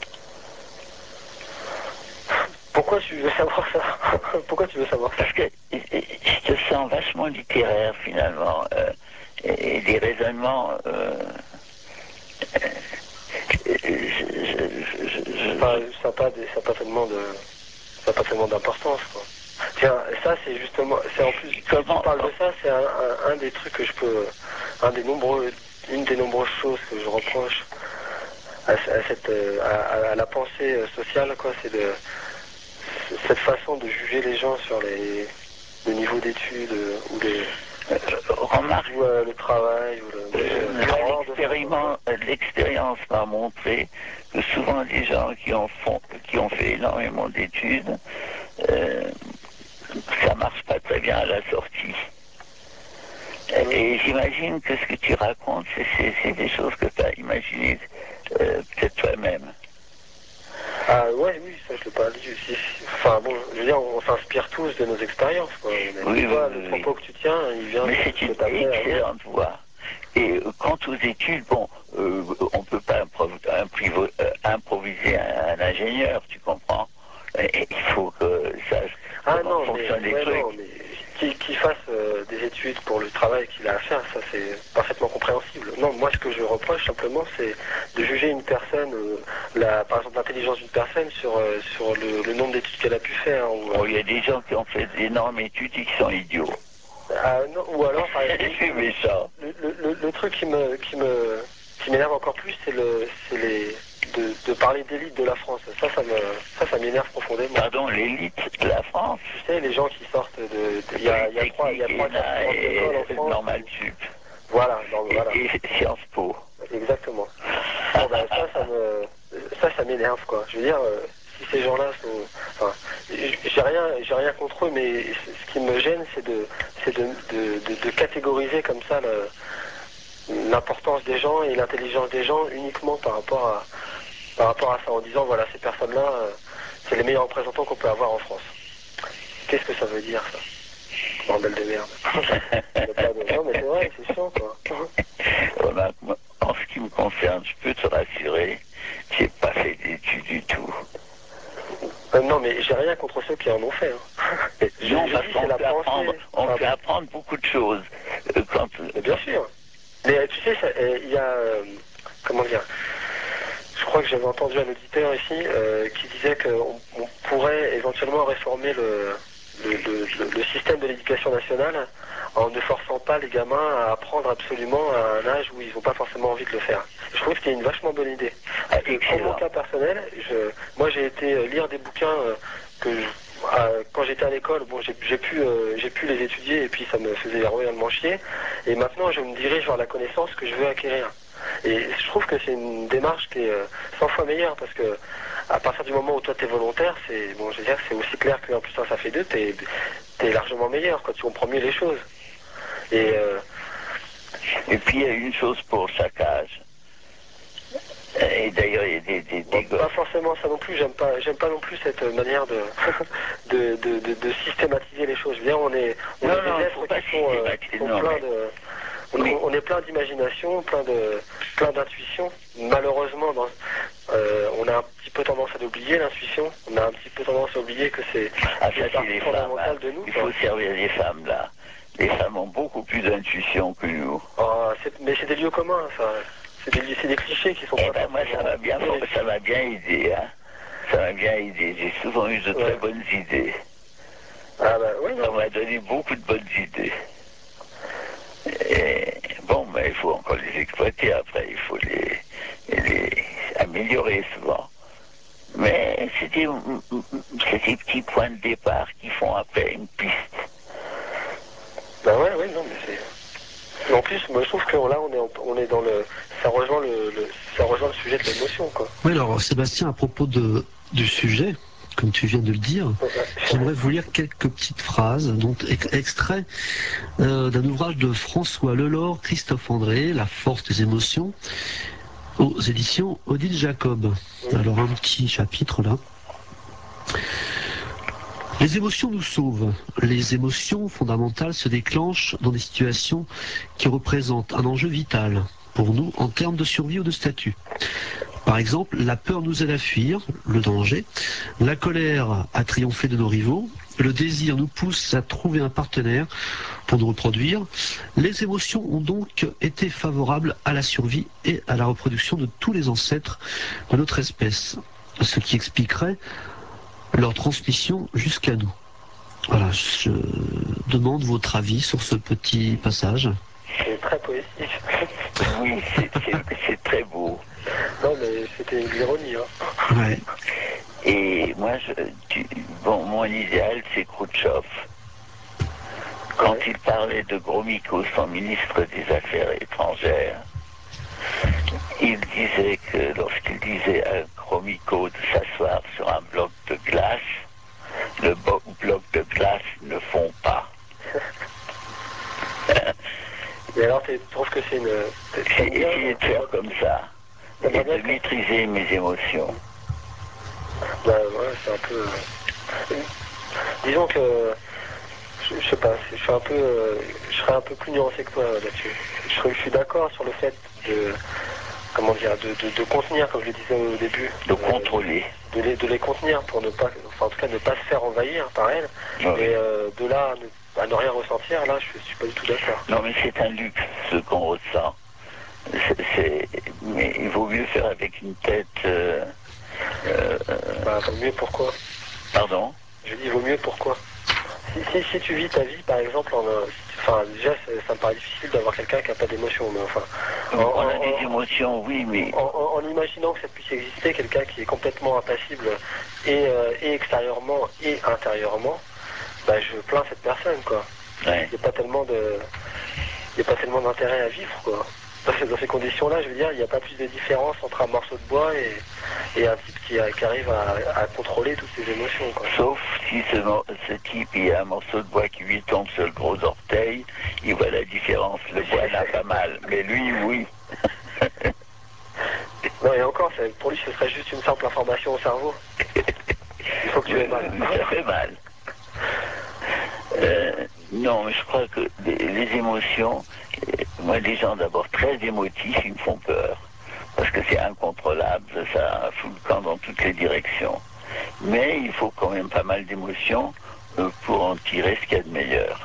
Pourquoi tu veux savoir ça? Pourquoi tu veux savoir ça? Parce que je te sens vachement littéraire, finalement, euh, et, et des raisonnements... Euh, euh, je, je, je, je, Enfin, ça n'a pas, des- ça a pas tellement de... Ça n'a pas tellement d'importance, quoi. Tiens, ça, c'est justement... C'est en plus... Comment Tu parles de ça, c'est un, un, un des trucs que je peux... Un des nombreux... Une des nombreuses choses que je reproche à, à cette... À, à la pensée sociale, quoi, c'est de... Cette façon de juger les gens sur les... le niveau d'études euh, ou les... euh, remarque, ou euh, le travail, ou le... euh, le genre de- l'expériment- l'expérience m'a montré que souvent les gens qui, en font, qui ont fait énormément d'études, euh, ça marche pas très bien à la sortie. Et j'imagine que ce que tu racontes, c'est, c'est, c'est des choses que tu as imaginées euh, peut-être toi-même. Ah ouais, oui, ça je l'ai pas dit aussi. Enfin bon, je veux dire, on, on s'inspire tous de nos expériences, quoi. Mais Oui, toi, oui, le oui, propos que tu tiens, il vient mais de c'est ce que une t'as fait avant. excellente voie. Et euh, quant aux études, bon, euh, on ne peut pas improv- imprivo- euh, improviser un, un ingénieur, tu comprends. Et il faut que sache Ah comment non, mais, fonctionnent les ouais, trucs. non, mais qu'il qu'il fasse euh, des études pour le travail qu'il a à faire, ça c'est parfaitement compréhensible. Non, moi ce que je reproche simplement, c'est de juger une personne, euh, la, par exemple l'intelligence d'une personne sur, euh, sur le, le nombre d'études qu'elle a pu faire. Ou, Bon, il y a des gens qui ont fait d'énormes études et qui sont idiots. ah, non, ou alors, par exemple, C'est méchant. le, le, le, le truc qui me qui me qui m'énerve encore plus, c'est le c'est les de, de parler d'élite de la France. Ça, ça me ça, ça m'énerve profondément. Pardon, l'élite de la France, Tu sais, les gens qui sortent de, de- il y a il y a trois il y a trois quatre grandes écoles en et France. normal sup. Voilà, donc, voilà, Et, et Sciences Po. exactement. Bon ben ça, ça me ça, ça m'énerve quoi. Je veux dire, euh, si ces gens-là sont, enfin, j'ai rien j'ai rien contre eux, mais ce qui me gêne, c'est de c'est de, de, de, de catégoriser comme ça le l'importance des gens et l'intelligence des gens uniquement par rapport à par rapport à ça, en disant voilà, ces personnes-là, euh, c'est les meilleurs représentants qu'on peut avoir en France. Qu'est-ce que ça veut dire ça? Bordel de merde. Il y a pas de- Non mais c'est vrai, c'est chiant quoi. Remarque, moi, en ce qui me concerne, je peux te rassurer, j'ai pas fait d'études du tout. Euh, non mais j'ai rien contre ceux qui en ont fait. Hein. Je- Non, je parce dis, qu'on c'est la peut apprendre, pensée. on Pardon. peut apprendre beaucoup de choses. Euh, Quand, Mais bien sûr. Mais euh, tu sais, ça, euh, il y a euh, comment dire. Je crois que j'avais entendu un auditeur ici euh, qui disait qu'on on pourrait éventuellement réformer le, le, le, le- le système de l'éducation nationale en ne forçant pas les gamins à apprendre absolument à un âge où ils n'ont pas forcément envie de le faire. Je trouve que c'est une vachement bonne idée. Parce que pour mon cas personnel, je, moi j'ai été euh, lire des bouquins euh, que je, euh, quand j'étais à l'école, bon, j'ai j'ai pu, euh, j'ai pu les étudier et puis ça me faisait royalement chier. Et maintenant, je me dirige vers la connaissance que je veux acquérir. Et je trouve que c'est une démarche qui est euh, cent fois meilleure parce que à partir du moment où toi t'es volontaire, c'est bon, je veux dire, c'est aussi clair que en plus un ça fait deux, t'es es largement meilleur quand tu comprends mieux les choses. Et euh, et puis il y a une chose pour chaque âge. Et d'ailleurs, il y a des, des, bon, des pas gosses. forcément ça non plus. J'aime pas, j'aime pas non plus cette manière de de, de, de, de systématiser les choses. Je veux dire, on est on Non, est non, des il êtres faut pas qui sont, euh, systématiser, qui sont non, pleins mais- de on, Mais- on est plein d'imagination, plein de plein d'intuition. Malheureusement, dans, euh, on a un petit peu tendance à l'oublier, l'intuition. On a un petit peu tendance à oublier que c'est Ah, c'est ça, une c'est partie les femmes. fondamentale Hein. de nous. Il quoi. faut servir les femmes, là. Les femmes ont beaucoup plus d'intuition que nous. Ah, c'est- mais c'est des lieux communs, ça. C'est des, c'est des clichés qui sont Eh pas ben, moi, ça forcément m'a bien, vérifiés. ça m'a bien aidé, hein. Ça m'a bien aidé. J'ai souvent eu de très Ouais. bonnes idées. Ah bah oui, Ça non. m'a donné beaucoup de bonnes idées. Et bon, mais il faut encore les exploiter après. Il faut les, les améliorer souvent. Mais c'est des, c'est des petits points de départ qui font après une piste. Bah ouais, ouais, non, mais c'est. Mais en plus, moi je trouve que là on est, en- on est dans le. Ça rejoint le, le- ça rejoint le sujet de l'émotion, quoi. Oui, alors Sébastien, à propos de, du sujet, comme tu viens de le dire, j'aimerais vous lire quelques petites phrases, donc extrait euh, d'un ouvrage de François Lelore, Christophe André, La force des émotions, aux éditions Odile Jacob. Alors un petit chapitre là. Les émotions nous sauvent. Les émotions fondamentales se déclenchent dans des situations qui représentent un enjeu vital pour nous en termes de survie ou de statut. Par exemple, la peur nous aide à fuir le danger, la colère à triompher de nos rivaux, le désir nous pousse à trouver un partenaire pour nous reproduire. Les émotions ont donc été favorables à la survie et à la reproduction de tous les ancêtres de notre espèce, ce qui expliquerait leur transmission jusqu'à nous. Voilà, je demande votre avis sur ce petit passage. C'est très poétique. Oui, c'est, c'est, c'est très beau. Non, mais c'était une ironie. Hein. Ouais. Et moi, je, tu, bon, mon idéal, c'est Khrouchtchev. Quand Ouais. il parlait de Gromyko, son ministre des Affaires étrangères, il disait que lorsqu'il disait à Gromyko de s'asseoir sur un bloc de glace, le bo- bloc de glace ne fond pas. Et alors, tu trouves que c'est une... J'ai essayé de faire comme ça et de maîtriser mes émotions. Bah ouais, c'est un peu... euh, Disons que... Je, je sais pas, je suis un peu... euh, Je serais un peu plus nuancé que toi euh, là-dessus. Je, serais- je suis d'accord sur le fait de... Comment dire, de, de, de contenir, comme je le disais au début. De euh, contrôler. De les, de les contenir pour ne pas... Enfin, en tout cas, ne pas se faire envahir par elles. Ouais. Et euh, de là à ne, à ne rien ressentir, là, je suis pas du tout d'accord. Non, mais c'est un luxe, ce qu'on ressent. C'est, c'est- Mais il vaut mieux faire avec une tête... euh, euh, Bah, vaut mieux pourquoi Pardon. Je dis vaut mieux pourquoi si, si, si tu vis ta vie, par exemple, en, euh, enfin, déjà, ça, ça me paraît difficile d'avoir quelqu'un qui n'a pas d'émotion, mais enfin... en- On a en- des émotions, oui, mais... En, en- en imaginant que ça puisse exister, quelqu'un qui est complètement impassible et, euh, et extérieurement et intérieurement, bah, je plains cette personne, quoi. Ouais. Il n'y a pas tellement de... Il n'y a pas tellement d'intérêt à vivre, quoi. Parce que dans ces conditions-là, je veux dire, il n'y a pas plus de différence entre un morceau de bois et, et un type qui, a- qui arrive à, à contrôler toutes ses émotions, quoi. Sauf si ce, mo- ce type, il y a un morceau de bois qui lui tombe sur le gros orteil, il voit la différence. Le bois n'a pas mal, mais lui, oui. Non, et encore, c'est- pour lui, ce serait juste une simple information au cerveau. Il faut que tu aies mal. Ça fait mal. Euh, non, mais je crois que les, les émotions, euh, moi, les gens d'abord très émotifs, ils me font peur. Parce que c'est incontrôlable, ça fout le camp dans toutes les directions. Mais il faut quand même pas mal d'émotions euh, pour en tirer ce qu'il y a de meilleur.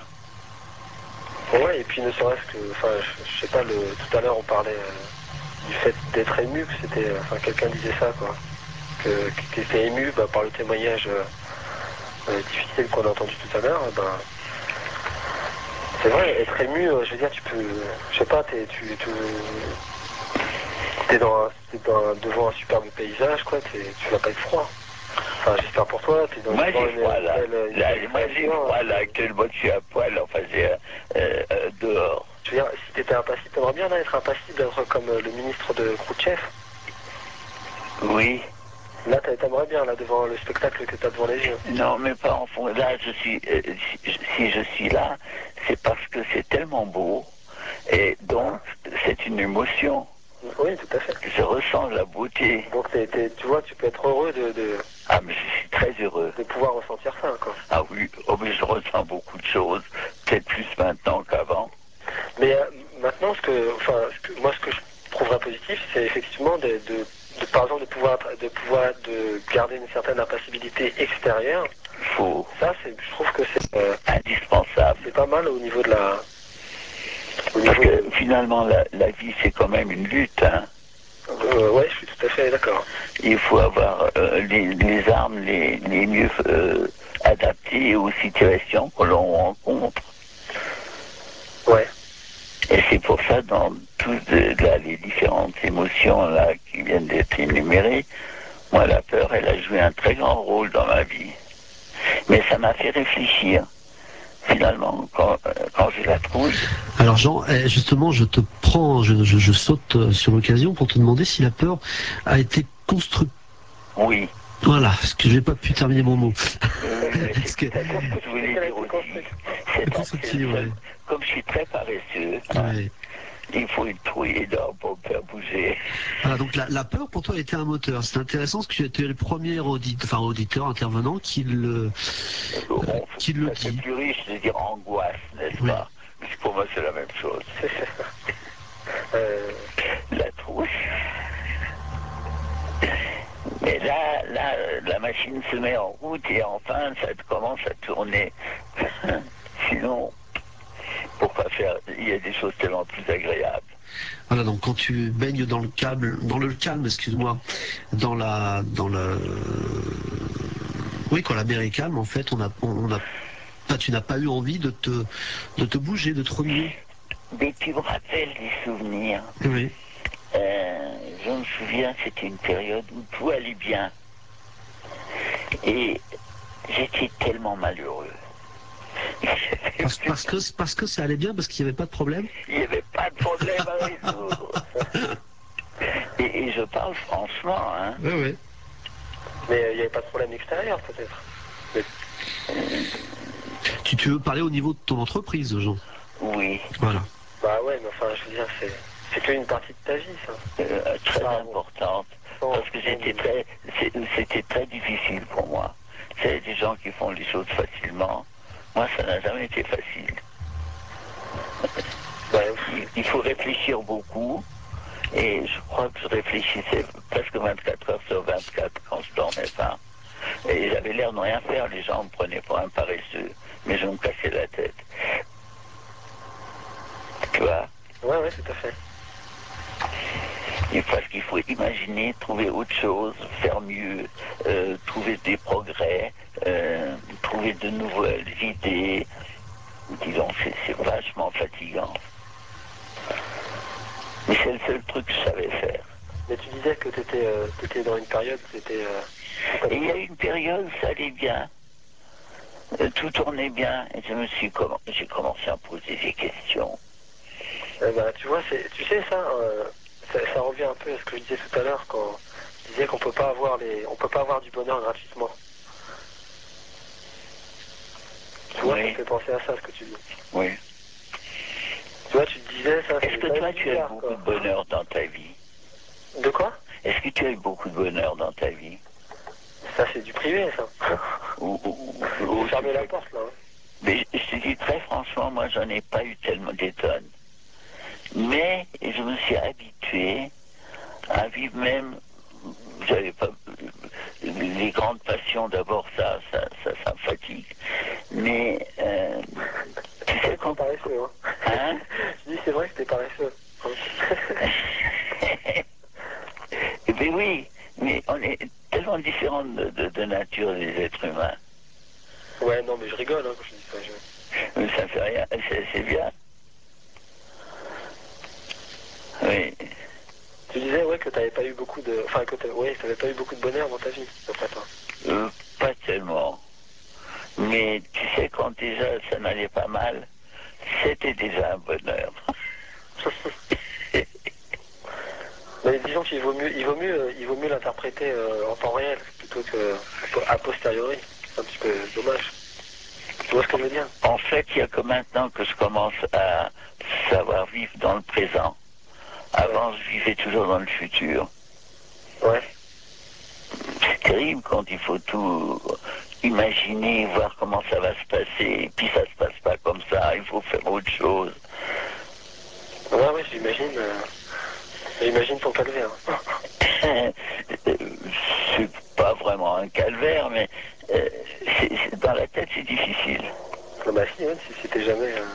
Ouais, et puis ne serait-ce que, enfin, je, je sais pas, le, tout à l'heure on parlait euh, du fait d'être ému, que c'était, euh, enfin, quelqu'un disait ça, quoi, que qui était ému bah, par le témoignage euh, euh, difficile qu'on a entendu tout à l'heure. Ben, c'est vrai, être ému, euh, je veux dire, tu peux, je sais pas, t'es, tu, tu, t'es dans, un- t'es dans, devant un superbe paysage, quoi, t'es, tu vas pas être froid. Enfin, j'espère pour toi, t'es dans Moi devant j'ai une, froid une là. belle, une Là, belle moi j'ai création, froid hein. là, actuellement je suis à poil, enfin j'ai euh, euh, dehors. Je veux dire, si t'étais impassible, t'aimerais bien là, être impassible, être comme euh, le ministre de Khrouchtchev. Oui. Là, t'a- t'aimerais bien, là, devant le spectacle que t'as devant les yeux. Non, mais pas en fond. Là, je suis, euh, si, si je suis là, c'est parce que c'est tellement beau, et donc c'est une émotion. Oui, tout à fait. Je ressens la beauté. Donc, t'es- t'es- tu vois, tu peux être heureux de, de, Ah, mais je suis très heureux. de pouvoir ressentir ça, quoi. Ah oui, oh, mais je ressens beaucoup de choses, peut-être plus maintenant qu'avant. Mais euh, maintenant, ce que, enfin, ce que, moi, ce que je trouverais positif, c'est effectivement de, de, de, par exemple, de pouvoir, de pouvoir, de garder une certaine impassibilité extérieure. Il faut Ça, c'est, je trouve que c'est, euh, indispensable. c'est pas mal au niveau de la. Au Parce niveau que de- finalement, la, la vie, c'est quand même une lutte. Hein. Euh, ouais, je suis tout à fait d'accord. Il faut avoir euh, les, les armes les, les mieux euh, adaptées aux situations que l'on rencontre. Ouais. Et c'est pour ça, dans toutes là, les différentes émotions là, qui viennent d'être énumérées, moi, la peur, elle a joué un très grand rôle dans ma vie. Mais ça m'a fait réfléchir. Finalement, quand, euh, quand je la trouve. Alors Jean, eh, justement, je te prends, je, je, je saute euh, sur l'occasion pour te demander si la peur a été construite. Oui. Voilà, parce que je n'ai pas pu terminer mon mot. Euh, Est-ce que... C'est ce que je voulais dire aussi. C'est pas- Constructif, c'est- ouais. Comme je suis très paresseux, hein, Ouais. il faut une trouille d'or pour me faire bouger. Voilà, donc la, la peur pour toi était un moteur. C'est intéressant parce que tu étais le premier audit, enfin, auditeur, intervenant qui le, Bon, euh, qui le ça fait dit. plus riche de dire angoisse, n'est-ce Oui. pas? Parce que pour moi, c'est la même chose. Euh, La trouille. Mais là, là, la machine se met en route et enfin, ça commence à tourner. Sinon, pourquoi faire? Il y a des choses tellement plus agréables. Voilà, donc quand tu baignes dans le câble, dans le calme, excuse-moi, dans la, dans le, oui, quand la mer est calme, en fait, on a, on a, pas, tu n'as pas eu envie de te, de te bouger, de te remuer. Mais tu me rappelles des souvenirs. Oui. Euh, je me souviens, c'était une période où tout allait bien. Et j'étais tellement malheureux. Parce, parce que, parce que ça allait bien, parce qu'il n'y avait pas de problème. Il n'y avait pas de problème à résoudre. Et, et je parle franchement, hein. Oui, oui. mais il n'y avait pas de problème extérieur, peut-être. Mais, Tu, tu veux parler au niveau de ton entreprise, Jean? Oui, Voilà. bah ouais, mais enfin, je veux dire, c'est, c'est qu'une partie de ta vie, ça. euh, très Ah, bon. importante. Bon, Parce que bon, c'était mais- très, c'est- c'était très difficile pour moi. C'est des gens qui font les choses facilement. Moi, ça n'a jamais été facile. Bah, Il, il faut réfléchir beaucoup. Et je crois que je réfléchissais presque vingt-quatre heures sur vingt-quatre quand je dormais pas. Et j'avais l'air de rien faire. Les gens me prenaient pour un paresseux. Mais je me cassais la tête. Tu vois? ouais, ouais, tout à fait. Et parce qu'il faut imaginer, trouver autre chose, faire mieux, euh, trouver des progrès, euh, trouver de nouvelles idées. Disons, c'est, c'est vachement fatigant. Mais c'est le seul truc que je savais faire. Mais tu disais que tu étais euh, dans une période où tu étais... Euh, Et il y a eu une période où ça allait bien. Euh, tout tournait bien. Et je me suis comm- j'ai commencé à me poser des questions. Eh ben, tu vois, c'est, tu sais ça, euh, ça, ça revient un peu à ce que je disais tout à l'heure quand je disais qu'on peut pas avoir les, on peut pas avoir du bonheur gratuitement. Tu vois, Oui. ça me fait penser à ça, ce que tu dis. Oui. Tu vois, tu te disais ça. Est-ce c'est que pas toi, tu as eu bizarre, beaucoup quoi. de bonheur dans ta vie? De quoi? Est-ce que tu as eu beaucoup de bonheur dans ta vie? Ça, c'est du privé, ça. Ou, ou, ou- Faut ou- fermer la porte, là. hein. Mais je je te dis très franchement, moi, j'en ai pas eu tellement des tonnes. Mais je me suis habitué à vivre même, j'avais pas, les grandes passions d'abord, ça, ça, ça, ça me fatigue. Mais, euh, tu sais T'es quand... paresseux, hein. Hein? Je dis, c'est vrai que t'es paresseux. Mais oui, mais on est tellement différents de, de, de nature, les êtres humains. Ouais, non, mais je rigole, hein, quand je dis ça. Je... Mais ça fait rien, c'est, c'est bien. Oui. Tu disais, ouais, que t'avais pas eu beaucoup de, enfin, que t'avais, ouais, t'avais pas eu beaucoup de bonheur dans ta vie, d'après toi. Euh, pas tellement. Mais tu sais, quand déjà ça n'allait pas mal, c'était déjà un bonheur. Mais disons qu'il vaut mieux, il vaut mieux, euh, il vaut mieux l'interpréter euh, en temps réel plutôt que a posteriori. C'est un petit peu dommage. Tu vois ce que je veux dire? En fait, il y a que maintenant que je commence à savoir vivre dans le présent. Avant, je vivais toujours dans le futur. Ouais. C'est terrible quand il faut tout imaginer, voir comment ça va se passer, et puis ça se passe pas comme ça, il faut faire autre chose. Ouais, ouais, j'imagine. Euh, j'imagine ton calvaire. C'est pas vraiment un calvaire, mais euh, c'est, c'est, dans la tête, c'est difficile. Ah bah si, ouais, si, si t'es jamais, euh,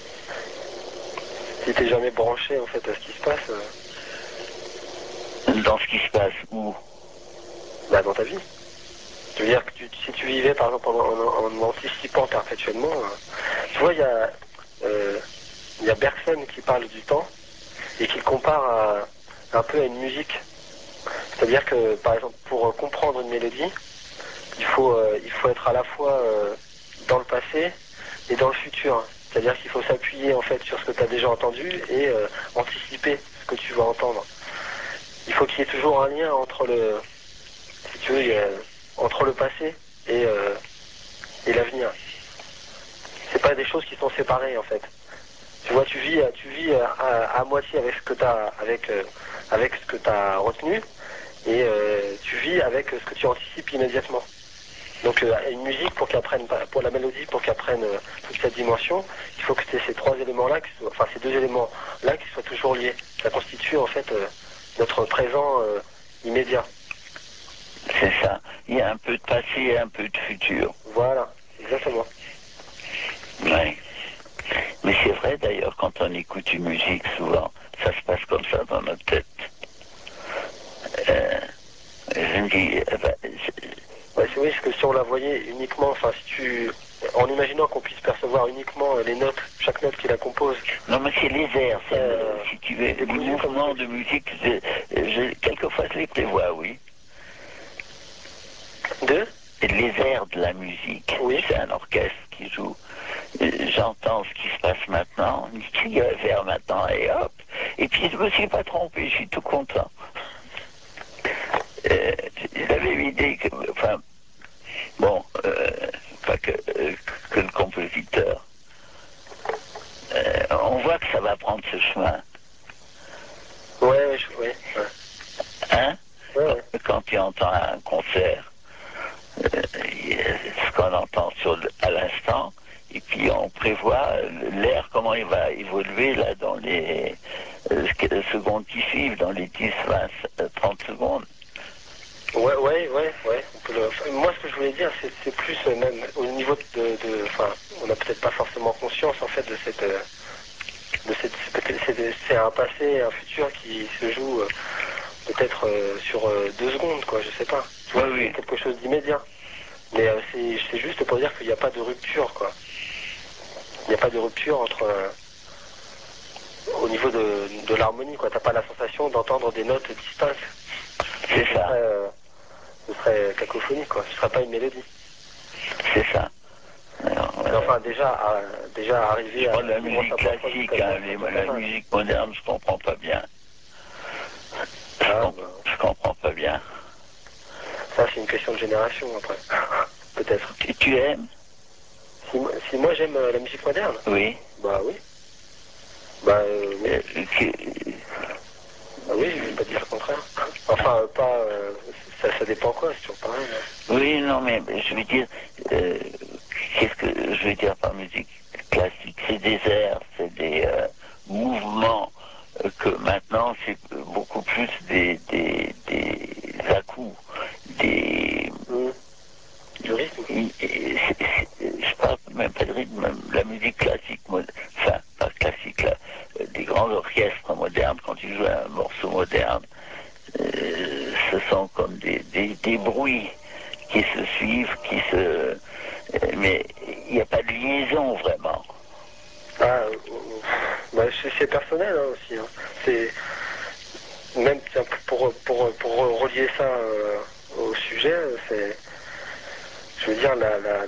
si t'es jamais branché en fait à ce qui se passe, euh, Dans ce qui se passe où? bah dans ta vie. Je veux dire que tu, si tu vivais par exemple en, en, en anticipant perpétuellement, euh, tu vois, il y a, euh, il y a Bergson qui parle du temps et qui le compare à, un peu à une musique. C'est-à-dire que par exemple pour comprendre une mélodie, il faut, euh, il faut être à la fois euh, dans le passé et dans le futur. C'est-à-dire qu'il faut s'appuyer en fait sur ce que tu as déjà entendu et euh, anticiper ce que tu vas entendre. Il faut qu'il y ait toujours un lien entre le, si tu veux, il y a, entre le passé et, euh, et l'avenir. C'est pas des choses qui sont séparées en fait. Tu vois, tu vis, tu vis à, à, à moitié avec ce que t'as, avec, euh, avec ce que t'as retenu, et euh, tu vis avec ce que tu anticipes immédiatement. Donc euh, une musique, pour qu'elle prenne, pour la mélodie, pour qu'elle prenne euh, toute cette dimension, il faut que tu aies ces trois éléments-là, qui soient, enfin ces deux éléments-là qui soient toujours liés. Ça constitue en fait euh, notre présent euh, immédiat. C'est ça. Il y a un peu de passé et un peu de futur. Voilà, exactement. Oui. Mais c'est vrai d'ailleurs, quand on écoute une musique, souvent, ça se passe comme ça dans notre tête. Euh, je me dis, eh ben, ouais, c'est oui, parce que si on la voyait uniquement, enfin si tu, en imaginant qu'on puisse percevoir uniquement les notes, chaque note qui la compose. Non mais c'est les airs, c'est euh, le, si tu veux, les mouvements de musique, je, je, quelquefois je les prévois, oui. De Les airs de la musique, oui. C'est un orchestre qui joue. J'entends ce qui se passe maintenant, je dis, il y a vers maintenant, et hop. Et puis je me suis pas trompé, je suis tout content. Euh, J'avais l'idée que, enfin, bon, euh, pas que, euh, que le compositeur, euh, on voit que ça va prendre ce chemin. Ouais, ouais, je, ouais, ouais. Hein Ouais, ouais. Quand tu entends un concert, euh, ce qu'on entend sur le, à l'instant, et puis on prévoit l'air, comment il va évoluer là dans les euh, secondes qui suivent, dans les dix, vingt, trente secondes. Ouais, ouais, ouais, ouais. On peut le... Moi, ce que je voulais dire, c'est, c'est plus euh, même au niveau de, de, enfin, on n'a peut-être pas forcément conscience en fait de cette, euh, de cette, c'est, c'est un passé et un futur qui se joue euh, peut-être euh, sur euh, deux secondes, quoi. Je sais pas. Tu vois, Oui, oui. quelque chose d'immédiat. Mais euh, c'est, c'est juste pour dire qu'il n'y a pas de rupture, quoi. Il n'y a pas de rupture entre euh, au niveau de, de l'harmonie, quoi. T'as pas la sensation d'entendre des notes distinctes. C'est Ce ça. serait, euh, ce serait cacophonique, quoi. Ce serait pas une mélodie. C'est ça. Alors, Mais euh, enfin, déjà, à, déjà arriver je à... prends de la vivre musique sa propre vie classique, comme hein, ça, mais c'est la pas mal. musique moderne, je comprends pas bien. Je, Ah, comp- bah, je comprends pas bien. ça, c'est une question de génération, après. Peut-être. Tu, tu aimes? Si, moi- si moi, j'aime euh, la musique moderne, Oui. bah oui. Bah euh, oui. Euh, que- Bah oui, je vais pas dire le contraire. Enfin, euh, pas... euh, ça, ça dépend quoi, c'est toujours pareil. hein. Oui, non, mais je veux dire, euh, qu'est-ce que je veux dire par musique classique? C'est des airs, c'est des euh, mouvements euh, que maintenant c'est beaucoup plus des, des, des à-coups, des... Mmh. Du rythme. et- et c'est- c'est- je parle même pas de rythme, même la musique classique, mo- enfin, pas classique, là, euh, des grands orchestres modernes, quand ils jouent un morceau moderne, euh, ce sont comme des, des, des bruits qui se suivent, qui se... euh, mais il n'y a pas de liaison vraiment. Ah, euh, bah, c'est, c'est personnel hein, aussi. Hein. C'est même tiens, pour, pour, pour relier ça euh, au sujet, c'est, je veux dire, la, la,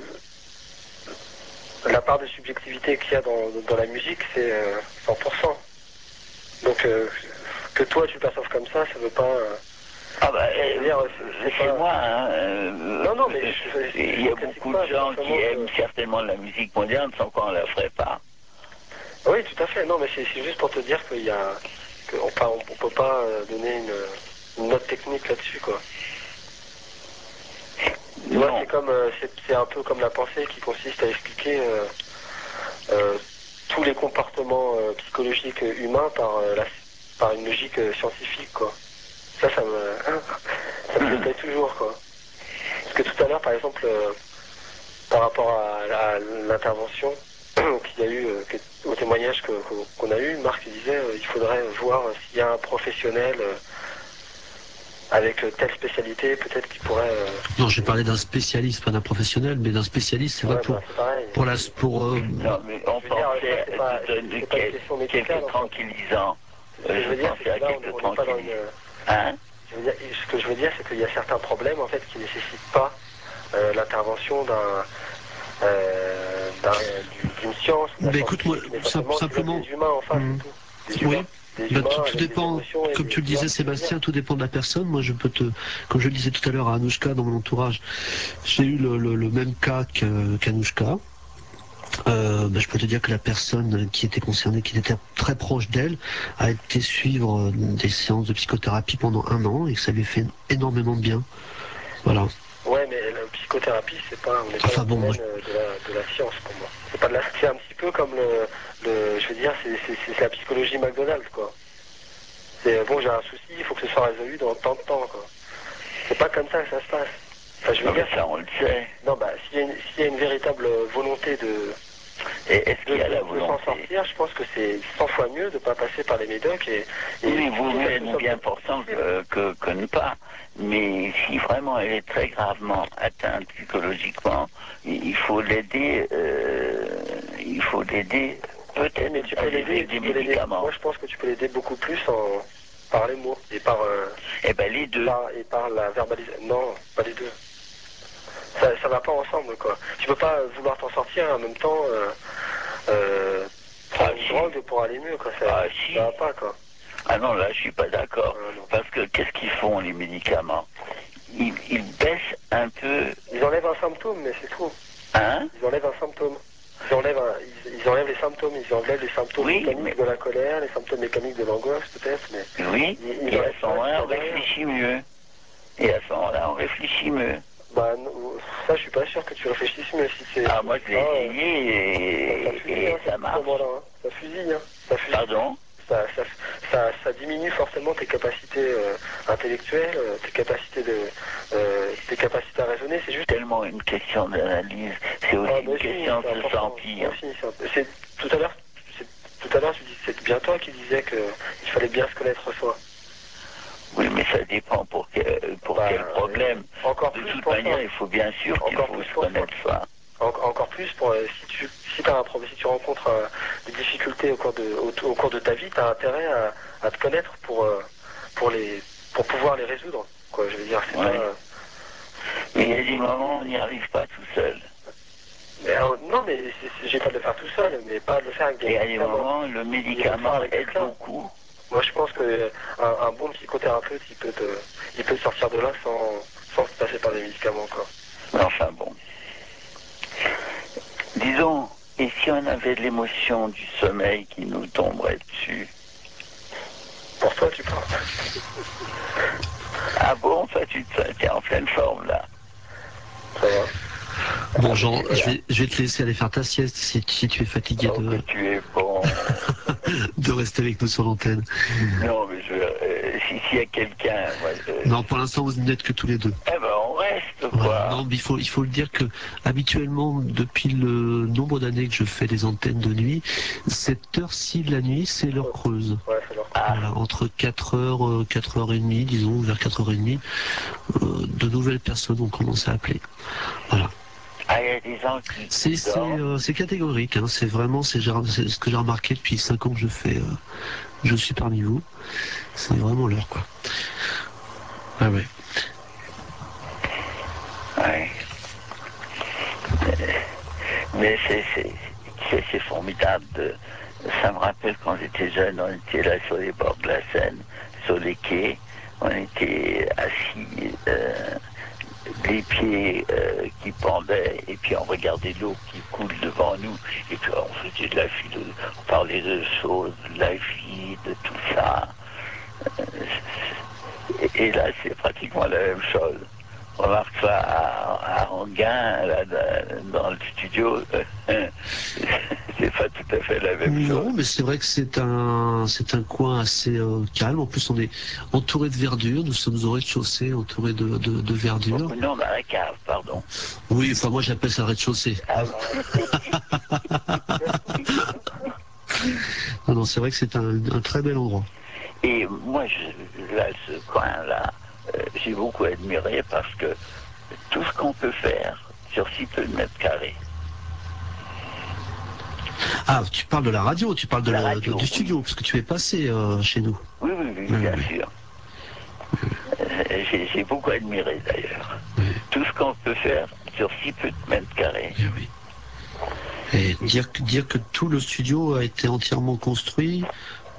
la part de subjectivité qu'il y a dans, dans la musique, c'est euh, cent pour cent. Donc euh, que toi tu perçoives comme ça, ça veut pas. Euh, Ah bah, je veux euh, dire, c'est, c'est c'est pas- moi, hein. euh, Non, non, mais je- je- il y a je critique beaucoup pas, de gens qui simplement que- aiment certainement la musique moderne sans qu'on la ferait pas. Oui, tout à fait. Non, mais c'est, c'est juste pour te dire qu'il y a, qu'on peut, on peut pas euh, donner une, une note technique là-dessus, quoi. Tu vois, Non. c'est comme, euh, c'est, c'est un peu comme la pensée qui consiste à expliquer euh, euh, tous les comportements euh, psychologiques humains par, euh, la, par une logique euh, scientifique, quoi. Ça, ça me, ça me déplaît toujours, quoi. Parce que tout à l'heure, par exemple, euh, par rapport à, à l'intervention qu'il y a eu, euh, que- au témoignage que- que- qu'on a eu, Marc disait euh, il faudrait voir euh, s'il y a un professionnel euh, avec euh, telle spécialité, peut-être qu'il pourrait... euh, Non, j'ai parlé d'un spécialiste, pas d'un professionnel, mais d'un spécialiste, c'est ouais, vrai, pour, bah, c'est pareil. pour la, pour, euh, Non, mais on Je veux dire, ça, pensait c'est pas- de donner c'est- c'est pas une quel- question médicale, quelques en fait. tranquillisants. Ce que Euh, je veux je dire, c'est pensais à que là, on quelques on n'est pas dans une... tranquillisants. Hein? Je veux dire, ce que je veux dire, c'est qu'il y a certains problèmes, en fait, qui ne nécessitent pas euh, l'intervention d'un... euh, d'un- du- d'une science, d'un mais écoute, moi, scientifique, mais sim- simplement, tu vois, simplement, des humains en face, hum, c'est tout. Des humains. oui, des Bah, humains tout, tout avec des dépend, émotions et comme des- tu le tu vois disais ce que je veux Sébastien, dire. tout dépend de la personne. Moi je peux te, comme je le disais tout à l'heure à Anouchka dans mon entourage, j'ai eu le, le- le même cas que- qu'Anouchka. Euh, bah, je peux te dire que la personne qui était concernée, qui était très proche d'elle, a été suivre des séances de psychothérapie pendant un an et que ça lui fait énormément de bien. Voilà. Ouais, mais la psychothérapie, c'est pas, on n'est pas Enfin, dans le bon, moi, domaine euh, de, la, de la science pour moi. C'est pas de la, c'est un petit peu comme le, le je veux dire, c'est, c'est, c'est, c'est la psychologie McDonald's, quoi. C'est bon, j'ai un souci, il faut que ce soit résolu dans tant de temps, quoi. C'est pas comme ça que ça se passe. Enfin, je veux Non, mais dire, ça, on le sait. non, bah, s'il y a une, s'il y a une véritable volonté de, Et est-ce de, qu'il y a de- la de s'en volonté? sortir, je pense que c'est cent fois mieux de pas passer par les médocs et, et Oui, vaut mieux que ce être soit bien plus portant difficile. que, que, que ne pas. Mais si vraiment elle est très gravement atteinte psychologiquement, il il faut l'aider, euh, il faut l'aider peut-être Mais tu peux avec l'aider, des tu peux l'aider. médicaments. Moi, je pense que tu peux l'aider beaucoup plus en, par les mots et par, euh, Eh ben les deux. par, et par la verbalisation. Non, pas les deux. Ça, ça va pas ensemble, quoi. Tu peux pas vouloir t'en sortir et en même temps euh, euh, prendre Ah, une si. drogue pour aller mieux, quoi. Ça, Ah, si. ça va pas, quoi. Ah non, là, je suis pas d'accord. Ah, non. Parce que qu'est-ce qu'ils font, les médicaments? Ils, ils baissent un peu, Ils enlèvent un symptôme, mais c'est tout. hein? Ils enlèvent un symptôme. Ils enlèvent, un- ils, ils enlèvent les symptômes. Ils enlèvent les symptômes Oui, mécaniques mais- de la colère, les symptômes mécaniques de l'angoisse, peut-être, mais Oui, ils, ils et à enlèvent ce pas moment-là, ce on qu'il y a derrière. réfléchit mieux. Et à ce moment-là, on réfléchit mieux. Bah, non, ça, je suis pas sûr que tu réfléchisses mieux si c'est. Ah, moi, je l'ai Ah, euh, essayé ça, ça et, fusille, et hein, ça ce marche. moment-là, hein. Ça fusille, hein. Ça fusille. Pardon? Ça, ça, ça, ça diminue forcément tes capacités euh, intellectuelles, euh, tes capacités de, euh, tes capacités à raisonner. C'est juste. Tellement une question d'analyse, c'est aussi Ah, bah, une si, question c'est de se important. sentir. Ah, si, c'est un peu- c'est tout à l'heure. c'est- Tout à l'heure, tu dis, c'est bien toi qui disais que il fallait bien se connaître soi. Oui, mais ça dépend pour, que- pour Bah, quel problème. Encore De plus toute pour manière, ça. il faut bien sûr qu'il Encore faut plus se pour ça. connaître soi. En- encore plus pour euh, si tu si t'as un problème, si tu rencontres euh, des difficultés au cours de au, au cours de ta vie, tu as intérêt à, à te connaître pour euh, pour les pour pouvoir les résoudre. Quoi, je veux dire, c'est Ouais. pas. euh, Mais il y a des moments où on n'y arrive pas tout seul. mais, alors, non, mais c'est- c'est- j'ai pas de le faire tout seul, mais pas de le faire avec des Et à des médicaments. moments, le médicament avec aide quelqu'un. beaucoup. Moi, je pense que euh, un, un bon psychothérapeute, il peut te il peut te sortir de là sans sans passer par des médicaments, quoi. Mais enfin bon. Disons, et si on avait de l'émotion du sommeil qui nous tomberait dessus? Pour toi, tu parles. Ah bon, toi tu es en pleine forme là. Ça va. Bon, Jean, je vais, je vais te laisser aller faire ta sieste si, si tu es fatigué Oh, de, que tu es bon. de rester avec nous sur l'antenne. Non, mais je, euh, si s'il y a quelqu'un, moi, je- Non, pour l'instant, vous n'êtes que tous les deux. eh ben on reste Voilà. quoi. Non, mais il faut, il faut le dire que habituellement, depuis le nombre d'années que je fais des antennes de nuit, cette heure-ci de la nuit, c'est l'heure creuse. Ouais, c'est leur Ah, Voilà, entre quatre heures, euh, quatre heures trente, disons, vers quatre heures trente, euh, de nouvelles personnes ont commencé à appeler. Voilà. ah, il y a des gens qui, C'est qui c'est, dorment. euh, c'est catégorique, hein. C'est vraiment c'est j'ai- c'est ce que j'ai remarqué depuis cinq ans que je fais, euh, je suis parmi vous. C'est vraiment l'heure, quoi. Ah ouais. Ouais. Mais c'est c'est c'est c'est formidable. De, ça me rappelle quand j'étais jeune, on était là sur les bords de la Seine, sur les quais, on était assis, euh, les pieds euh, qui pendaient, et puis on regardait l'eau qui coule devant nous, et puis on faisait de la philo, on parlait de choses, de la vie, de tout ça. Euh, et, et là, c'est pratiquement la même chose. On remarque ça à, à Anguin, là, dans le studio, c'est pas tout à fait la même Non, chose. mais c'est vrai que c'est un c'est un coin assez euh, calme. En plus, on est entouré de verdure. Nous sommes au rez-de-chaussée, entouré de, de, de verdure. Oh, non, dans la cave, pardon. Oui, enfin moi j'appelle ça rez-de-chaussée. Ah, Non, non, c'est vrai que c'est un, un très bel endroit. et moi, je, là, ce coin-là, euh, j'ai beaucoup admiré parce que tout ce qu'on peut faire sur si peu de mètres carrés. Ah, tu parles de la radio, tu parles de La la- radio, de- du studio, oui. parce que tu es passé euh, chez nous. Oui, oui, oui, Oui, bien oui, sûr. Euh, J'ai j'ai beaucoup admiré d'ailleurs. oui. Tout ce qu'on peut faire sur si peu de mètres carrés. Eh oui. Et dire, que- dire que tout le studio a été entièrement construit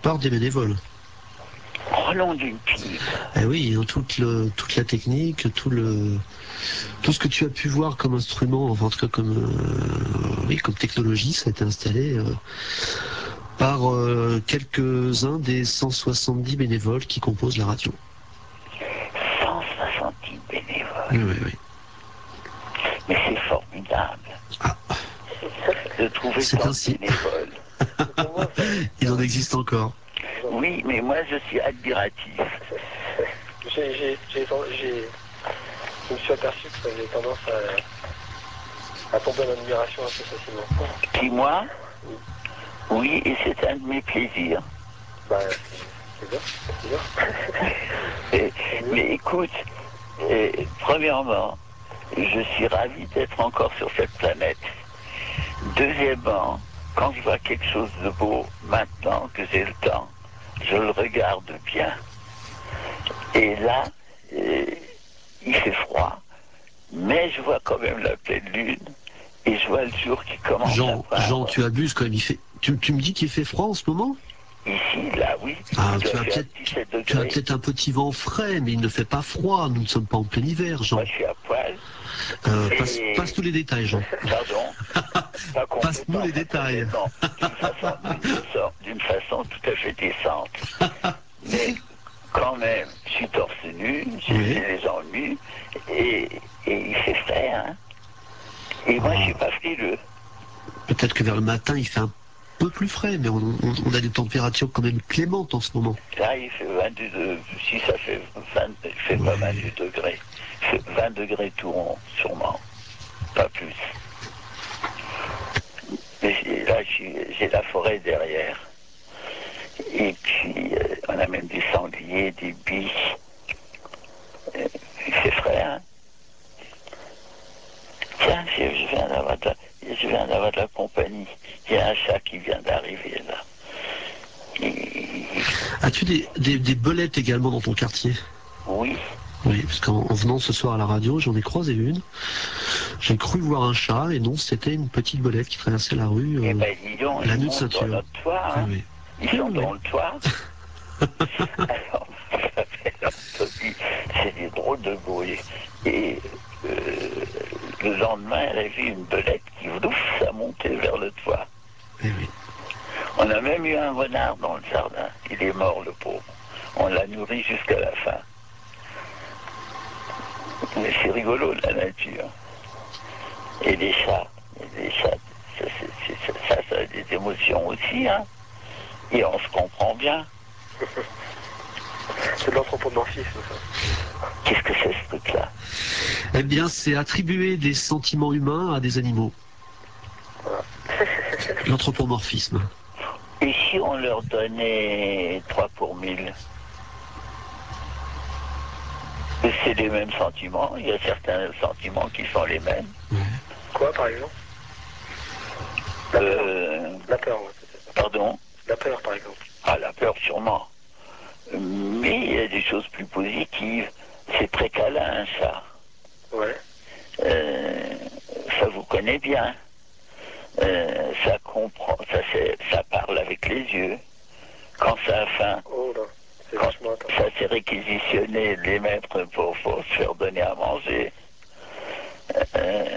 par des bénévoles. Oh nom d'une pipe. Eh oui, hein, toute, le, toute la technique, tout le, tout ce que tu as pu voir comme instrument, enfin, en tout cas comme, euh, oui, comme technologie, ça a été installé euh, par euh, quelques-uns des cent soixante-dix bénévoles qui composent la radio. cent soixante-dix bénévoles. Oui, oui, oui. Mais c'est formidable Ah. de trouver C'est tant ainsi. de bénévoles. Il en existe encore. Oui, mais moi je suis admiratif. J'ai, j'ai, j'ai, j'ai- je me suis aperçu que j'avais tendance à, à tomber en admiration assez facilement. Qui, moi? Oui, et c'est un de mes plaisirs. Bah, c'est, c'est bien, c'est bien. Et- mais écoute, euh, premièrement, je suis ravi d'être encore sur cette planète. Deuxièmement, quand je vois quelque chose de beau, maintenant que j'ai le temps, je le regarde bien. Et là, euh, il fait froid, mais je vois quand même la pleine lune, et je vois le jour qui commence à Jean, poindre. Jean, tu abuses quand même. Il fait... tu, tu me dis qu'il fait froid en ce moment? Ici, là, oui, Ah, il tu doit as faire peut-être dix-sept tu as degrés. peut-être un petit vent frais, mais il ne fait pas froid. Nous ne sommes pas en plein hiver, Jean. Moi, je suis à poil. Euh, Et- passe, passe tous les détails, Jean. Pardon. Pas Passe-nous complètement, les détails. personnellement, d'une façon, d'une façon, d'une façon tout à fait décente. Mais quand même, je suis torse nu, j'ai Oui. j'ai les jambes nues, et, et il fait frais, hein. Et moi, je suis pas frileux. Peut-être que vers le matin, il fait un peu plus frais, mais on, on- on a des températures quand même clémentes en ce moment. Là, il fait vingt-deux degrés, si ça fait vingt, il fait pas Oui. vingt-deux degrés, il fait vingt degrés tout rond, sûrement, pas plus. Mais j'ai- là, j'ai j'ai la forêt derrière. Et puis, euh, on a même des sangliers, des biches. Euh, c'est frais, hein. Tiens, je, je viens d'avoir de, la- je viens d'avoir de la compagnie. Il y a un chat qui vient d'arriver, là. Il- As-tu des, des, des belettes également dans ton quartier? oui, Oui, parce qu'en en venant ce soir à la radio, j'en ai croisé une. J'ai cru voir un chat, et non, c'était une petite belette qui traversait la rue. eh euh, ben, dis donc, la ils nuit de montent dans ceinture. notre toit, hein. Oui, Ils oui. sont Oui, dans oui. le toit. Alors, j'avais entendu, c'est des drôles de bruit. Et euh, le lendemain, elle a vu une belette qui, ouf, ça montait vers le toit. Eh oui. On a même eu un renard dans le jardin. Il est mort, le pauvre. On l'a nourri jusqu'à la fin. Mais c'est rigolo, la nature. Et les chats. Et les chats, ça, c'est- c'est- ça, ça a des émotions aussi, hein. Et on se comprend bien. C'est de l'anthropomorphisme, ça. Qu'est-ce que c'est ce truc-là? Eh bien, c'est attribuer des sentiments humains à des animaux. Voilà. L'anthropomorphisme. Et si on leur donnait trois pour mille? C'est les mêmes sentiments. Il y a certains sentiments qui sont les mêmes. Quoi, par exemple? La peur. Euh, La peur, ouais, peut-être. pardon? La peur, par exemple. Ah, la peur, sûrement. Mais il y a des choses plus positives. C'est très câlin, un chat. Ouais. Euh, ça vous connaît bien. Euh, ça comprend, ça, c'est- ça parle avec les yeux. Quand ça a faim, Oh là, c'est quand vachement intense. ça s'est réquisitionné les maîtres pour, pour se faire donner à manger. Euh,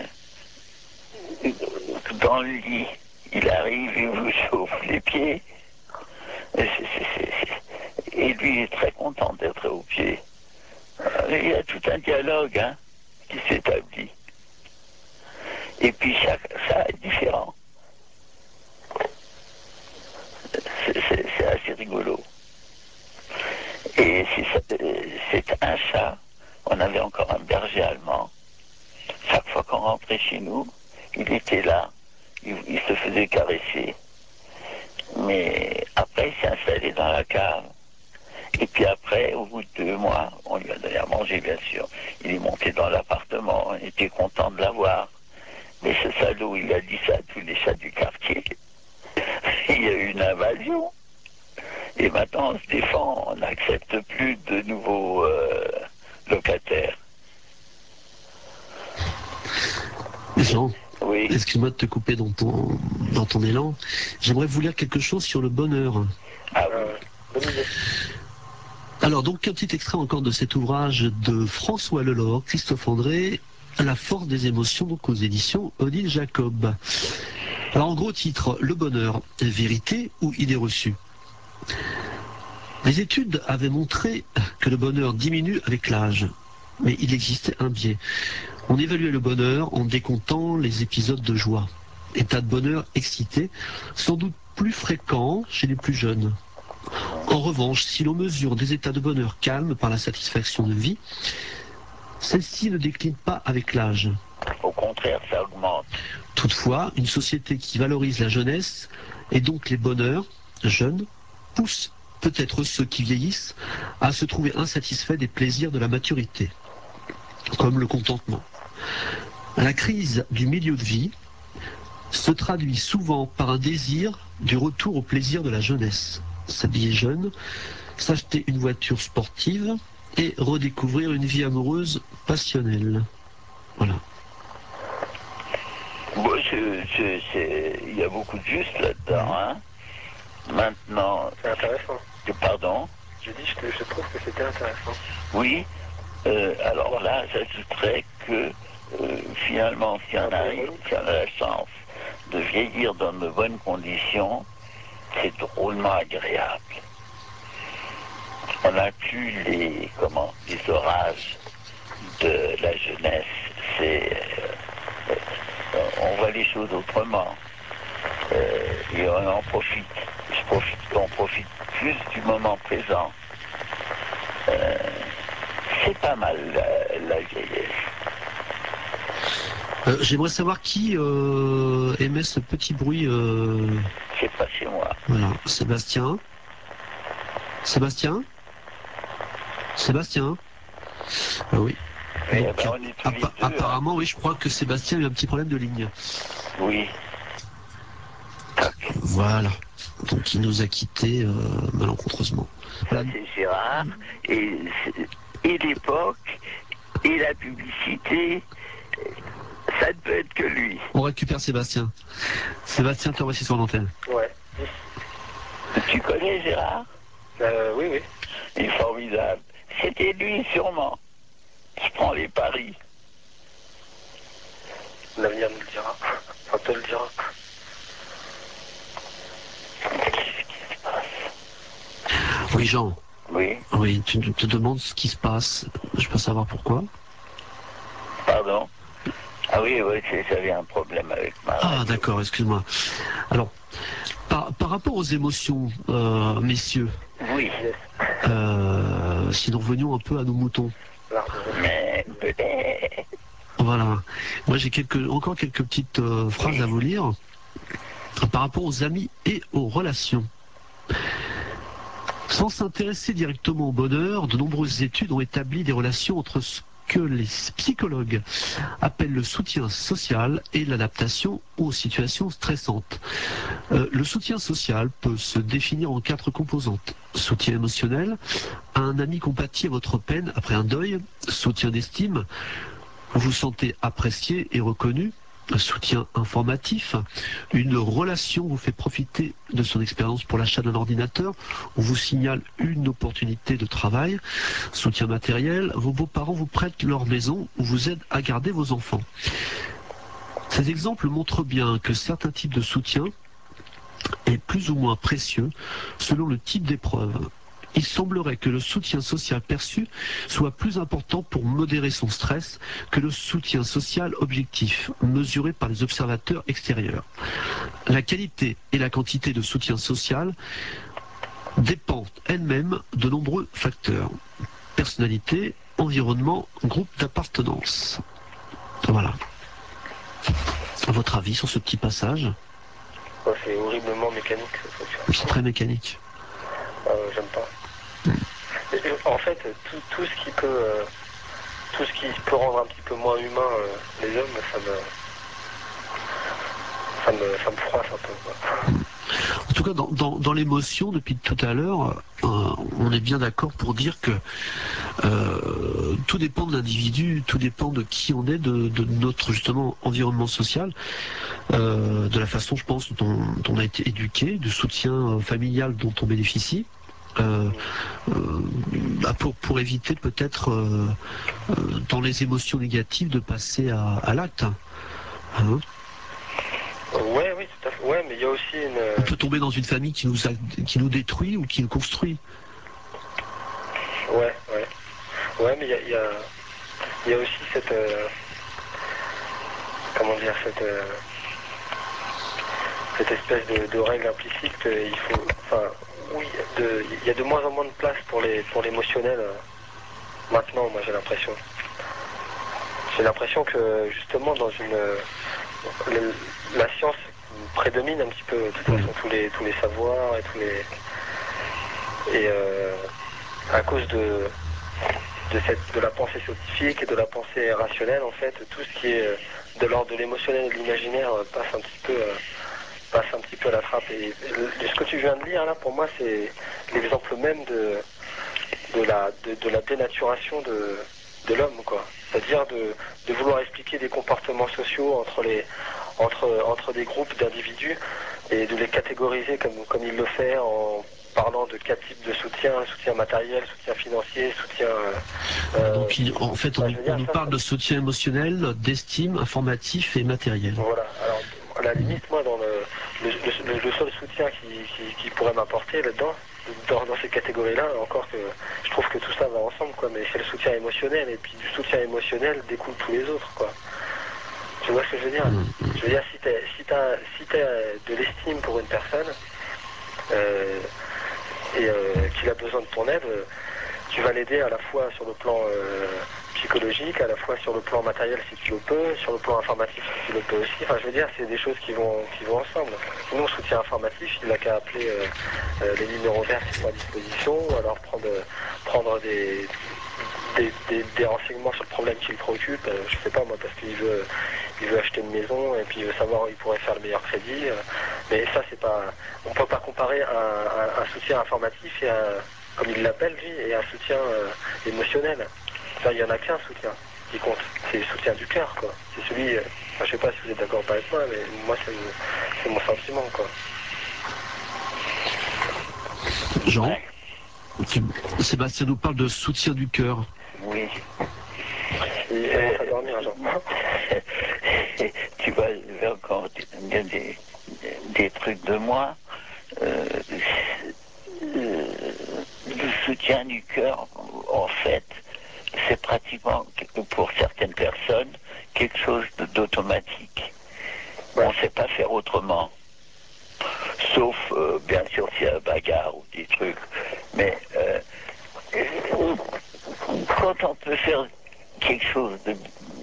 dans le lit, il arrive, il vous chauffe les pieds. Et, c'est- c'est- c'est- c'est- et lui, il est très content d'être aux pieds. Euh, Il y a tout un dialogue, hein, qui s'établit. Et puis chaque chat est différent. C'est c'est- c'est assez rigolo. Et c'est euh, c'est un chat. On avait encore un berger allemand. Chaque fois qu'on rentrait chez nous, il était là. Il, il se faisait caresser. Mais après, il s'est installé dans la cave. Et puis après, au bout de deux mois, on lui a donné à manger, bien sûr. Il est monté dans l'appartement. Il était content de l'avoir. Mais ce salaud, il a dit ça à tous les chats du quartier. Il y a eu une invasion. Et maintenant, on se défend. On n'accepte plus de nouveaux euh, locataires. Jean, Oui. Excuse-moi de te couper dans ton, dans ton élan. J'aimerais vous lire quelque chose sur le bonheur. Ah oui. Bonne idée. Alors, donc, un petit extrait encore de cet ouvrage de François Lelore, Christophe André, La force des émotions, donc aux éditions Odile Jacob. Alors, en gros titre, le bonheur, vérité ou idée reçue? Les études avaient montré que le bonheur diminue avec l'âge, mais il existait un biais. On évaluait le bonheur en décomptant les épisodes de joie. État de bonheur excité, sans doute plus fréquent chez les plus jeunes. En revanche, si l'on mesure des états de bonheur calmes par la satisfaction de vie, celle-ci ne décline pas avec l'âge. Au contraire, ça augmente. Toutefois, une société qui valorise la jeunesse, et donc les bonheurs jeunes, pousse peut-être ceux qui vieillissent à se trouver insatisfaits des plaisirs de la maturité, comme le contentement. La crise du milieu de vie se traduit souvent par un désir du retour au plaisir de la jeunesse. S'habiller jeune, s'acheter une voiture sportive et redécouvrir une vie amoureuse passionnelle. Voilà. Bon, c'est- c'est- c'est- il y a beaucoup de juste là-dedans, hein. Maintenant, C'est intéressant. pardon. Je dis que je trouve que c'était intéressant. Oui, euh, alors là, j'ajouterais que euh, finalement, si on arrive, si on a la chance de vieillir dans de bonnes conditions, c'est drôlement agréable. On n'a plus les, comment, les orages de la jeunesse. C'est, euh, euh, on voit les choses autrement. Euh, et on en profite. Je profite, on profite plus du moment présent. Euh, c'est pas mal la, la vieillesse. Euh, J'aimerais savoir qui euh, émet ce petit bruit. Euh... C'est pas chez moi. Voilà, Sébastien. Sébastien Sébastien Ah oui. Eh Donc, ben, on est tous les appa- deux, apparemment, oui, je crois que Sébastien a eu un petit problème de ligne. Oui. Toc. Voilà. Donc il nous a quittés euh, malencontreusement. Ça, Voilà. c'est Gérard. Et, et l'époque, et la publicité, ça ne peut être que lui. On récupère Sébastien. Sébastien, te revoici sur l'antenne. Ouais. Tu connais Gérard? Euh, oui, oui. Il est formidable. C'était lui, sûrement. Je prends les paris. L'avenir nous le dira. Enfin, te le dira. Oui, Jean. Oui, Oui, tu tu te demandes ce qui se passe. Je peux savoir pourquoi. pardon. Ah oui, oui, c'est- j'avais un problème avec ma Ah, radio. d'accord, excuse-moi. Alors, par, par rapport aux émotions, euh, messieurs, Oui, euh, si nous revenions un peu à nos moutons. mais peut-être. Voilà. Moi, j'ai quelques, encore quelques petites euh, phrases à vous lire par rapport aux amis et aux relations. Sans s'intéresser directement au bonheur, de nombreuses études ont établi des relations entre ce que les psychologues appellent le soutien social et l'adaptation aux situations stressantes. Euh, le soutien social peut se définir en quatre composantes. Soutien émotionnel, un ami compatit à votre peine après un deuil. Soutien d'estime, vous vous sentez apprécié et reconnu. Soutien informatif, une relation vous fait profiter de son expérience pour l'achat d'un ordinateur ou vous signale une opportunité de travail. Soutien matériel, vos beaux-parents vous prêtent leur maison ou vous aident à garder vos enfants. Ces exemples montrent bien que certains types de soutien est plus ou moins précieux selon le type d'épreuve. Il semblerait que le soutien social perçu soit plus important pour modérer son stress que le soutien social objectif, mesuré par les observateurs extérieurs. La qualité et la quantité de soutien social dépendent elles-mêmes de nombreux facteurs. Personnalité, environnement, groupe d'appartenance. Voilà. À votre avis sur ce petit passage? Ouais, c'est horriblement mécanique, ce truc. C'est très mécanique. Euh, J'aime pas. Et, et, en fait, tout, tout ce qui peut, euh, tout ce qui peut rendre un petit peu moins humain euh, les hommes, ça me, ça me, ça me froisse un peu, quoi. En tout tout cas, dans, dans, dans l'émotion, depuis tout à l'heure, euh, on est bien d'accord pour dire que euh, tout dépend de l'individu, tout dépend de qui on est, de, de notre justement environnement social, euh, de la façon, je pense, dont, dont on a été éduqué, du soutien familial dont on bénéficie. Euh, euh, bah pour, pour éviter peut-être euh, euh, dans les émotions négatives de passer à, à l'acte. Hein, ouais, oui, tout à fait. Ouais, mais il y a aussi une. on peut tomber dans une famille qui nous, a, qui nous détruit ou qui nous construit. Ouais, ouais. Ouais, mais il y a, y, a, y a aussi cette. Euh, comment dire, cette. Euh, cette espèce de, de règle implicite qu'il faut. Enfin, oui, il y a de moins en moins de place pour les pour l'émotionnel euh, maintenant, moi j'ai l'impression. J'ai l'impression que justement dans une. Euh, le, la science prédomine un petit peu, de toute façon, tous les, tous les savoirs et tous les. Et euh, à cause de. De, cette, de la pensée scientifique et de la pensée rationnelle, en fait, tout ce qui est de l'ordre de l'émotionnel et de l'imaginaire passe un petit peu, euh, passe un petit peu à la trappe. Et, et ce que tu viens de lire là, pour moi, c'est l'exemple même de, de, la, de, de la dénaturation de, de l'homme, quoi. C'est-à-dire de, de vouloir expliquer des comportements sociaux entre les, entre, entre des groupes d'individus et de les catégoriser comme, comme il le fait en parlant de quatre types de soutien, soutien matériel, soutien financier, soutien... Euh, Donc il, en fait, on, bah, dire, on nous ça, parle ça... de soutien émotionnel, d'estime, informatif et matériel. Voilà, alors à la limite, moi, dans le, le, le, le seul soutien qui, qui, qui pourrait m'apporter là-dedans, dans, dans ces catégories-là, encore que je trouve que tout ça va ensemble, quoi, mais c'est le soutien émotionnel, et puis du soutien émotionnel découlent tous les autres, quoi. Tu vois ce que je veux dire? Je veux dire, si tu si t'as, si t'as de l'estime pour une personne, euh, et euh, qu'il a besoin de ton aide, euh, tu vas l'aider à la fois sur le plan euh, psychologique, à la fois sur le plan matériel si tu le peux, sur le plan informatif si tu le peux aussi. Enfin, je veux dire, c'est des choses qui vont qui vont ensemble. Sinon, soutien informatif, il n'a qu'à appeler euh, euh, les numéros verts qui sont à disposition, ou alors prendre prendre des Des, des, des renseignements sur le problème qui le préoccupe, euh, je sais pas moi, parce qu'il veut, il veut acheter une maison et puis il veut savoir où il pourrait faire le meilleur crédit. Euh, mais ça, c'est pas, on peut pas comparer un, un, un soutien informatif et un, comme il l'appelle lui, et un soutien euh, émotionnel. Enfin, il y en a qu'un soutien qui compte, c'est le soutien du cœur, quoi. C'est celui, euh, enfin, je sais pas si vous êtes d'accord ou pas avec moi, mais moi c'est, c'est mon sentiment, quoi. Jean, Sébastien nous parle de soutien du cœur. Oui. Il commence à dormir, Jean. Tu vas encore dire des, des trucs de moi. Euh, euh, le soutien du cœur, en fait, c'est pratiquement, pour certaines personnes, quelque chose d'automatique. On ne sait pas faire autrement. Sauf, euh, bien sûr, s'il y a bagarre ou des trucs. Mais euh, quand on peut faire quelque chose de,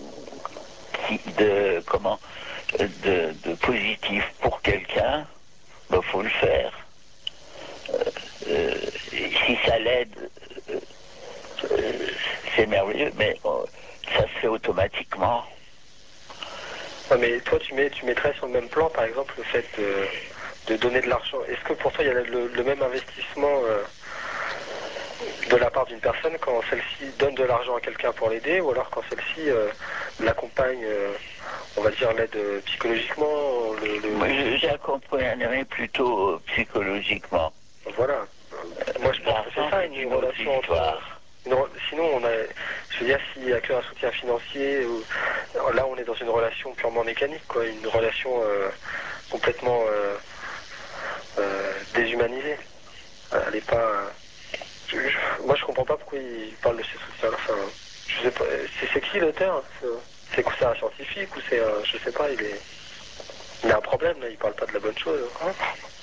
de comment, de, de positif pour quelqu'un, il ben, faut le faire. Euh, euh, si ça l'aide, euh, euh, c'est merveilleux, mais euh, ça se fait automatiquement. Ouais, mais toi, tu, mets, tu mettrais sur le même plan, par exemple, le fait de, de donner de l'argent. Est-ce que pour toi, il y a le, le même investissement euh, de la part d'une personne quand celle-ci donne de l'argent à quelqu'un pour l'aider, ou alors quand celle-ci euh, l'accompagne, euh, on va dire, l'aide euh, psychologiquement le, le... Moi, j'accompagnerais plutôt euh, psychologiquement. Voilà. Moi, je pense que c'est ça, une, une relation entre... Une, sinon, on a, je veux dire, s'il n'y a qu'un soutien financier, ou, là, on est dans une relation purement mécanique, quoi, une relation euh, complètement euh, euh, déshumanisée. Elle n'est pas... Je, je, moi, je comprends pas pourquoi il parle de ces soutiens-là. Enfin, je sais pas. C'est, c'est qui l'auteur? C'est quoi, c'est un scientifique ou c'est un... Je sais pas, il est... Il a un problème, là, il parle pas de la bonne chose. Hein.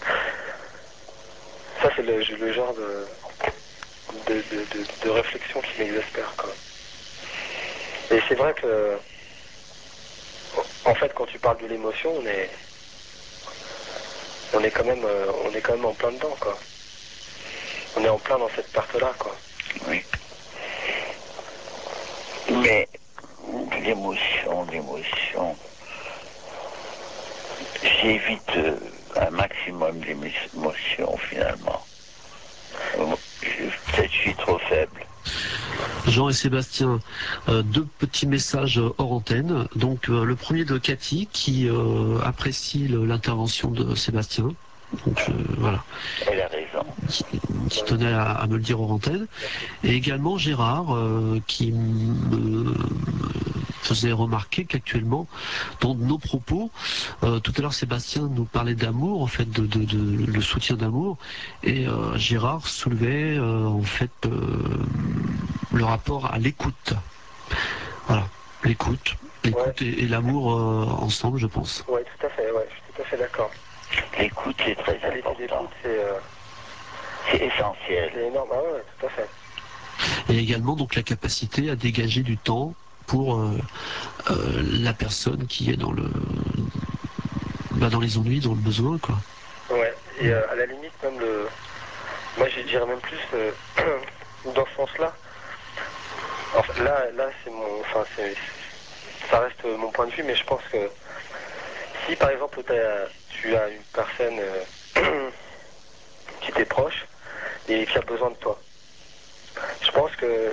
Ça, c'est le, le genre de... De, de, de, de réflexion qui m'exaspère, quoi. Et c'est vrai que, en fait, quand tu parles de l'émotion, on est, on est quand même, on est quand même en plein dedans, quoi. On est en plein dans cette perte-là, quoi. Oui. Mais l'émotion, l'émotion, j'évite euh, un maximum d'émotions finalement. Peut-être je suis trop faible. Jean et Sébastien, euh, deux petits messages hors antenne. Donc euh, le premier de Cathy qui euh, apprécie le- l'intervention de Sébastien. Donc je, voilà. Elle a raison. Qui, qui tenait à, à me le dire hors antenne. Et également Gérard euh, qui me faisait remarquer qu'actuellement, dans nos propos, euh, tout à l'heure Sébastien nous parlait d'amour, en fait, de, de, de le soutien d'amour, et euh, Gérard soulevait euh, en fait euh, le rapport à l'écoute. Voilà, l'écoute, l'écoute Ouais. et, et l'amour euh, ensemble, je pense. Oui, tout à fait, ouais, je suis tout à fait d'accord. L'écoute, c'est très La qualité d'écoute, important. c'est euh, C'est essentiel. c'est énorme. Ah ouais, tout à fait. Et également donc la capacité à dégager du temps pour euh, euh, la personne qui est dans le bah, dans les ennuis, dans le besoin, quoi. Ouais, et euh, à la limite, même le. Moi, je dirais même plus euh, dans ce sens-là. Enfin, là, là, c'est mon. Enfin, c'est. Ça reste mon point de vue, mais je pense que si par exemple t'as- tu as une personne euh, qui t'est proche et qui a besoin de toi, je pense que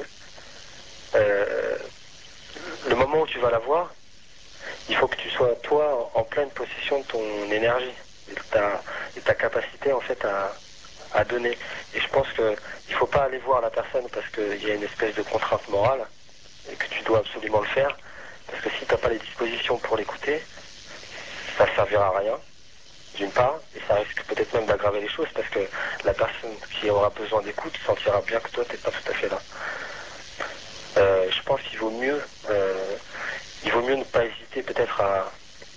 euh, le moment où tu vas la voir, il faut que tu sois toi en, en pleine possession de ton énergie et de ta, et ta capacité en fait à, à donner. Et je pense que il faut pas aller voir la personne parce qu'il y a une espèce de contrainte morale et que tu dois absolument le faire. Parce que si tu n'as pas les dispositions pour l'écouter, ça ne servira à rien, d'une part, et ça risque peut-être même d'aggraver les choses parce que la personne qui aura besoin d'écoute sentira bien que toi, tu n'es pas tout à fait là. Euh, je pense qu'il vaut mieux, euh, il vaut mieux ne pas hésiter peut-être à,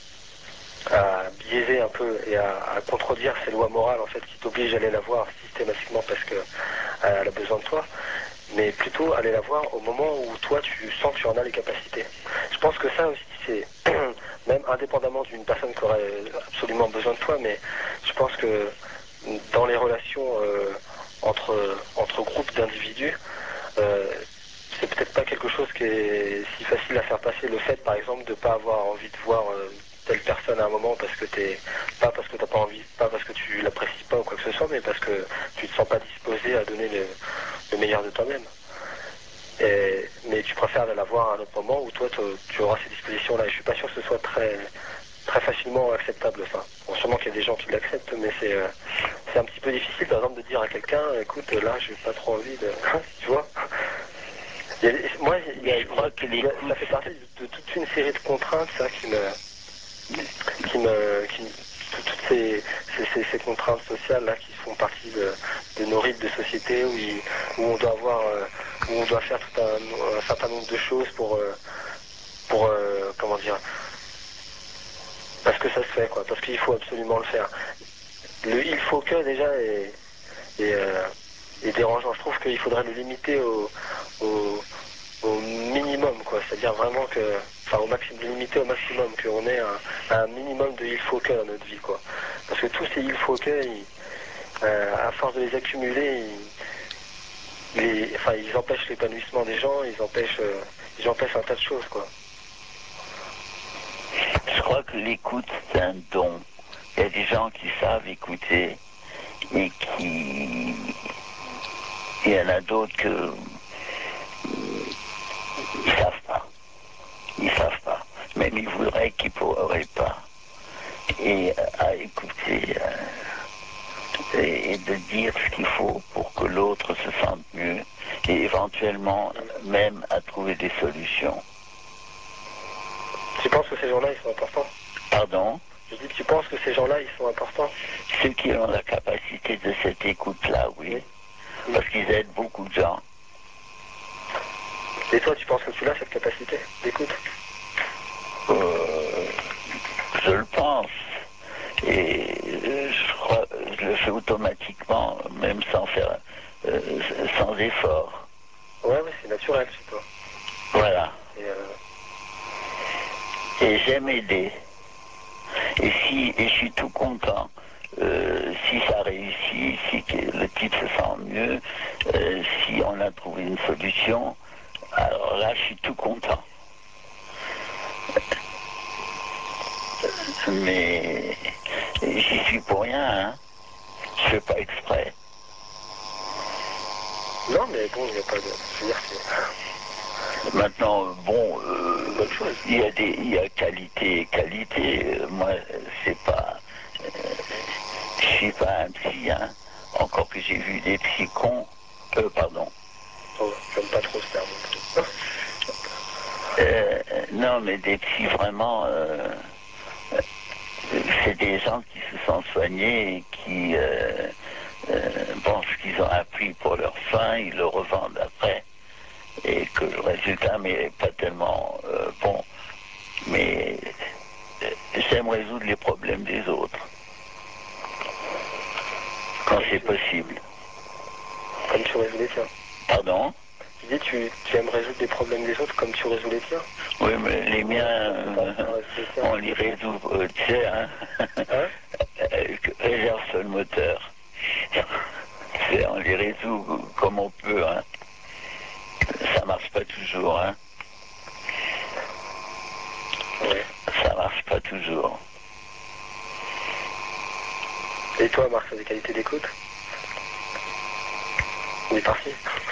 à biaiser un peu et à, à contredire ces lois morales en fait qui t'obligent à aller la voir systématiquement parce qu'elle a besoin de toi, mais plutôt aller la voir au moment où toi tu sens que tu en as les capacités. Je pense que ça aussi c'est même indépendamment d'une personne qui aurait absolument besoin de toi, mais je pense que dans les relations euh, entre, entre groupes d'individus, euh, c'est peut-être pas quelque chose qui est si facile à faire passer. Le fait, par exemple, de ne pas avoir envie de voir euh, telle personne à un moment parce que t'es pas parce que t'as pas envie, pas parce que tu l'apprécies pas ou quoi que ce soit, mais parce que tu te sens pas disposé à donner le, le meilleur de toi-même. Et, mais tu préfères la voir à un autre moment où toi tu auras ces dispositions-là. Et je suis pas sûr que ce soit très très facilement acceptable ça. Bon, sûrement qu'il y a des gens qui l'acceptent, mais c'est euh, c'est un petit peu difficile, par exemple, de dire à quelqu'un, écoute, là, j'ai pas trop envie de, tu vois. Il y a, moi, il y a, Je crois que il y a, ça fait partie de, de toute une série de contraintes, ça, qui me, qui me, qui, toutes ces, ces, ces contraintes sociales là, qui font partie de, de nos rites de société où, il, où on doit avoir, euh, où on doit faire tout un, un certain nombre de choses pour, euh, pour, euh, comment dire, parce que ça se fait, quoi, parce qu'il faut absolument le faire. Le il faut que déjà est, est, euh, est dérangeant. Je trouve qu'il faudrait le limiter au, au, au minimum, quoi. C'est-à-dire vraiment que, enfin, au maximum, le limiter au maximum, qu'on ait un, un minimum de il faut que dans notre vie, quoi. Parce que tous ces il faut que, ils, euh, à force de les accumuler, ils, ils, enfin, ils empêchent l'épanouissement des gens, ils empêchent, euh, ils empêchent un tas de choses, quoi. Je crois que l'écoute, c'est un don. Il y a des gens qui savent écouter et qui... Il y en a d'autres que... Ils savent pas. Ils savent pas. Même ils voudraient qu'ils pourraient pas. Et euh, à écouter euh, et, et de dire ce qu'il faut pour que l'autre se sente mieux et éventuellement même à trouver des solutions. Tu penses que ces gens-là, ils sont importants? Pardon? Je dis que tu penses que ces gens-là, ils sont importants? Ceux qui ont la capacité de cette écoute-là, oui. Oui. Parce qu'ils aident beaucoup de gens. Et toi, tu penses que tu as cette capacité d'écoute? Euh, je le pense. Et euh, je crois, je le fais automatiquement, même sans faire, euh, sans effort. Ouais, ouais, c'est naturel chez toi. Voilà. Et, euh... Et j'aime aider. Et si, et je suis tout content. Euh, si ça réussit, si le type se sent mieux, euh, si on a trouvé une solution, alors là, je suis tout content. Mais j'y suis pour rien, hein. Je fais pas exprès. Non, mais bon, il n'y a pas de... Je veux dire, c'est... Maintenant, bon, euh, il y a des, il y a qualité et qualité. Moi, c'est pas, euh, je suis pas un psy, hein. Encore que j'ai vu des psys cons. Euh, pardon. Oh, j'aime pas trop ce terme non plus. Euh, non, mais des psys vraiment, euh, euh, c'est des gens qui se sont soignés et qui, euh, euh, bon, ce qu'ils ont appris pour leur fin, ils le revendent après. Et que le résultat n'est pas tellement euh, bon. Mais euh, j'aime résoudre les problèmes des autres. Quand c'est possible. Comme tu résous les tiens. Pardon? Tu dis tu, tu aimes résoudre les problèmes des autres comme tu résous les tiens. Oui, mais les miens, euh, on les résout, euh, tu sais, hein, Hein? réserve sur le moteur. Tu sais, on les résout comme on peut, hein. Ça marche pas toujours, hein. Ouais. Ça marche pas toujours. Et toi, Marc, tu as des qualités d'écoute? On est parti.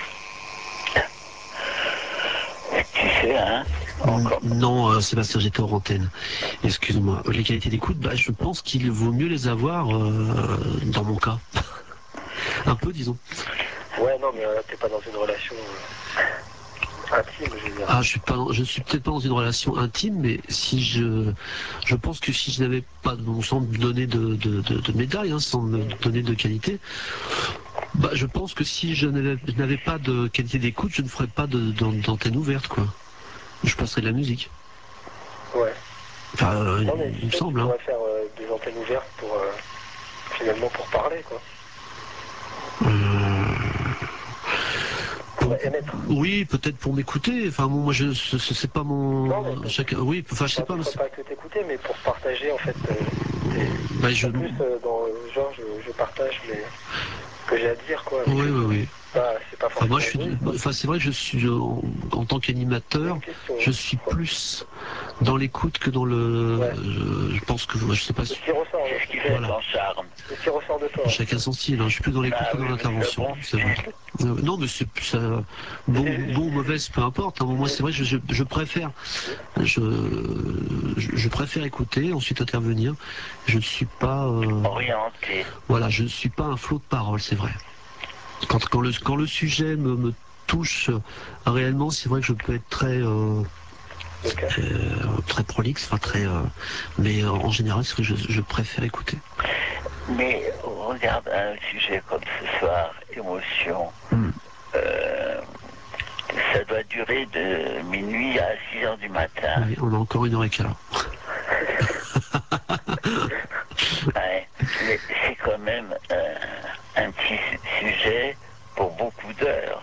Tu sais, hein, encore. Non, euh, Sébastien, j'étais hors antenne. Excuse-moi. Les qualités d'écoute, bah, je pense qu'il vaut mieux les avoir euh, dans mon cas. Un peu, disons. Ouais, non, mais euh, t'es pas dans une relation euh, intime, je veux dire. Ah, je suis pas, dans- je suis peut-être pas dans une relation intime, mais si je, je pense que si je n'avais pas, bon, sans me donner de, de, de, de médaille, hein, sans me donner de qualité, bah, je pense que si je n'avais je n'avais pas de qualité d'écoute, je ne ferais pas de- d'an- d'antenne ouverte, quoi. Je passerais de la musique. Ouais. Enfin, euh, Non, mais il tu me sais, semble, tu hein. pourrais faire euh, des antennes ouvertes pour, euh, finalement, pour parler, quoi. Euh, Pour émettre. Oui, peut-être pour m'écouter. Enfin, bon, moi, je, ce- ce- c'est pas mon. Non, mais- Chacun. Oui, enfin, je sais Enfin, pas. tu Mais ferais c'est- pas que t'écouter, mais pour partager, en fait, euh, tes- bah, je. en plus, euh, dans le genre, je, je partage mes... ce que j'ai à dire, quoi. avec Oui, eux. oui, oui. Bah, c'est pas Enfin, forcément moi, je suis. égoïste, hein. Enfin, c'est vrai que je suis en, en tant qu'animateur, Une question, je hein. suis plus dans l'écoute que dans le. Ouais. Je, je pense que je sais pas Ce si. qui ressort, C'est hein. ce qui fait Voilà. ton charme. Ce qui ressort de toi. hein. Chacun son style. Hein. Je suis plus dans l'écoute Ah que dans oui, mais c'est un l'intervention. bon C'est vrai. style. Euh, non, mais c'est ça, bon, bon ou mauvaise, peu importe. Hein. Moi, c'est vrai que je, je, je préfère, je, je, je préfère écouter, ensuite intervenir. Je ne suis pas, euh, Orienté. voilà, je ne suis pas un flot de paroles, c'est vrai. Quand, quand le, quand le sujet me, me touche euh, réellement, c'est vrai que je peux être très, euh, Ok. euh, très prolixe, enfin très, euh, mais euh, en général, c'est vrai que je, je préfère écouter. Mais regarde un sujet comme ce soir, émotion. Mm. Euh, ça doit durer de minuit à six heures du matin. Oui, on a encore une heure et quart. Ouais. Mais c'est quand même euh, un petit su- sujet pour beaucoup d'heures.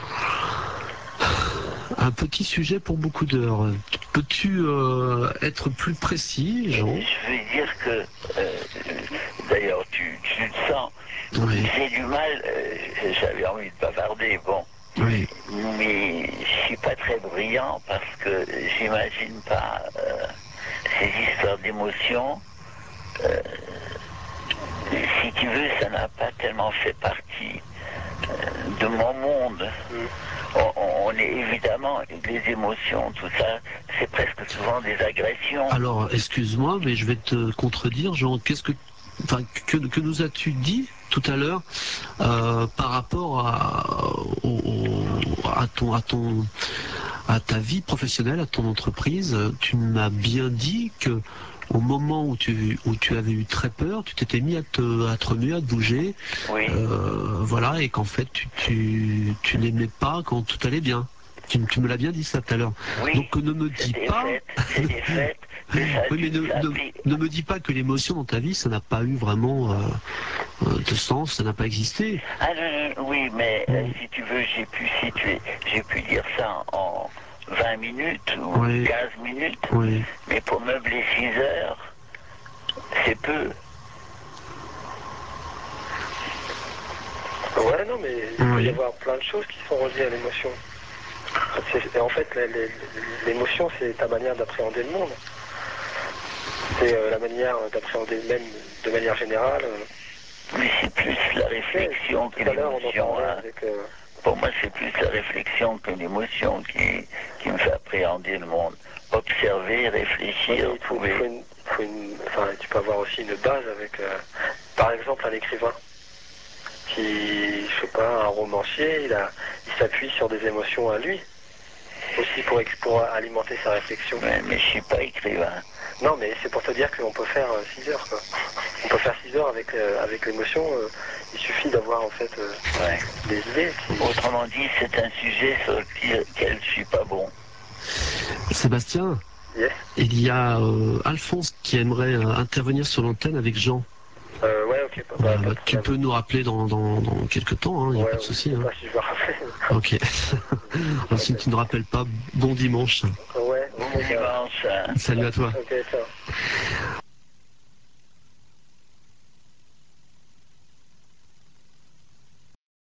Un petit sujet pour beaucoup d'heures. Peux-tu euh, être plus précis, Jean? Je veux dire que, euh, d'ailleurs, tu, tu le sens, Oui, j'ai du mal, euh, j'avais envie de bavarder, bon, oui. mais je suis pas très brillant parce que j'imagine pas euh, ces histoires d'émotions. Euh, si tu veux, ça n'a pas tellement fait partie euh, de mon monde. On, on est évidemment, les émotions, tout ça, c'est presque souvent des agressions. Alors, excuse-moi, mais je vais te contredire, Jean. Qu'est-ce que, enfin, que, que nous as-tu dit tout à l'heure euh, par rapport à, au, au- à ton, à ton, à ta vie professionnelle, à ton entreprise? Tu m'as bien dit que au moment où tu, où tu avais eu très peur, tu t'étais mis à te, à te remuer, à te bouger, Oui. euh, voilà, et qu'en fait tu, tu, tu n'aimais pas quand tout allait bien. Tu, tu me l'as bien dit ça tout à l'heure. Oui, Donc ne me dis c'est des pas. fêtes, c'est des fêtes, que ça a Oui, dû mais ne, ne, s'appeler. ne me dis pas que l'émotion dans ta vie, ça n'a pas eu vraiment euh, euh, de sens, ça n'a pas existé. Ah non, non, oui, mais euh, si tu veux, j'ai pu situer, j'ai pu dire ça en vingt minutes ou Oui. quinze minutes, Oui. mais pour meubler six heures, c'est peu. Ouais, non, mais il peut Oui. y avoir plein de choses qui sont reliées à l'émotion. C'est- En fait, la- la- l'émotion, c'est ta manière d'appréhender le monde. c'est euh, la manière d'appréhender le même de manière générale. Euh. Mais c'est plus la réflexion que Tout à l'heure, on en l'émotion. parlait Hein. avec... Euh... Pour moi, c'est plus la réflexion que l'émotion qui, qui me fait appréhender le monde. Observer, réfléchir, Oui, il faut, trouver... il faut une, il faut une, enfin, tu peux avoir aussi une base avec, euh, par exemple, un écrivain qui, je sais pas, un romancier, il, a, il s'appuie sur des émotions à lui, aussi pour, pour alimenter sa réflexion. Ouais, mais je suis pas écrivain. Non, mais c'est pour te dire qu'on peut faire six heures, quoi. On peut faire six heures avec, euh, avec l'émotion, euh, il suffit d'avoir, en fait, euh, ouais. des idées. Qui... Autrement dit, c'est un sujet sur lequel je suis pas bon. Sébastien, yes. Il y a euh, Alphonse qui aimerait euh, intervenir sur l'antenne avec Jean. Euh, ouais, ok. Bah, Euh, pas de tu peux nous rappeler dans, dans, dans quelques temps, il n'y a ouais, pas de souci. Je sais hein. pas si je vais rappeler. Ok. Si tu ne rappelles pas, bon dimanche. Ouais, bon dimanche. Salut à toi. Ok, ciao.